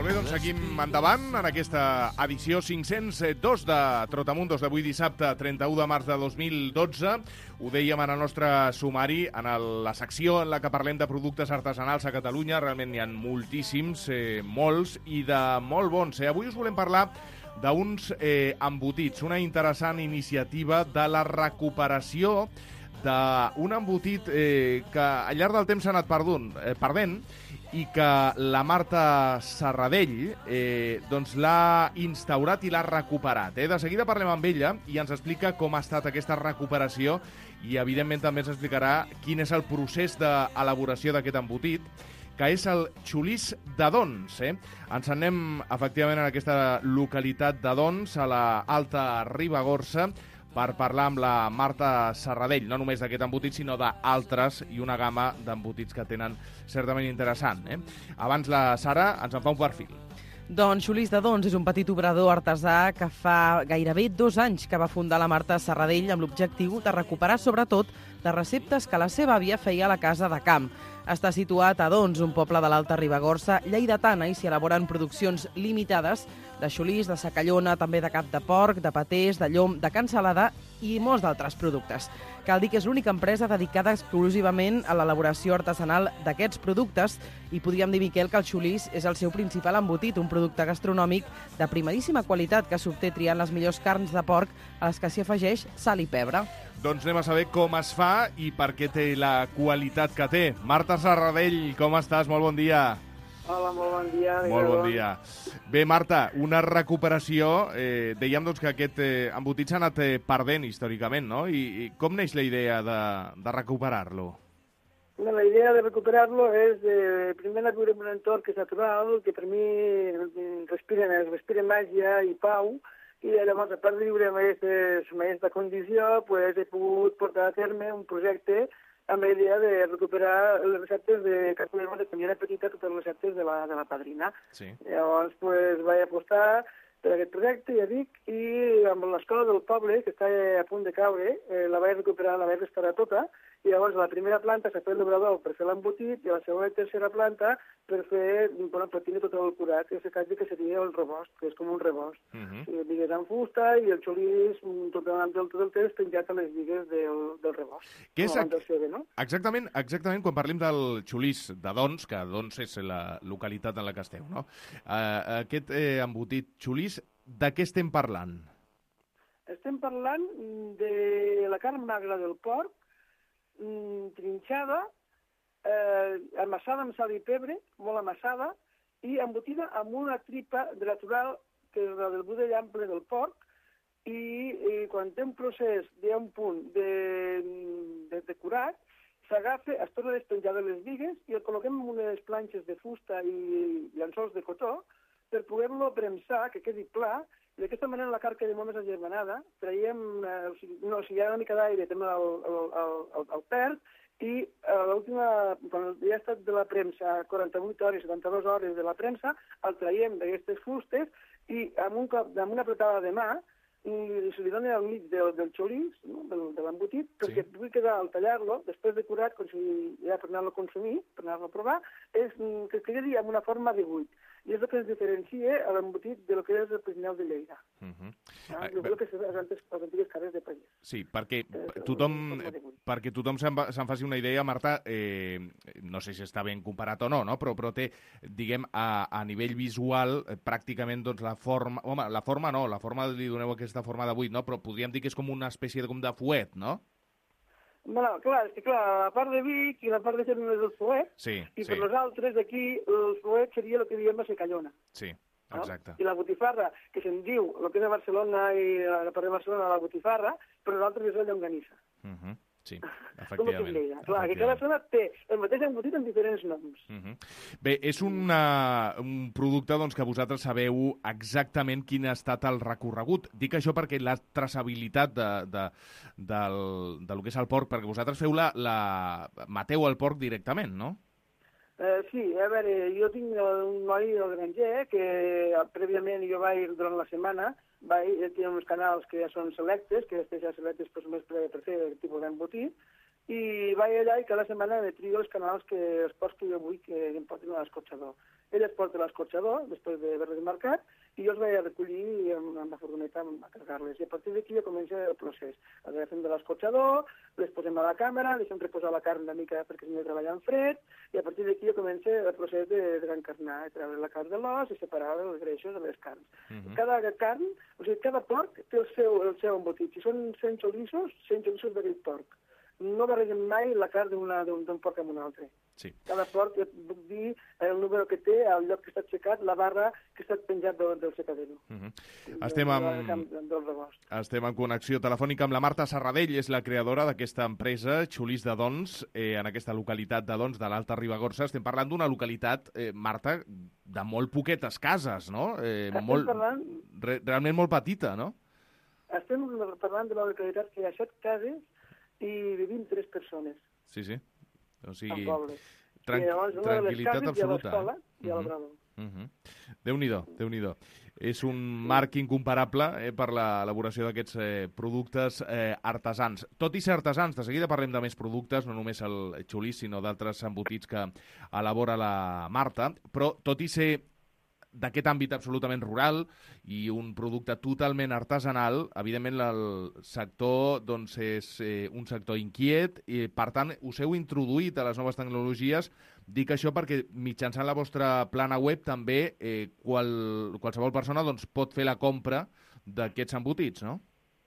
Molt bé, doncs seguim endavant en aquesta edició cinc-cents dos de Trotamundos d'avui dissabte, trenta-u de març de dos mil dotze. Ho dèiem en el nostre sumari, en el, la secció en la que parlem de productes artesanals a Catalunya. Realment n'hi ha moltíssims, eh, molts, i de molt bons. Eh? Avui us volem parlar d'uns eh, embotits, una interessant iniciativa de la recuperació d'un embotit eh, que al llarg del temps s'ha anat perdent, eh, perdent i que la Marta Serradell eh, doncs l'ha instaurat i l'ha recuperat. Eh? De seguida parlem amb ella i ens explica com ha estat aquesta recuperació i, evidentment, també ens explicarà quin és el procés d'elaboració d'aquest embotit, que és el xulís de Dons. Eh? Ens anem, efectivament, en aquesta localitat de Dons, a la Alta Ribagorça, per parlar amb la Marta Serradell, no només d'aquest embotit, sinó d'altres i una gamma d'embotits que tenen certament interessant. Eh? Abans la Sara ens en fa un perfil. Doncs Xulís de Dons és un petit obrador artesà que fa gairebé dos anys que va fundar la Marta Serradell amb l'objectiu de recuperar sobretot les receptes que la seva àvia feia a la casa de camp. Està situat a Dons, un poble de l'Alta Ribagorça, lleidatana, i s'hi elaboren produccions limitades de xulís, de sacallona, també de cap de porc, de patés, de llom, de cansalada i molts d'altres productes. Cal dir que és l'única empresa dedicada exclusivament a l'elaboració artesanal d'aquests productes i podríem dir, Miquel, que el xulís és el seu principal embotit, un producte gastronòmic de primeríssima qualitat que s'obté triant les millors carns de porc a les que s'hi afegeix sal i pebre. Doncs anem a saber com es fa i per què té la qualitat que té. Marta Serradell, com estàs? Molt bon dia. Hola, molt bon dia. Molt bon dia. Bé, Marta, una recuperació. Eh, dèiem doncs, que aquest eh, embotit s'ha anat eh, perdent històricament, no? I, i com neix la idea de, de recuperar-lo? Bueno, la idea de recuperar-lo és, eh, primer, anar a viure en un entorn que és natural, que per mi respiren, respiren màgia i pau, i llavors, a part de viure en aquesta condició, pues, he pogut portar a terme un projecte amb la idea de recuperar les receptes de casa meva de quan era petita, totes les receptes de la, de la padrina. Sí. Llavors, pues, vaig apostar per aquest projecte, ja dic, i amb l'escola del poble, que està a punt de caure, eh, la vaig recuperar, la vaig restaurar tota, i llavors a la primera planta s'ha fet l'obrador per fer l'embotit, i a la segona i tercera planta per fer, bueno, per tenir tot el curat, que és que seria el rebost, que és com un rebost. Uh -huh. I vigues amb fusta i el xulís tot el, tot el temps penjat a les vigues del, del rebost. Què és del C D, no? Exactament, exactament, quan parlem del xulís de Dons, que Dons és la localitat en la que esteu, no? Uh, aquest eh, embotit xulís, de què estem parlant? Estem parlant de la carn magra del porc, trinxada, eh, amassada amb sal i pebre, molt amassada, i embotida amb una tripa natural, que és la del budell ample del porc, i, i quan té un procés d'un punt de, de, de curat, s'agafa, es torna a despenjar de les vigues i el col·loquem en unes planxes de fusta i llençols de cotó per poder-lo premsar, que quedi pla, i d'aquesta manera la carn queda molt més agermanada, traiem, eh, o sigui, no, si hi ha una mica d'aire, també el, el, el, el, el perd, i eh, l'última, quan ja ha estat de la premsa, quaranta-vuit hores, setanta-dues hores de la premsa, el traiem d'aquestes fustes i amb, un cop, amb una apretada de mà i se li dona al mig del, del xolís, no? del, de l'embotit, perquè pugui quedar al tallar-lo, després de curat, si ja per anar-lo a consumir, per anar-lo a provar, és que quedi amb una forma de buit. I és el que ens diferencia a l'embotit de lo que és el Pirineu de Lleida. Uh -huh. ah, jo crec que és les, antes, les antigues carrers de Pallers. Sí, perquè tothom, perquè tothom se'n, se'n faci una idea, Marta, eh, no sé si està ben comparat o no, no? Però, però té, diguem, a, a nivell visual, eh, pràcticament doncs, la forma... Home, la forma no, la forma li doneu aquesta forma de buit, no? Però podríem dir que és com una espècie de, com de fuet, no? Bueno, clar, és que clar, la part de Vic i la part de Gerona és el fuet, sí, i sí. per nosaltres aquí el fuet seria el que diem la secallona. Sí, exacte. No? I la botifarra, que se'n diu, el que és a Barcelona i la part de Barcelona, la botifarra, per nosaltres és la llonganissa. Uh -huh. Sí, efectivament. Com que és Lleida. Clar, que cada zona té el mateix embotit amb diferents noms. Uh -huh. Bé, és una, un producte doncs, que vosaltres sabeu exactament quin ha estat el recorregut. Dic això perquè la traçabilitat de, de, del, de lo que és el porc, perquè vosaltres feu la, la... mateu el porc directament, no? Uh, sí, a veure, jo tinc un noi del granger que prèviament jo vaig durant la setmana vaig, ell té uns canals que ja són selectes, que després ja selectes pues, més per, per fer el tipus d'embotit, i vaig allà i cada setmana me trio els canals que els ports que jo vull que em portin a l'escorxador. Ell es porta a l'escorxador, després d'haver-les marcat, i jo els vaig a recollir amb, amb la furgoneta a carregar-les. I a partir d'aquí ja comença el procés. Les agafem de l'escorxador, les posem a la càmera, deixem reposar la carn una mica perquè s'ha de treballar en fred, i a partir d'aquí ja comença el procés de, de encarnar, treure la carn de l'os i separar els greixos de les carns. Uh-huh. Cada carn, o sigui, cada porc té el seu, el seu embotit. Si són cent xolissos, cent xolissos d'aquell porc. No barregem mai la carn d'un porc amb un altre. Sí. Cada porc, et puc dir el número que té, el lloc que està aixecat, la barra que està penjat del, del secadero. Uh -huh. Estem, amb... Estem en connexió telefònica amb la Marta Serradell, és la creadora d'aquesta empresa, Xolís de Dons, eh, en aquesta localitat de Dons, de l'Alta Ribagorça. Estem parlant d'una localitat, eh, Marta, de molt poquetes cases, no? Eh, molt... parlant... Re realment molt petita, no? Estem parlant de la localitat que hi ha set cases i vivim tres persones. Sí, sí. O sigui, tran tranquil·litat absoluta. I a l'escola i a l'obrador. Uh -huh. Déu-n'hi-do, Déu-n'hi-do. És un marc incomparable eh, per l'elaboració d'aquests eh, productes eh, artesans. Tot i ser artesans, de seguida parlem de més productes, no només el xolís, sinó d'altres embotits que elabora la Marta, però tot i ser d'aquest àmbit absolutament rural i un producte totalment artesanal, evidentment el sector doncs, és eh, un sector inquiet i, per tant, us heu introduït a les noves tecnologies. Dic això perquè mitjançant la vostra plana web també eh, qual, qualsevol persona doncs, pot fer la compra d'aquests embotits, no?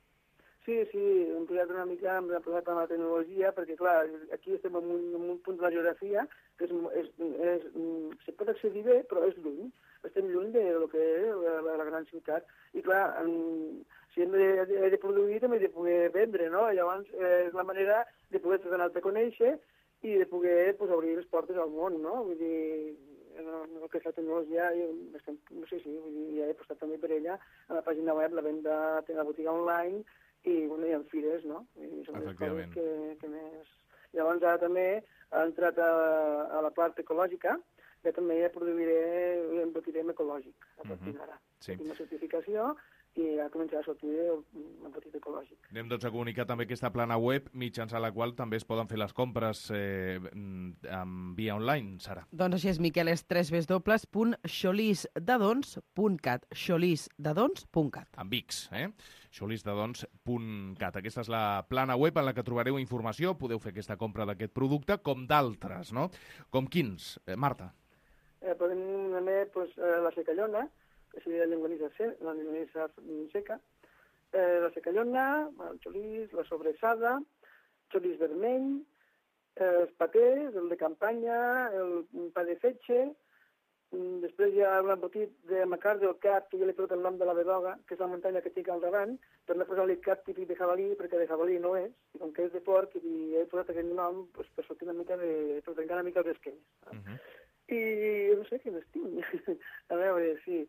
Sí, sí, hem posat una mica, hem posat amb la tecnologia, perquè, clar, aquí estem en un, en un punt de la geografia que és, és, és, se pot accedir bé, però és lluny. Estem lluny de lo que és la, la gran ciutat. I, clar, en, si hem de, de, de produir, també de poder vendre, no? Llavors, eh, és la manera de poder donar-te a conèixer i de poder pues, obrir les portes al món, no? Vull dir, el que és la tecnologia, jo, no sé si, vull dir, ja he postat també per ella a la pàgina web, la venda, té la botiga online, i, bueno, hi ha fires, no? I són les coses que, que més... Llavors ara també ha entrat a, a la part ecològica, que també ja produiré embotirem ecològic a partir d'ara. Uh -huh. Sí. Tinc una certificació i ja començarà a sortir l'embotit ecològic. Anem doncs a comunicar també aquesta plana web mitjançant la qual també es poden fer les compres eh, en via online, Sara. Doncs així és, Miquel, és w w w punt xolisdedons punt cat, xolisdedons punt cat. Amb X, eh? xolisdedons punt cat. Aquesta és la plana web en la que trobareu informació, podeu fer aquesta compra d'aquest producte, com d'altres, no? Com quins, eh, Marta? Eh, podem també pues, eh, la secallona, que seria la llonganissa, la llonganissa seca, eh, la secallona, el xolís, la sobressada, xolís vermell, eh, els patés, el de campanya, el pa de fetge, després hi ha l'embotit de Macar del Cap, que jo li he posat el nom de la Bedoga, que és la muntanya que tinc al davant, per no posar-li cap típic de jabalí, perquè de jabalí no és, i com que és de porc, i he posat aquest nom pues, per sortir una mica de... per trencar una mica els esquelles. Uh -huh. I no sé què més tinc. A veure, sí.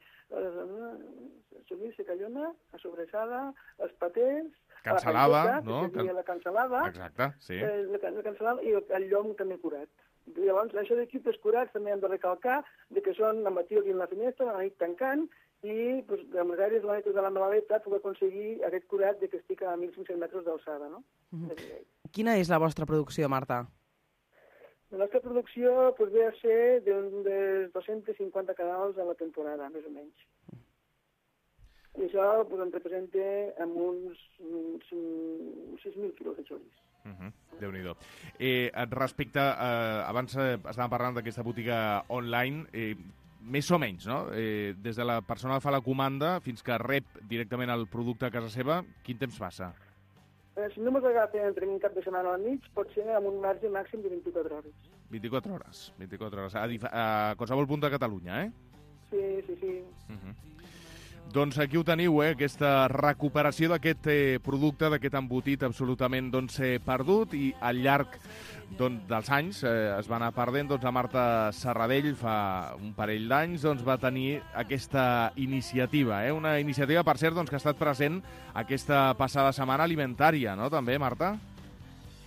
Xolís, secallona, la sobressada, els patés... Cansalada, la no? Que la cansalada. Exacte, sí. Eh, la, la cansalada i el, el llom també curat. Llavors, això d'aquí, els curats també hem de recalcar de que són al matí dins la finestra, a la nit tancant, i pues, amb les aèries de la malaleta puc aconseguir aquest curat de que estic a mil cinc-cents metres d'alçada, no? Mm -hmm. Quina és la vostra producció, Marta? La nostra producció pues, ve a ser de dos-cents cinquanta canals a la temporada, més o menys. I això pues, em representa amb uns, uns sis mil quilos de xolís. Uh -huh. Déu-n'hi-do. Eh, respecte, eh, abans eh, estàvem parlant d'aquesta botiga online, eh, més o menys, no? Eh, des de la persona que fa la comanda fins que rep directament el producte a casa seva, quin temps passa? Eh, si no mos agafa entre un cap de setmana al mig, pot ser amb un marge màxim de vint-i-quatre hores. vint-i-quatre hores, vint-i-quatre hores. A, a qualsevol punt de Catalunya, eh? Sí, sí, sí. Uh -huh. Doncs aquí ho teniu, eh? Aquesta recuperació d'aquest eh, producte, d'aquest embotit absolutament doncs, eh, perdut, i al llarg doncs, dels anys eh, es va anar perdent. Doncs la Marta Serradell fa un parell d'anys doncs, va tenir aquesta iniciativa, eh? Una iniciativa, per cert, doncs, que ha estat present aquesta passada setmana alimentària, no? També, Marta? Sí,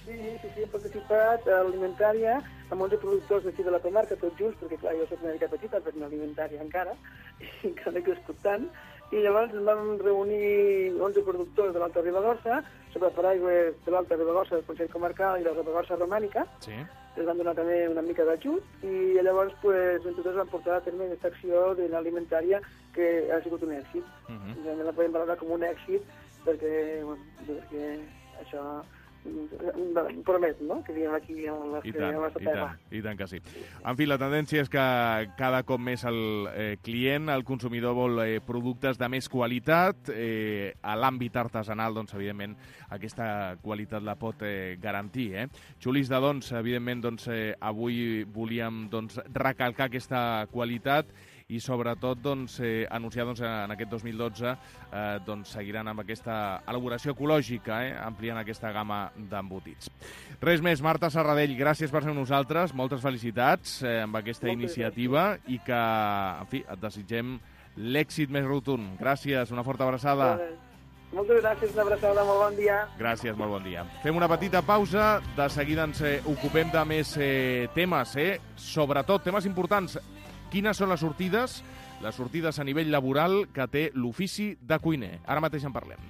Sí, sí, sí, hem participat a l'alimentària amb onze productors d'aquí de la comarca, tots junts, perquè clar, jo soc una mica petita, però no alimentària encara, i encara he crescut tant, i llavors ens vam reunir onze productors de l'Alta Ribagorça sobre paraigües de l'Alta Ribagorça, del Consell Comarcal i de la Ribagorça Romànica. Sí. Ens van donar també una mica d'ajut i llavors pues, entre tots vam portar a terme aquesta acció de l'alimentària que ha sigut un èxit. Uh -huh. Realment la podem valorar com un èxit perquè, bueno, perquè això promet, no?, que diguem aquí en la, I tant, en la i tant, i tant que sí. En fi, la tendència és que cada cop més el eh, client, el consumidor, vol eh, productes de més qualitat. Eh, a l'àmbit artesanal, doncs, evidentment, aquesta qualitat la pot eh, garantir. Eh? Xulista, doncs, evidentment, doncs, eh, avui volíem doncs, recalcar aquesta qualitat i sobretot doncs, eh, anunciar doncs, en aquest dos mil dotze eh, doncs, seguiran amb aquesta elaboració ecològica, eh, ampliant aquesta gamma d'embotits. Res més, Marta Serradell, gràcies per ser amb nosaltres, moltes felicitats eh, amb aquesta moltes iniciativa gràcies. I que, en fi, et desitgem l'èxit més rotund. Gràcies, una forta abraçada. Bé, moltes gràcies, una abraçada, molt bon dia. Gràcies, molt bon dia. Fem una petita pausa, de seguida ens eh, ocupem de més eh, temes, eh? Sobretot temes importants. Quines són les sortides, les sortides a nivell laboral que té l'ofici de cuiner? Ara mateix en parlem.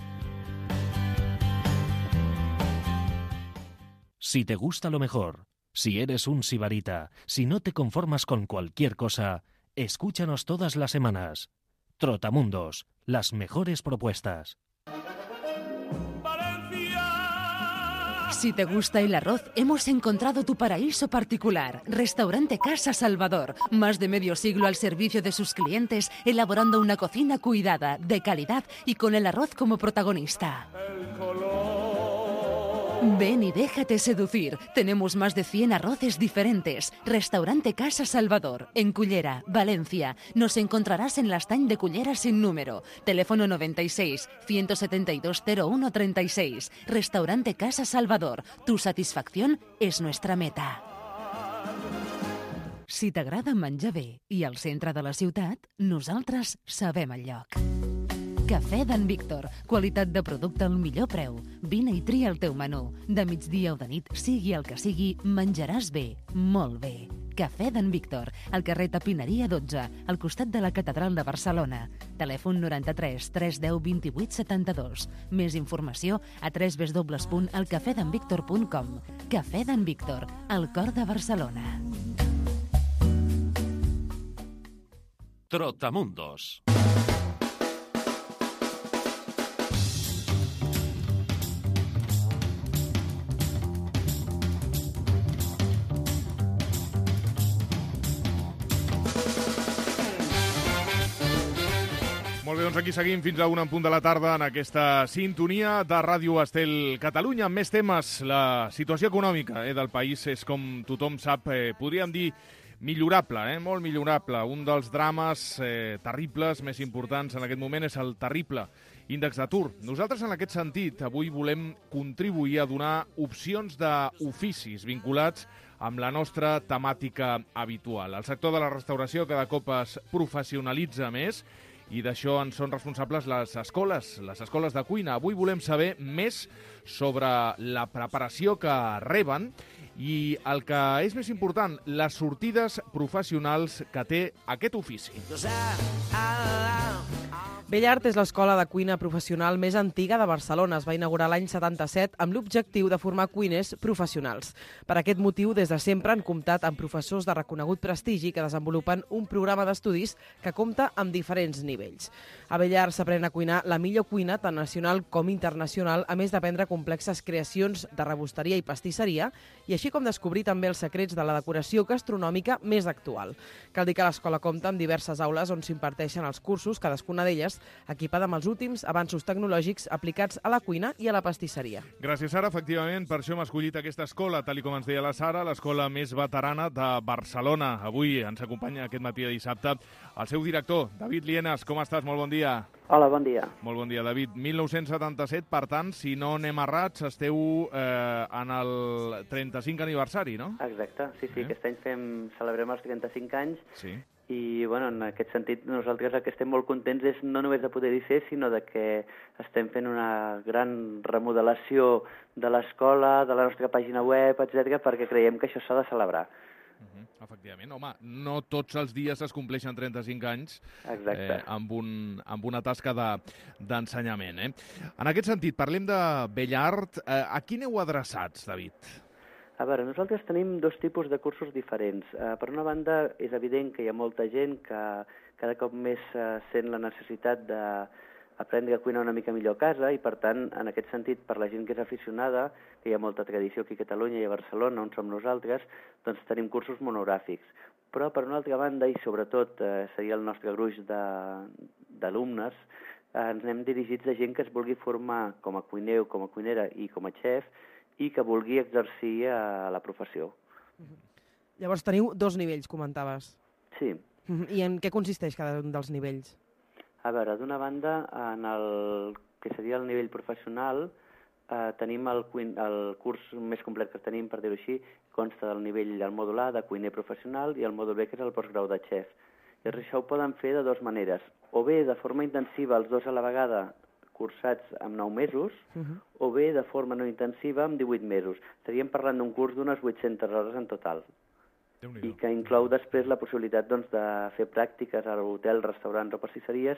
Si te gusta lo mejor, si eres un sibarita, si no te conformas con cualquier cosa, escúchanos todas las semanas. Trotamundos, las mejores propuestas. Si te gusta el arroz, hemos encontrado tu paraíso particular. Restaurante Casa Salvador. Más de medio siglo al servicio de sus clientes, elaborando una cocina cuidada, de calidad y con el arroz como protagonista. Ven y déjate seducir. Tenemos más de cien arroces diferentes. Restaurante Casa Salvador, en Cullera, Valencia. Nos encontrarás en la estany de Cullera sin número. Teléfono noventa y seis, ciento setenta y dos, cero uno treinta y seis. Restaurante Casa Salvador. Tu satisfacción es nuestra meta. Si t'agrada menjar bé i al centre de la ciutat, nosaltres sabem el lloc. Cafè d'en Víctor. Qualitat de producte al millor preu. Vine i tria el teu menú. De migdia o de nit, sigui el que sigui, menjaràs bé, molt bé. Cafè d'en Víctor, al carrer Tapineria dotze, al costat de la Catedral de Barcelona. Telèfon noranta-tres, tres deu, vint-i-vuit, setanta-dos. Més informació a w w w punt el cafè d'en víctor punt com. Cafè d'en Víctor, al cor de Barcelona. Trotamundos. Molt bé, doncs aquí seguim fins a una en punt de la tarda en aquesta sintonia de Ràdio Estel Catalunya. Amb més temes, la situació econòmica eh, del país és, com tothom sap, eh, podríem dir millorable, eh, molt millorable. Un dels drames eh, terribles més importants en aquest moment és el terrible índex d'atur. Nosaltres, en aquest sentit, avui volem contribuir a donar opcions d'oficis vinculats amb la nostra temàtica habitual. El sector de la restauració cada cop es professionalitza més i d'això en són responsables les escoles, les escoles de cuina. Avui volem saber més sobre la preparació que reben i el que és més important, les sortides professionals que té aquest ofici. Bellart és l'escola de cuina professional més antiga de Barcelona. Es va inaugurar l'any setanta-set amb l'objectiu de formar cuiners professionals. Per aquest motiu, des de sempre han comptat amb professors de reconegut prestigi que desenvolupen un programa d'estudis que compta amb diferents nivells. A Bellart s'aprèn a cuinar la millor cuina, tant nacional com internacional, a més d'aprendre complexes creacions de rebosteria i pastisseria, i així com descobrir també els secrets de la decoració gastronòmica més actual. Cal dir que l'escola compta amb diverses aules on s'imparteixen els cursos, cadascuna d'elles equipada amb els últims avanços tecnològics aplicats a la cuina i a la pastisseria. Gràcies, Sara. Efectivament, per això hem escollit aquesta escola, tal com ens deia la Sara, l'escola més veterana de Barcelona. Avui ens acompanya aquest matí de dissabte el seu director, David Lienas. Com estàs? Molt bon dia. Hola, bon dia. Molt bon dia, David. mil nou-cents setanta-set, per tant, si no anem errats, esteu eh, en el trenta-cinc aniversari, no? Exacte, sí, sí, eh? Aquest any fem, celebrem els trenta-cinc anys. Sí. I bueno, en aquest sentit nosaltres el que estem molt contents és no només de poder-hi ser, sinó de que estem fent una gran remodelació de l'escola, de la nostra pàgina web, etcètera, perquè creiem que això s'ha de celebrar. Uh-huh. Efectivament, home, no tots els dies es compleixen trenta-cinc anys eh, amb, un, amb una tasca d'ensenyament. De, eh? En aquest sentit, parlem de Bellart. Eh, a qui aneu adreçats, David? A veure, nosaltres tenim dos tipus de cursos diferents. Uh, per una banda, és evident que hi ha molta gent que cada cop més uh, sent la necessitat d'aprendre a cuinar una mica millor a casa i, per tant, en aquest sentit, per la gent que és aficionada, que hi ha molta tradició aquí a Catalunya i a Barcelona, on som nosaltres, doncs tenim cursos monogràfics. Però, per una altra banda, i sobretot uh, seria el nostre gruix d'alumnes, uh, ens anem dirigits a gent que es vulgui formar com a cuiner o com a cuinera i com a xef, i que vulgui exercir a la professió. Llavors teniu dos nivells, comentaves. Sí. I en què consisteix cada un dels nivells? A veure, d'una banda, en el que seria el nivell professional, eh, tenim el, el curs més complet que tenim, per dir-ho així, consta del nivell, el mòdul A de cuiner professional i el mòdul B, que és el postgrau de xef. I això ho poden fer de dues maneres. O bé de forma intensiva, els dos a la vegada, cursats amb nou mesos, uh-huh. o bé de forma no intensiva amb divuit mesos. Estaríem parlant d'un curs d'unes vuit-centes hores en total. I que inclou després la possibilitat doncs, de fer pràctiques a hotels, restaurants o pastisseries,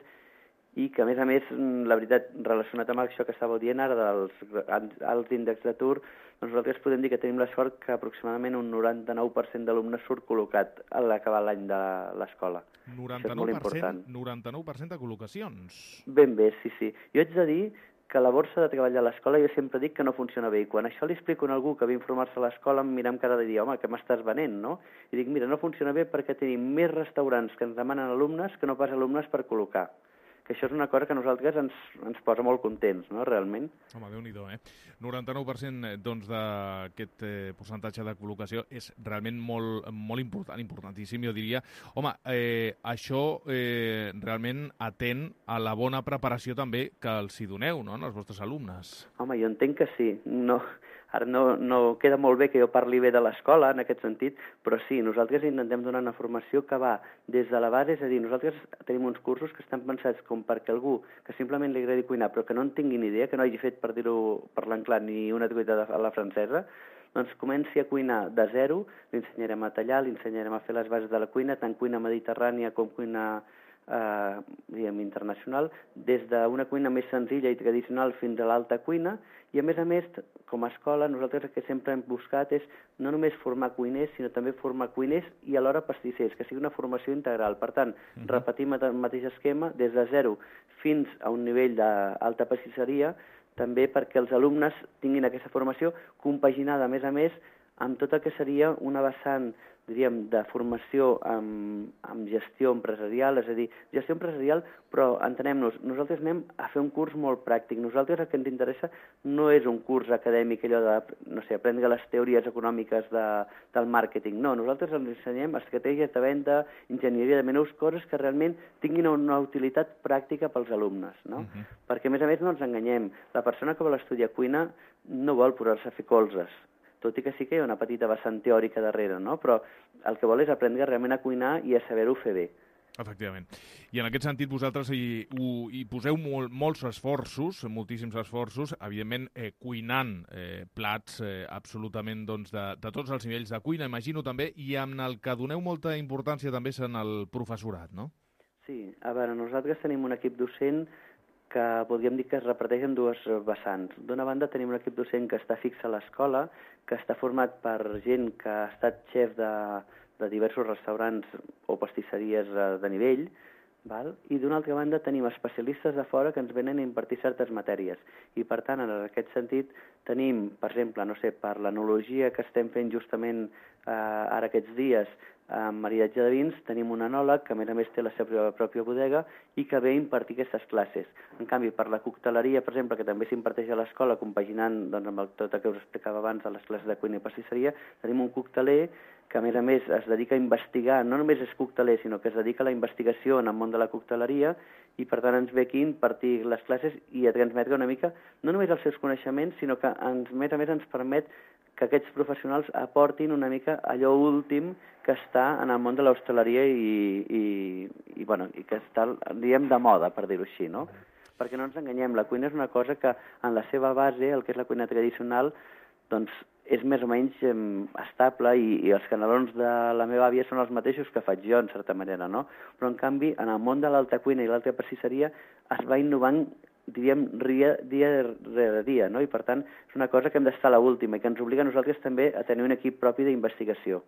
i que, a més a més, la veritat, relacionat amb això que estàveu dient ara dels alts índexs d'atur, doncs nosaltres podem dir que tenim la sort que aproximadament un noranta-nou per cent d'alumnes surt col·locat a l'acabar l'any de l'escola. noranta-nou per cent, noranta-nou per cent de col·locacions. Ben bé, sí, sí. Jo haig de dir que la borsa de treballar a l'escola jo sempre dic que no funciona bé. I quan això li explico a algú que ve a informar-se a l'escola em mira amb cara de dir, home, què m'estàs venent, no? I dic, mira, no funciona bé perquè tenim més restaurants que ens demanen alumnes que no pas alumnes per col·locar. Que això és una cosa que a nosaltres ens, ens posa molt contents, no?, realment. Home, Déu-n'hi-do, eh? noranta-nou per cent doncs, d'aquest eh, percentatge de col·locació és realment molt, molt important, importantíssim, jo diria. Home, eh, això eh, realment atén a la bona preparació també que els hi doneu, no?, als vostres alumnes. Home, jo entenc que sí. No... Ara no, no queda molt bé que jo parli bé de l'escola, en aquest sentit, però sí, nosaltres intentem donar una formació que va des de la base, és a dir, nosaltres tenim uns cursos que estan pensats com perquè algú que simplement li agradi cuinar, però que no en tingui ni idea, que no hagi fet, per dir-ho parlant clar, ni una truita a la francesa, doncs comenci a cuinar de zero, li ensenyarem a tallar, li ensenyarem a fer les bases de la cuina, tant cuina mediterrània com cuina eh, diguem, internacional, des d'una cuina més senzilla i tradicional fins a l'alta cuina, i a més a més, com a escola, nosaltres el que sempre hem buscat és no només formar cuiners, sinó també formar cuiners i alhora pastissers, que sigui una formació integral. Per tant, uh-huh. repetim el mateix esquema des de zero fins a un nivell d'alta pastisseria, també perquè els alumnes tinguin aquesta formació compaginada, a més a més, amb tot el que seria una vessant, diríem, de formació amb, amb gestió empresarial, és a dir, gestió empresarial, però entenem-nos, nosaltres anem a fer un curs molt pràctic. Nosaltres el que ens interessa no és un curs acadèmic, allò de, no sé, aprendre les teories econòmiques de, del màrqueting. No, nosaltres ens ensenyem estratègies de venda, enginyeria de menús, coses que realment tinguin una utilitat pràctica pels alumnes, no? Uh-huh. Perquè, a més a més, no ens enganyem. La persona que vol estudiar cuina no vol posar-se a fer colzes, tot i que sí que hi ha una petita vessant teòrica darrere, no? Però el que vol és aprendre realment a cuinar i a saber-ho fer bé. Efectivament. I en aquest sentit vosaltres hi, ho, hi poseu mol, molts esforços, moltíssims esforços, evidentment eh, cuinant eh, plats eh, absolutament doncs, de, de tots els nivells de cuina, imagino també, i amb el que doneu molta importància també és en el professorat, no? Sí, a veure, nosaltres tenim un equip docent que podríem dir que es reparteix en dues vessants. D'una banda tenim un equip docent que està fix a l'escola, que està format per gent que ha estat xef de, de diversos restaurants o pastisseries de nivell, val? I d'una altra banda tenim especialistes de fora que ens venen a impartir certes matèries. I per tant, en aquest sentit, tenim, per exemple, no sé, per l'enologia que estem fent justament eh, ara aquests dies, amb maridatge de vins, tenim un enòleg que a més a més té la seva pròpia bodega i que ve a impartir aquestes classes. En canvi, per la cocteleria, per exemple, que també s'imparteix a l'escola, compaginant doncs, amb el, tot el que us explicava abans a les classes de cuina i pastisseria, tenim un cocteler que a més a més es dedica a investigar, no només és cocteler, sinó que es dedica a la investigació en el món de la cocteleria i per tant ens ve aquí a impartir les classes i a transmetre una mica, no només els seus coneixements, sinó que ens, a més a més ens permet que aquests professionals aportin una mica allò últim que està en el món de l'hostaleria i, i, i, bueno, i que està, diguem, de moda, per dir-ho així, no? Perquè no ens enganyem, la cuina és una cosa que en la seva base, el que és la cuina tradicional, doncs és més o menys eh, estable i, i els canelons de la meva àvia són els mateixos que faig jo, en certa manera, no? Però, en canvi, en el món de l'alta cuina i l'alta pastisseria es va innovant, diríem, dia, dia rere dia, no? I, per tant, és una cosa que hem d'estar a l'última i que ens obliga a nosaltres també a tenir un equip propi d'investigació.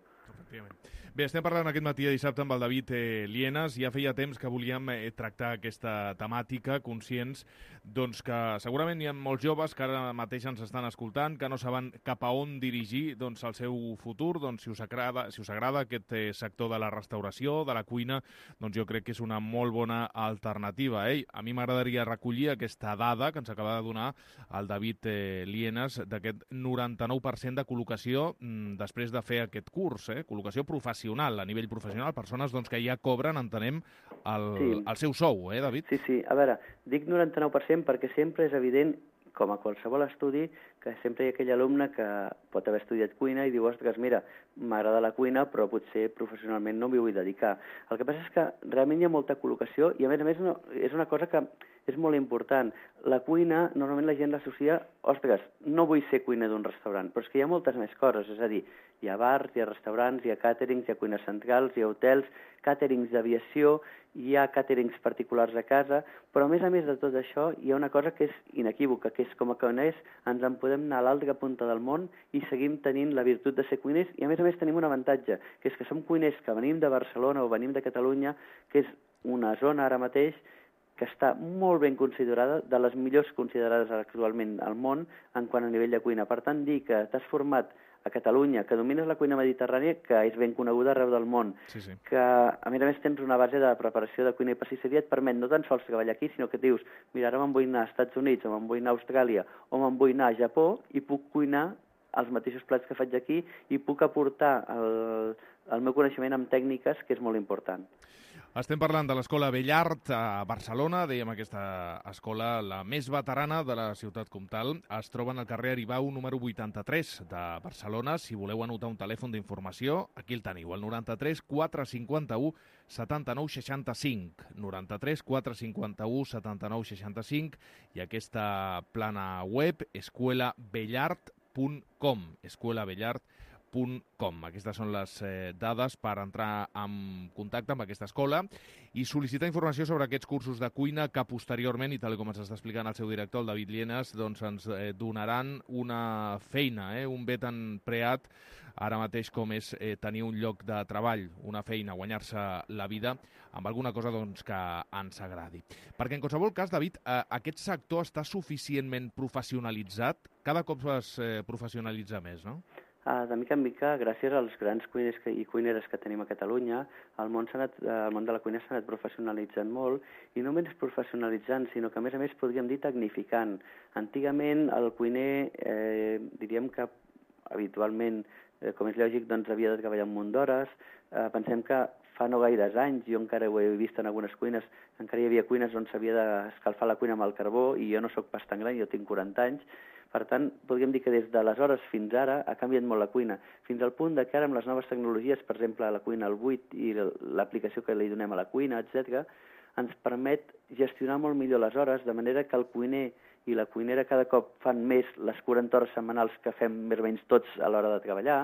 Bé, estem parlant aquest matí de dissabte amb el David eh, Lienas. Ja feia temps que volíem eh, tractar aquesta temàtica, conscients doncs, que segurament hi ha molts joves que ara mateix ens estan escoltant, que no saben cap a on dirigir doncs, el seu futur. Doncs, si us agrada, si us agrada aquest eh, sector de la restauració, de la cuina, doncs jo crec que és una molt bona alternativa. Eh? A mi m'agradaria recollir aquesta dada que ens acaba de donar el David eh, Lienas d'aquest noranta-nou per cent de col·locació mm, després de fer aquest curs, eh? Col·locació professional, a nivell professional, persones doncs, que ja cobren, entenem, el, sí. el seu sou, eh, David? Sí, sí. A veure, dic noranta-nou per cent perquè sempre és evident, com a qualsevol estudi, que sempre hi ha aquell alumne que pot haver estudiat cuina i diu, ostres, mira, m'agrada la cuina, però potser professionalment no m'hi vull dedicar. El que passa és que realment hi ha molta col·locació i, a més a més, no, és una cosa que és molt important. La cuina, normalment la gent l'associa, ostres, no vull ser cuiner d'un restaurant, però és que hi ha moltes més coses, és a dir, hi ha bars, hi ha restaurants, hi ha càterings, hi ha cuines centrals, hi ha hotels, càterings d'aviació, hi ha càterings particulars a casa, però a més a més de tot això hi ha una cosa que és inequívoca, que és com a cuiners ens en podem anar a l'altra punta del món i seguim tenint la virtut de ser cuiners i a més a més tenim un avantatge, que és que som cuiners que venim de Barcelona o venim de Catalunya, que és una zona ara mateix que està molt ben considerada, de les millors considerades actualment al món en quant a nivell de cuina. Per tant, dir que t'has format a Catalunya, que domines la cuina mediterrània, que és ben coneguda arreu del món, sí, sí. que a més a més tens una base de preparació de cuina i pastisseria, et permet no tan sols treballar aquí, sinó que dius, mira, ara me'n vull anar als Estats Units, o me'n vull anar a Austràlia, o me'n vull anar a Japó, i puc cuinar els mateixos plats que faig aquí, i puc aportar el, el meu coneixement amb tècniques, que és molt important. Estem parlant de l'Escola Bellart a Barcelona, dèiem aquesta escola, la més veterana de la ciutat comtal. Es troba en el carrer Aribau número vuitanta-tres de Barcelona. Si voleu anotar un telèfon d'informació, aquí el teniu, el noranta-tres quatre cinquanta-u setanta-nou seixanta-cinc. noranta-tres quatre cinquanta-u setanta-nou seixanta-cinc i aquesta plana web escuela bellart punt com, escuela bellart punt com. Aquestes són les eh, dades per entrar en contacte amb aquesta escola i sol·licitar informació sobre aquests cursos de cuina que posteriorment, i tal com ens està explicant el seu director, el David Lienas, doncs ens eh, donaran una feina, eh, un bé tan preat ara mateix com és eh, tenir un lloc de treball, una feina, guanyar-se la vida amb alguna cosa doncs, que ens agradi. Perquè en qualsevol cas, David, eh, aquest sector està suficientment professionalitzat? Cada cop es eh, professionalitza més, no? Uh, de mica en mica, gràcies als grans cuiners que, i cuineres que tenim a Catalunya, el món, anat, el món de la cuina s'ha anat professionalitzant molt, i no només professionalitzant, sinó que a més a més podríem dir tecnificant. Antigament el cuiner, eh, diríem que habitualment, eh, com és lògic, doncs havia de treballar un munt d'hores. Eh, pensem que fa no gaires anys, jo encara ho he vist en algunes cuines, encara hi havia cuines on s'havia d'escalfar la cuina amb el carbó, i jo no sóc pas tan gran, jo tinc quaranta anys. Per tant, podríem dir que des d'aleshores fins ara ha canviat molt la cuina, fins al punt de que ara amb les noves tecnologies, per exemple la cuina al buit i l'aplicació que li donem a la cuina, etcètera, ens permet gestionar molt millor les hores, de manera que el cuiner i la cuinera cada cop fan més les quaranta hores setmanals que fem més o menys tots a l'hora de treballar.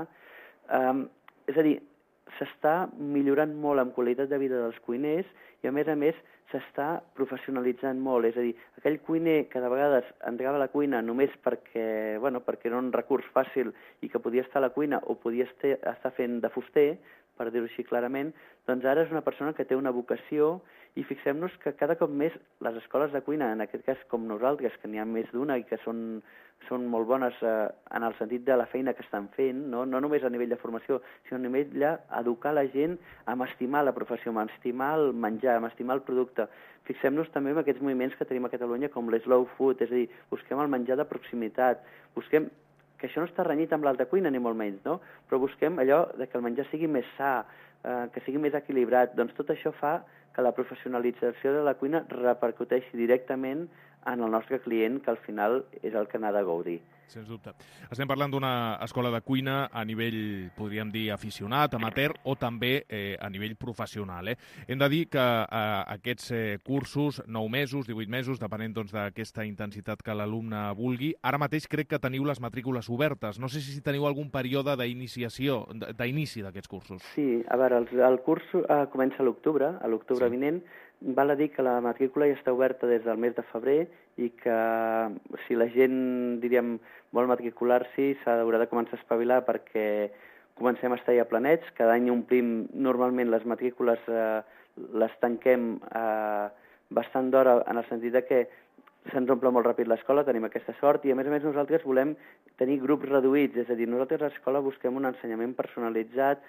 Um, és a dir, s'està millorant molt en qualitat de vida dels cuiners i, a més a més, s'està professionalitzant molt. És a dir, aquell cuiner que de vegades entrava a la cuina només perquè, bueno, perquè era un recurs fàcil i que podia estar a la cuina o podia estar fent de fuster, per dir-ho així clarament, doncs ara és una persona que té una vocació i fixem-nos que cada cop més les escoles de cuina, en aquest cas com nosaltres, que n'hi ha més d'una i que són, són molt bones eh, en el sentit de la feina que estan fent, no? No només a nivell de formació, sinó a nivell d'educar la gent a estimar la professió, a estimar el menjar, a estimar el producte. Fixem-nos també en aquests moviments que tenim a Catalunya com l'slow food, és a dir, busquem el menjar de proximitat, busquem que això no està renyit amb l'alta cuina, ni molt menys, no? Però busquem allò de que el menjar sigui més sa, eh, que sigui més equilibrat. Doncs tot això fa que la professionalització de la cuina repercuteixi directament en el nostre client, que al final és el que n'ha de gaudir. Sens dubte. Estem parlant d'una escola de cuina a nivell, podríem dir, aficionat, amateur, o també eh, a nivell professional. Eh? Hem de dir que eh, aquests eh, cursos, nou mesos, divuit mesos, depenent doncs, d'aquesta intensitat que l'alumne vulgui, ara mateix crec que teniu les matrícules obertes. No sé si teniu algun període d'iniciació, d'inici d'aquests cursos. Sí, a veure, el, el curs eh, comença a l'octubre, a l'octubre sí. vinent. Val a dir que la matrícula ja està oberta des del mes de febrer i que si la gent, diríem, vol matricular-s'hi, s'haurà de començar a espavilar perquè comencem a estar ja planets. Cada any omplim, normalment les matrícules eh, les tanquem eh, bastant d'hora en el sentit de que se'ns omple molt ràpid l'escola, tenim aquesta sort, i a més a més nosaltres volem tenir grups reduïts, és a dir, nosaltres a l'escola busquem un ensenyament personalitzat,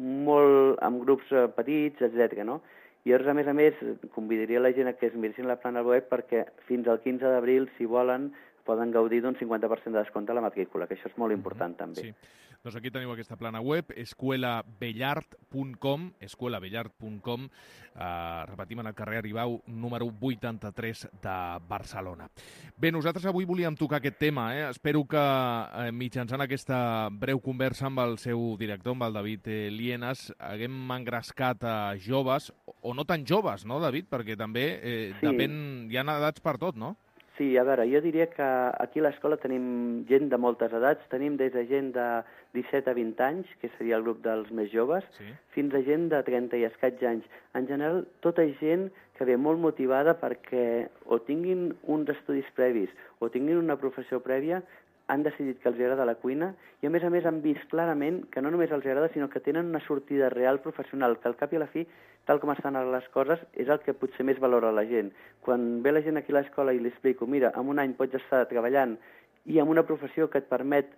molt amb grups eh, petits, etcètera, no? I llavors, a més a més, convidaria la gent a que es miressin la plana web perquè fins al quinze d'abril, si volen, poden gaudir d'un cinquanta per cent de descompte a la matrícula, que això és molt important mm-hmm. també. Sí. Doncs aquí teniu aquesta plana web, escuela bellart punt com, escuela bellart punt com, eh, repetim, en el carrer Aribau, número vuitanta-tres de Barcelona. Bé, nosaltres avui volíem tocar aquest tema, eh? Espero que eh, mitjançant aquesta breu conversa amb el seu director, amb el David eh, Lienas, haguem engrescat a joves, o no tan joves, no, David? Perquè també eh, sí. depèn, hi ha edats per tot, no? Sí, a veure, jo diria que aquí a l'escola tenim gent de moltes edats, tenim des de gent de disset a vint anys, que seria el grup dels més joves, sí. fins a gent de trenta i escaig anys. En general, tota gent que ve molt motivada perquè o tinguin uns estudis previs o tinguin una professió prèvia, han decidit que els agrada la cuina i, a més a més, han vist clarament que no només els agrada, sinó que tenen una sortida real professional, que al cap i a la fi, tal com estan ara les coses, és el que potser més valora la gent. Quan ve la gent aquí a l'escola i li explico, mira, en un any pots estar treballant i amb una professió que et permet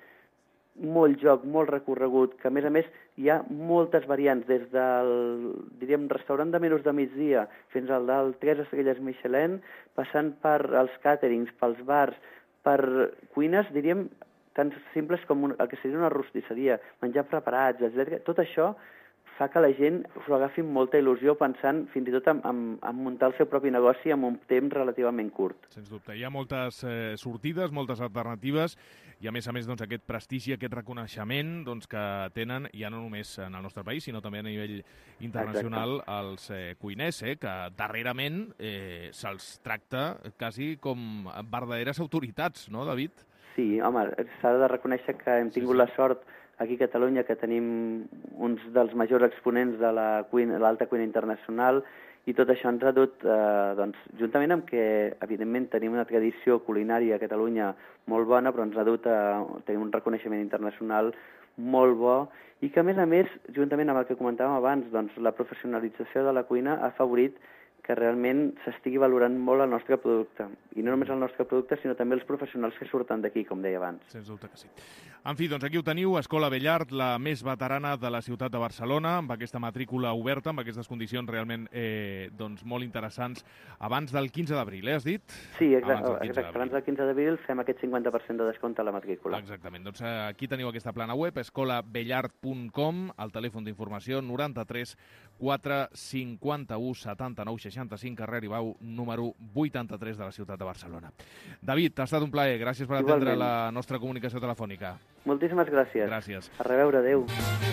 molt joc, molt recorregut, que a més a més hi ha moltes variants, des del, diríem, restaurant de menús de migdia fins al del tres estrelles Michelin, passant per els càterings, pels bars, per cuines, diríem, tan simples com un, el que seria una rostisseria, menjar preparats, etcètera. Tot això fa que la gent s'ho agafi amb molta il·lusió pensant fins i tot en, en, en muntar el seu propi negoci en un temps relativament curt. Sens dubte. Hi ha moltes eh, sortides, moltes alternatives i, a més a més, doncs, aquest prestigi, aquest reconeixement doncs, que tenen ja no només en el nostre país, sinó també a nivell internacional Exacte. els eh, cuiners, eh, que darrerament eh, se'ls tracta quasi com verdaderes autoritats, no, David? Sí, home, s'ha de reconèixer que hem tingut sí, sí. la sort aquí a Catalunya, que tenim uns dels majors exponents de la cuina, l'alta cuina internacional, i tot això ens ha dut, eh, doncs, juntament amb que, evidentment, tenim una tradició culinària a Catalunya molt bona, però ens ha dut a tenir un reconeixement internacional molt bo, i que, a més a més, juntament amb el que comentàvem abans, doncs, la professionalització de la cuina ha afavorit que realment s'estigui valorant molt el nostre producte. I no només el nostre producte, sinó també els professionals que surten d'aquí, com deia abans. Sens dubte que sí. En fi, doncs aquí ho teniu, Escola Bellart, la més veterana de la ciutat de Barcelona, amb aquesta matrícula oberta, amb aquestes condicions realment eh, doncs, molt interessants, abans del quinze d'abril, eh, has dit? Sí, exacte. Abans del quinze, exacte. Abans del quinze d'abril fem aquest cinquanta per cent de descompte a la matrícula. Exactament. Doncs eh, aquí teniu aquesta plana web, escola bellart punt com, el telèfon d'informació noranta-tres quatre cinquanta-u setanta-nou seixanta-cinc, carrer Aribau, número vuitanta-tres de la ciutat de Barcelona. David, ha estat un plaer. Gràcies per Igualment. atendre la nostra comunicació telefònica. Moltíssimes gràcies. Gràcies. A reveure, adéu.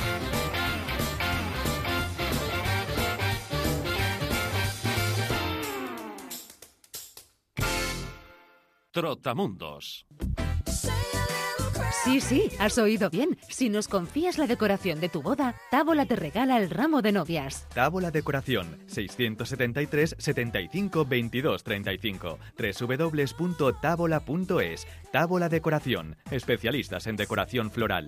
Trotamundos. Sí, sí, has oído bien. Si nos confías la decoración de tu boda, Tábola te regala el ramo de novias. Tábola Decoración, seiscientos setenta y tres, setenta y cinco, veintidós, treinta y cinco, doble u doble u doble u punto tábola punto es. Tábola Decoración, especialistas en decoración floral.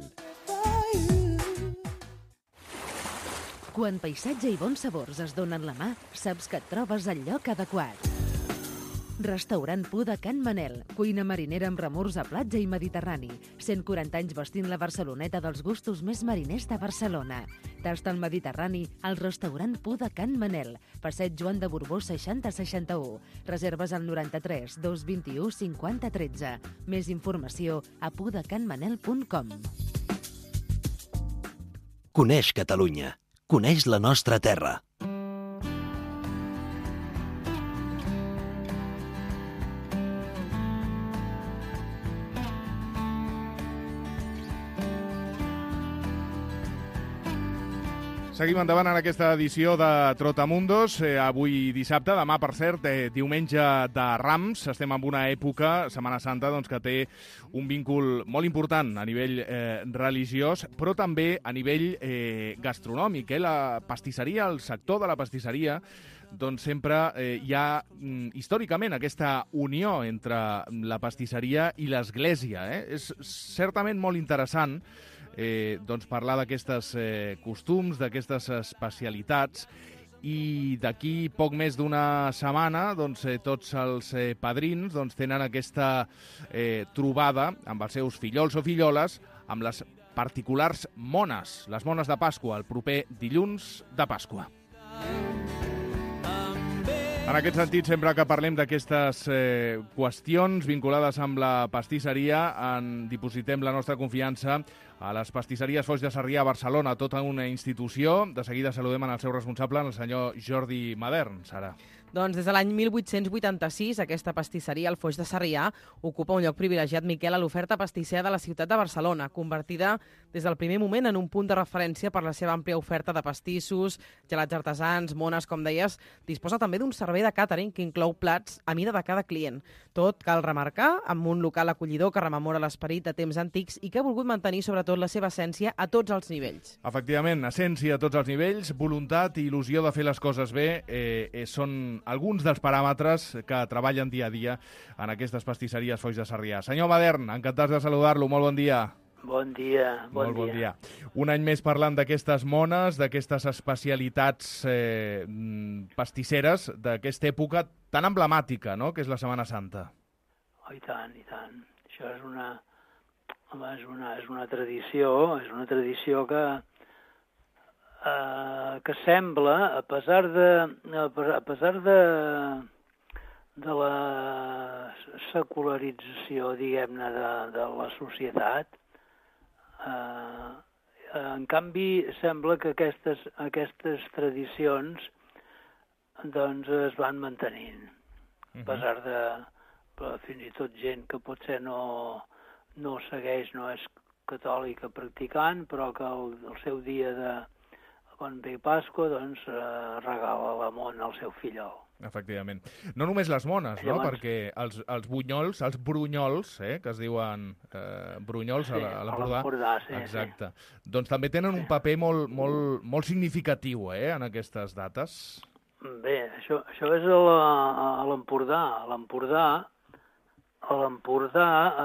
Quan paisatge i bons sabors es donen la mà, saps que et trobes al lloc adequat. Restaurant Pu de Can Manel, cuina marinera amb remors a platja i mediterrani. cent quaranta anys vestint la Barceloneta dels gustos més mariners de Barcelona. Tasta el Mediterrani al restaurant Pu de Can Manel, passeig Joan de Borbó seixanta seixanta-u. Reserves al noranta-tres dos vint-i-u cinquanta tretze. Més informació a pudecanmanel punt com. Coneix Catalunya. Coneix la nostra terra. Seguim endavant en aquesta edició de Trotamundos. Eh, avui dissabte, demà, per cert, eh, diumenge de Rams. Estem en una època, Setmana Santa, doncs, que té un víncul molt important a nivell eh, religiós, però també a nivell eh, gastronòmic. Eh? La pastisseria, el sector de la pastisseria, doncs sempre eh, hi ha mm, històricament aquesta unió entre la pastisseria i l'església. Eh? És certament molt interessant Eh, doncs parlar d'aquestes eh, costums, d'aquestes especialitats, i d'aquí poc més d'una setmana doncs, eh, tots els eh, padrins doncs, tenen aquesta eh, trobada amb els seus fillols o filloles amb les particulars mones, les mones de Pasqua, el proper dilluns de Pasqua. En aquest sentit, sempre que parlem d'aquestes eh, qüestions vinculades amb la pastisseria, en dipositem la nostra confiança a les pastisseries Foix de Sarrià a Barcelona, tota una institució. De seguida saludem en el seu responsable, el senyor Jordi Madern. Sara. Doncs des de l'any mil vuit-cents vuitanta-sis, aquesta pastisseria, el Foix de Sarrià, ocupa un lloc privilegiat, Miquel, a l'oferta pastissera de la ciutat de Barcelona, convertida des del primer moment en un punt de referència per la seva àmplia oferta de pastissos, gelats artesans, mones, com deies. Disposa també d'un servei de càtering que inclou plats a mida de cada client. Tot, cal remarcar, amb un local acollidor que rememora l'esperit de temps antics i que ha volgut mantenir, sobretot, la seva essència a tots els nivells. Efectivament, essència a tots els nivells, voluntat i il·lusió de fer les coses bé eh, eh, són alguns dels paràmetres que treballen dia a dia en aquestes pastisseries Foix de Sarrià. Senyor Madern, encantats de saludar-lo. Molt bon dia. Bon dia, bon Molt bon dia. dia. Un any més parlant d'aquestes mones, d'aquestes especialitats eh, pastisseres, d'aquesta època tan emblemàtica, no?, que és la Setmana Santa. Oh, i tant, i tant. Això és una, home, és una, és una tradició, és una tradició que Uh, que sembla, a pesar de, a pesar de, de la secularització, diguem-ne, de, de la societat, uh, en canvi sembla que aquestes, aquestes tradicions doncs es van mantenint. A pesar de, però fins i tot gent que potser no, no segueix, no és catòlica practicant, però que el, el seu dia de quan ve Pasqua, doncs, eh, regala la mona al seu fillol. Efectivament. No només les mones, no? Llavors, perquè els, els bunyols, els brunyols, eh, que es diuen eh, brunyols sí, a l'Empordà, sí, exacte, sí. Doncs també tenen un paper molt, molt, molt significatiu eh, en aquestes dates. Bé, això, això és a l'Empordà. A l'Empordà, a l'Empordà,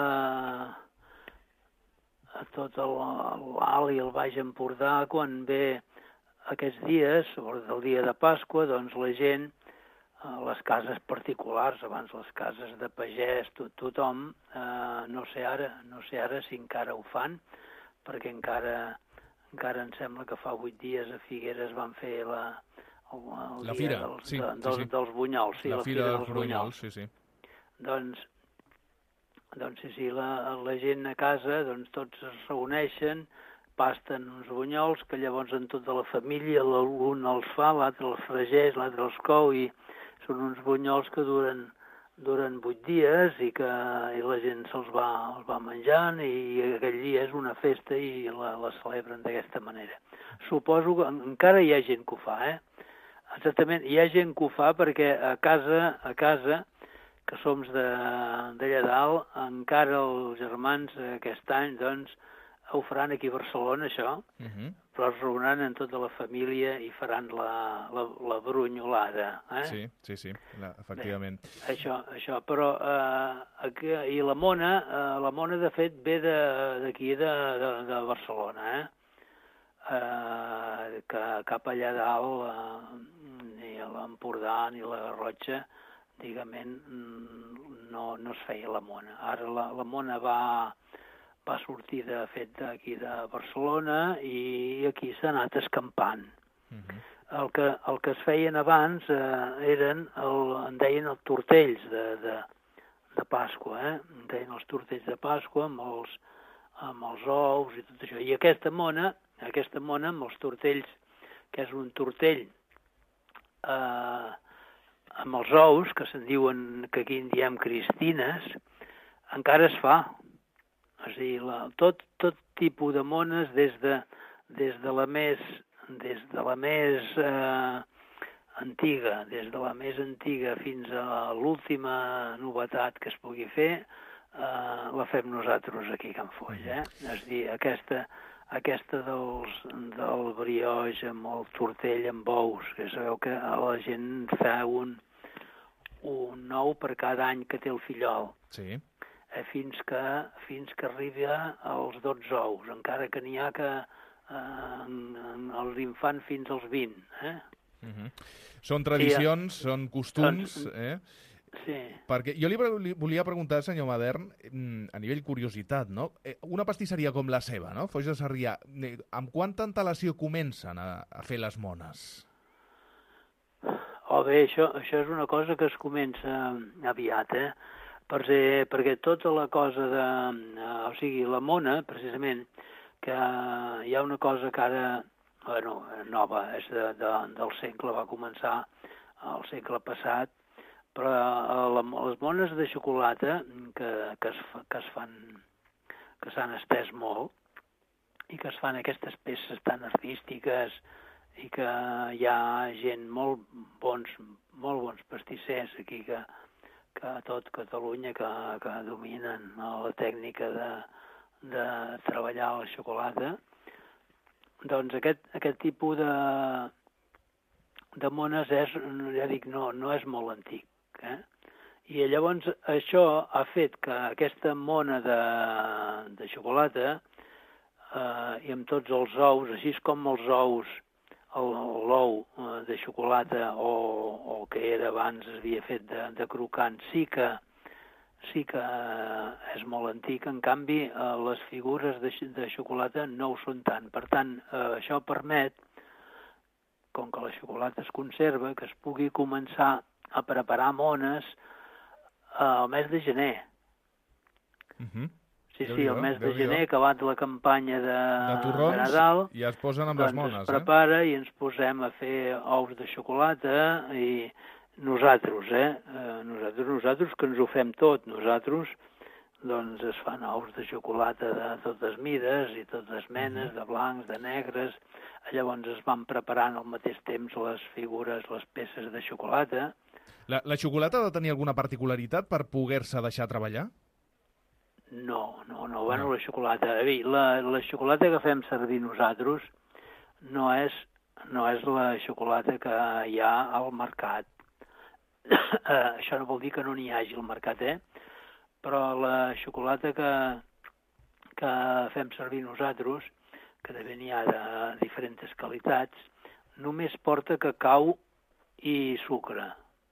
eh, a tot l'Alt i el Baix Empordà, quan ve aquests dies, el dia de Pasqua, doncs la gent, les cases particulars, abans les cases de pagès, tot, tothom, eh, no sé ara, no sé ara si encara ho fan, perquè encara, encara em sembla que fa vuit dies a Figueres van fer la, el, el la dia fira, dels, sí, de, dels, sí, sí. dels bunyols. Sí, la, la fira, fira dels, dels bunyols, bunyols. sí, sí. Doncs, doncs sí, sí, la, la gent a casa, doncs tots es reuneixen, pasten uns bunyols que llavors en tota la família l'un els fa, l'altre els fregeix, l'altre els cou, i són uns bunyols que duren, duren vuit dies i que i la gent se'ls va, els va menjant, i aquell dia és una festa i la, la celebren d'aquesta manera. Suposo que encara hi ha gent que ho fa, eh? Exactament, hi ha gent que ho fa perquè a casa, a casa, que som d'allà dalt, encara els germans aquest any, doncs, ho faran aquí a Barcelona, això, uh -huh. però es reuniran en tota la família i faran la, la, la brunyolada. Eh? Sí, sí, sí, la, efectivament. Bé, això, això, però eh, aquí, i la mona, eh, la mona de fet ve d'aquí, de, de, de, de Barcelona, eh? Eh, que cap allà dalt, eh, ni a l'Empordà ni a la Garrotxa, diguem, no, no es feia la mona. Ara la, la mona va... va sortir de fet d'aquí de Barcelona i aquí s'ha anat escampant. Uh-huh. el, que, el que es feien abans eh, eren, el, en deien els tortells de, de, de Pasqua, eh? En deien els tortells de Pasqua amb els, amb els ous i tot això. I aquesta mona, aquesta mona amb els tortells, que és un tortell eh, amb els ous, que se'n diuen, que aquí en diem cristines, encara es fa. És a dir, la, tot, tot tipus de mones, des de, des de la més, des de la més eh, antiga, des de la més antiga fins a l'última novetat que es pugui fer, eh, la fem nosaltres aquí a Can Foix, eh? És a dir, aquesta, aquesta dels, del brioix amb el tortell amb ous, que sabeu que la gent fa un, un ou per cada any que té el fillol. Sí. Eh, fins que, fins que arribi als dotze ous, encara que n'hi ha que eh, els infants fins als vint. Eh? Uh-huh. Són tradicions, sí, són costums... Eh? Sí. Perquè jo li, li volia preguntar, senyor Madern, a nivell curiositat, no? Una pastisseria com la seva, no? Foix de Sarrià, amb quanta antelació comencen a, a fer les mones? Oh, bé, això, això és una cosa que es comença aviat, eh? Per ser, perquè tota la cosa de... O sigui, la mona, precisament, que hi ha una cosa que ara, bueno, nova, és de, de, del segle, va començar al segle passat, però la, les mones de xocolata que, que, es, que es fan, que s'han estès molt, i que es fan aquestes peces tan artístiques, i que hi ha gent molt bons, molt bons pastissers aquí que que a tot Catalunya que, que dominen la tècnica de, de treballar la xocolata, doncs aquest, aquest tipus de, de mones és, ja dic, no, no és molt antic. Eh? I llavors això ha fet que aquesta mona de, de xocolata eh, i amb tots els ous, així com els ous, l'ou de xocolata o, o que era abans es havia fet de, de crocant, sí que, sí que és molt antic. En canvi, les figures de, de xocolata no ho són tant. Per tant, això permet, com que la xocolata es conserva, que es pugui començar a preparar mones al mes de gener. Uh-huh. Sí, sí, el mes de gener, acabat la campanya de, de torrons, de Nadal, i es posen amb doncs les mones. Es prepara eh? i ens posem a fer ous de xocolata i nosaltres, eh? Nosaltres, nosaltres que ens ho fem tot, nosaltres, doncs es fan ous de xocolata de totes mides i totes menes, de blancs, de negres. Llavors es van preparant al mateix temps les figures, les peces de xocolata. La, la xocolata ha de tenir alguna particularitat per poder-se deixar treballar? No, no, no, bueno, no. La xocolata... La, la xocolata que fem servir nosaltres no és, no és la xocolata que hi ha al mercat. Això no vol dir que no n'hi hagi al mercat, eh? Però la xocolata que, que fem servir nosaltres, que també n'hi ha de diferents qualitats, només porta cacau i sucre.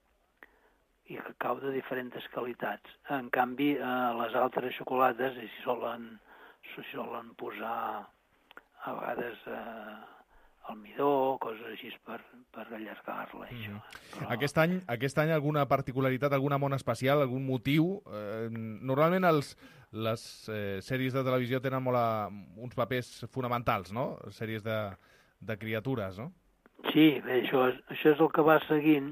I cacau de diferents qualitats. En canvi, eh, les altres xocolates s'hi solen, solen posar a vegades eh, almidó, coses així per, per allargar-la. Mm. Però... Aquest any, aquest any alguna particularitat, alguna mona especial, algun motiu? Eh, normalment els, les eh, sèries de televisió tenen molt a, uns papers fonamentals, no? Sèries de, de criatures, no? Sí, bé, això, això és el que va seguint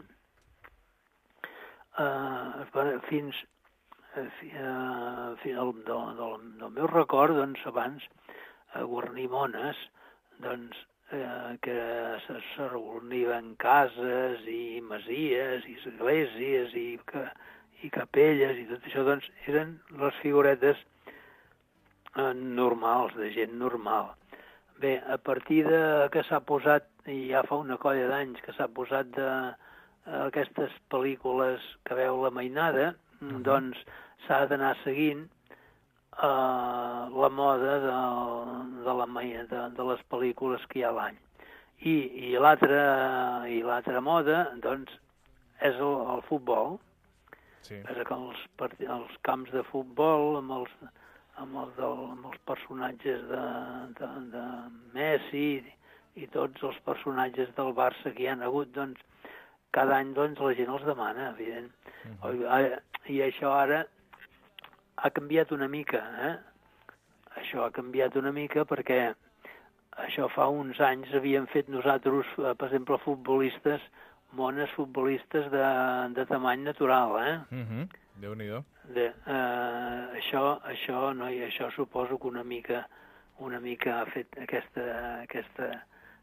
Uh, fins, uh, uh, fins al, del, del, del meu record, doncs, abans, a guarnir mones, doncs, uh, que se, se reuniven cases i masies i esglésies i, que, i capelles i tot això, doncs, eren les figuretes uh, normals, de gent normal. Bé, a partir de que s'ha posat, i ja fa una colla d'anys que s'ha posat de aquestes pel·lícules que veu la mainada, uh-huh. doncs s'ha d'anar seguint uh, la moda de, de, la, de, de les pel·lícules que hi ha a l'any. I, i l'altra i l'altra moda, doncs, és el, el futbol. Sí. És que els, els camps de futbol amb els, amb els, del, amb els personatges de, de, de Messi i tots els personatges del Barça que hi ha hagut, doncs, cada any, doncs, la gent els demana, evident. Uh-huh. I això ara ha canviat una mica, eh? Això ha canviat una mica perquè això fa uns anys havíem fet nosaltres, per exemple, futbolistes, mones futbolistes de, de tamany natural, eh? Uh-huh. Déu-n'hi-do. De, uh, això, això, no, i això suposo que una mica, una mica ha fet aquesta, aquesta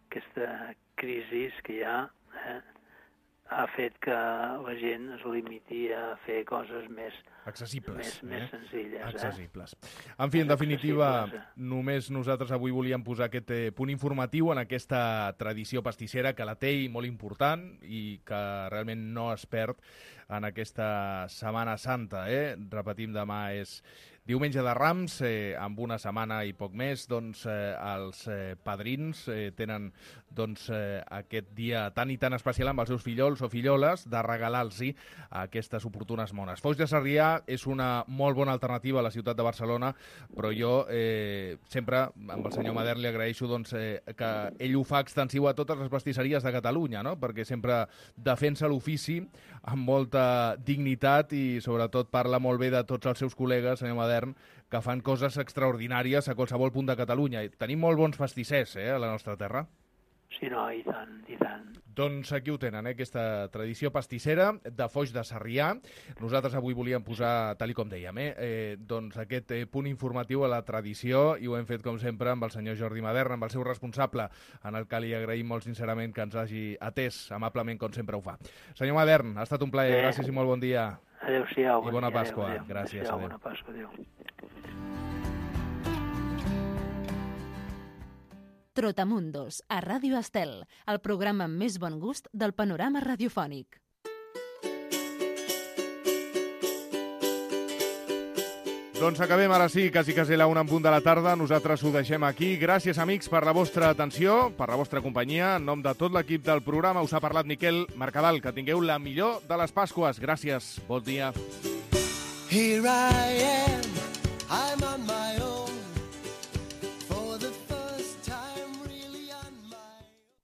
aquesta crisi que hi ha eh, ha fet que la gent es limiti a fer coses més accessibles, més, eh? més senzilles. Accessibles. Eh? En fi, en definitiva, eh? només nosaltres avui volíem posar aquest eh, punt informatiu en aquesta tradició pastissera que la té i molt important i que realment no es perd en aquesta Setmana Santa. Eh? Repetim, demà és diumenge de Rams, eh, amb una setmana i poc més, doncs eh, els eh, padrins eh, tenen doncs, eh, aquest dia tan i tan especial amb els seus fillols o filloles de regalar-los aquestes oportunes mones. Foix de Sarrià és una molt bona alternativa a la ciutat de Barcelona, però jo eh, sempre amb el senyor Mader li agraeixo doncs, eh, que ell ho fa extensiu a totes les pastisseries de Catalunya, no? Perquè sempre defensa l'ofici amb molta dignitat i sobretot parla molt bé de tots els seus col·legues, senyor Mader, que fan coses extraordinàries a qualsevol punt de Catalunya. Tenim molt bons pastissers eh, a la nostra terra. Sí, no, i tant, i tant. Doncs aquí ho tenen, eh, aquesta tradició pastissera de Foix de Sarrià. Nosaltres avui volíem posar, tal com dèiem, eh, eh, doncs aquest eh, punt informatiu a la tradició i ho hem fet, com sempre, amb el senyor Jordi Madern, amb el seu responsable, en el que li agraïm molt sincerament que ens hagi atès amablement, com sempre ho fa. Senyor Madern, ha estat un plaer, eh. gràcies i molt bon dia. Adéu-siau. I bona bon dia, Pasqua. Adéu, adéu. Gràcies. Adéu, adéu. bona Pasqua, adéu. Trotamundos, a Ràdio Estel, el programa amb més bon gust del panorama radiofònic. Doncs acabem ara sí, quasi quasi la una en punt de la tarda. Nosaltres ho deixem aquí. Gràcies, amics, per la vostra atenció, per la vostra companyia. En nom de tot l'equip del programa us ha parlat Miquel Mercadal. Que tingueu la millor de les Pasques. Gràcies, bon dia. Here I am, I'm on my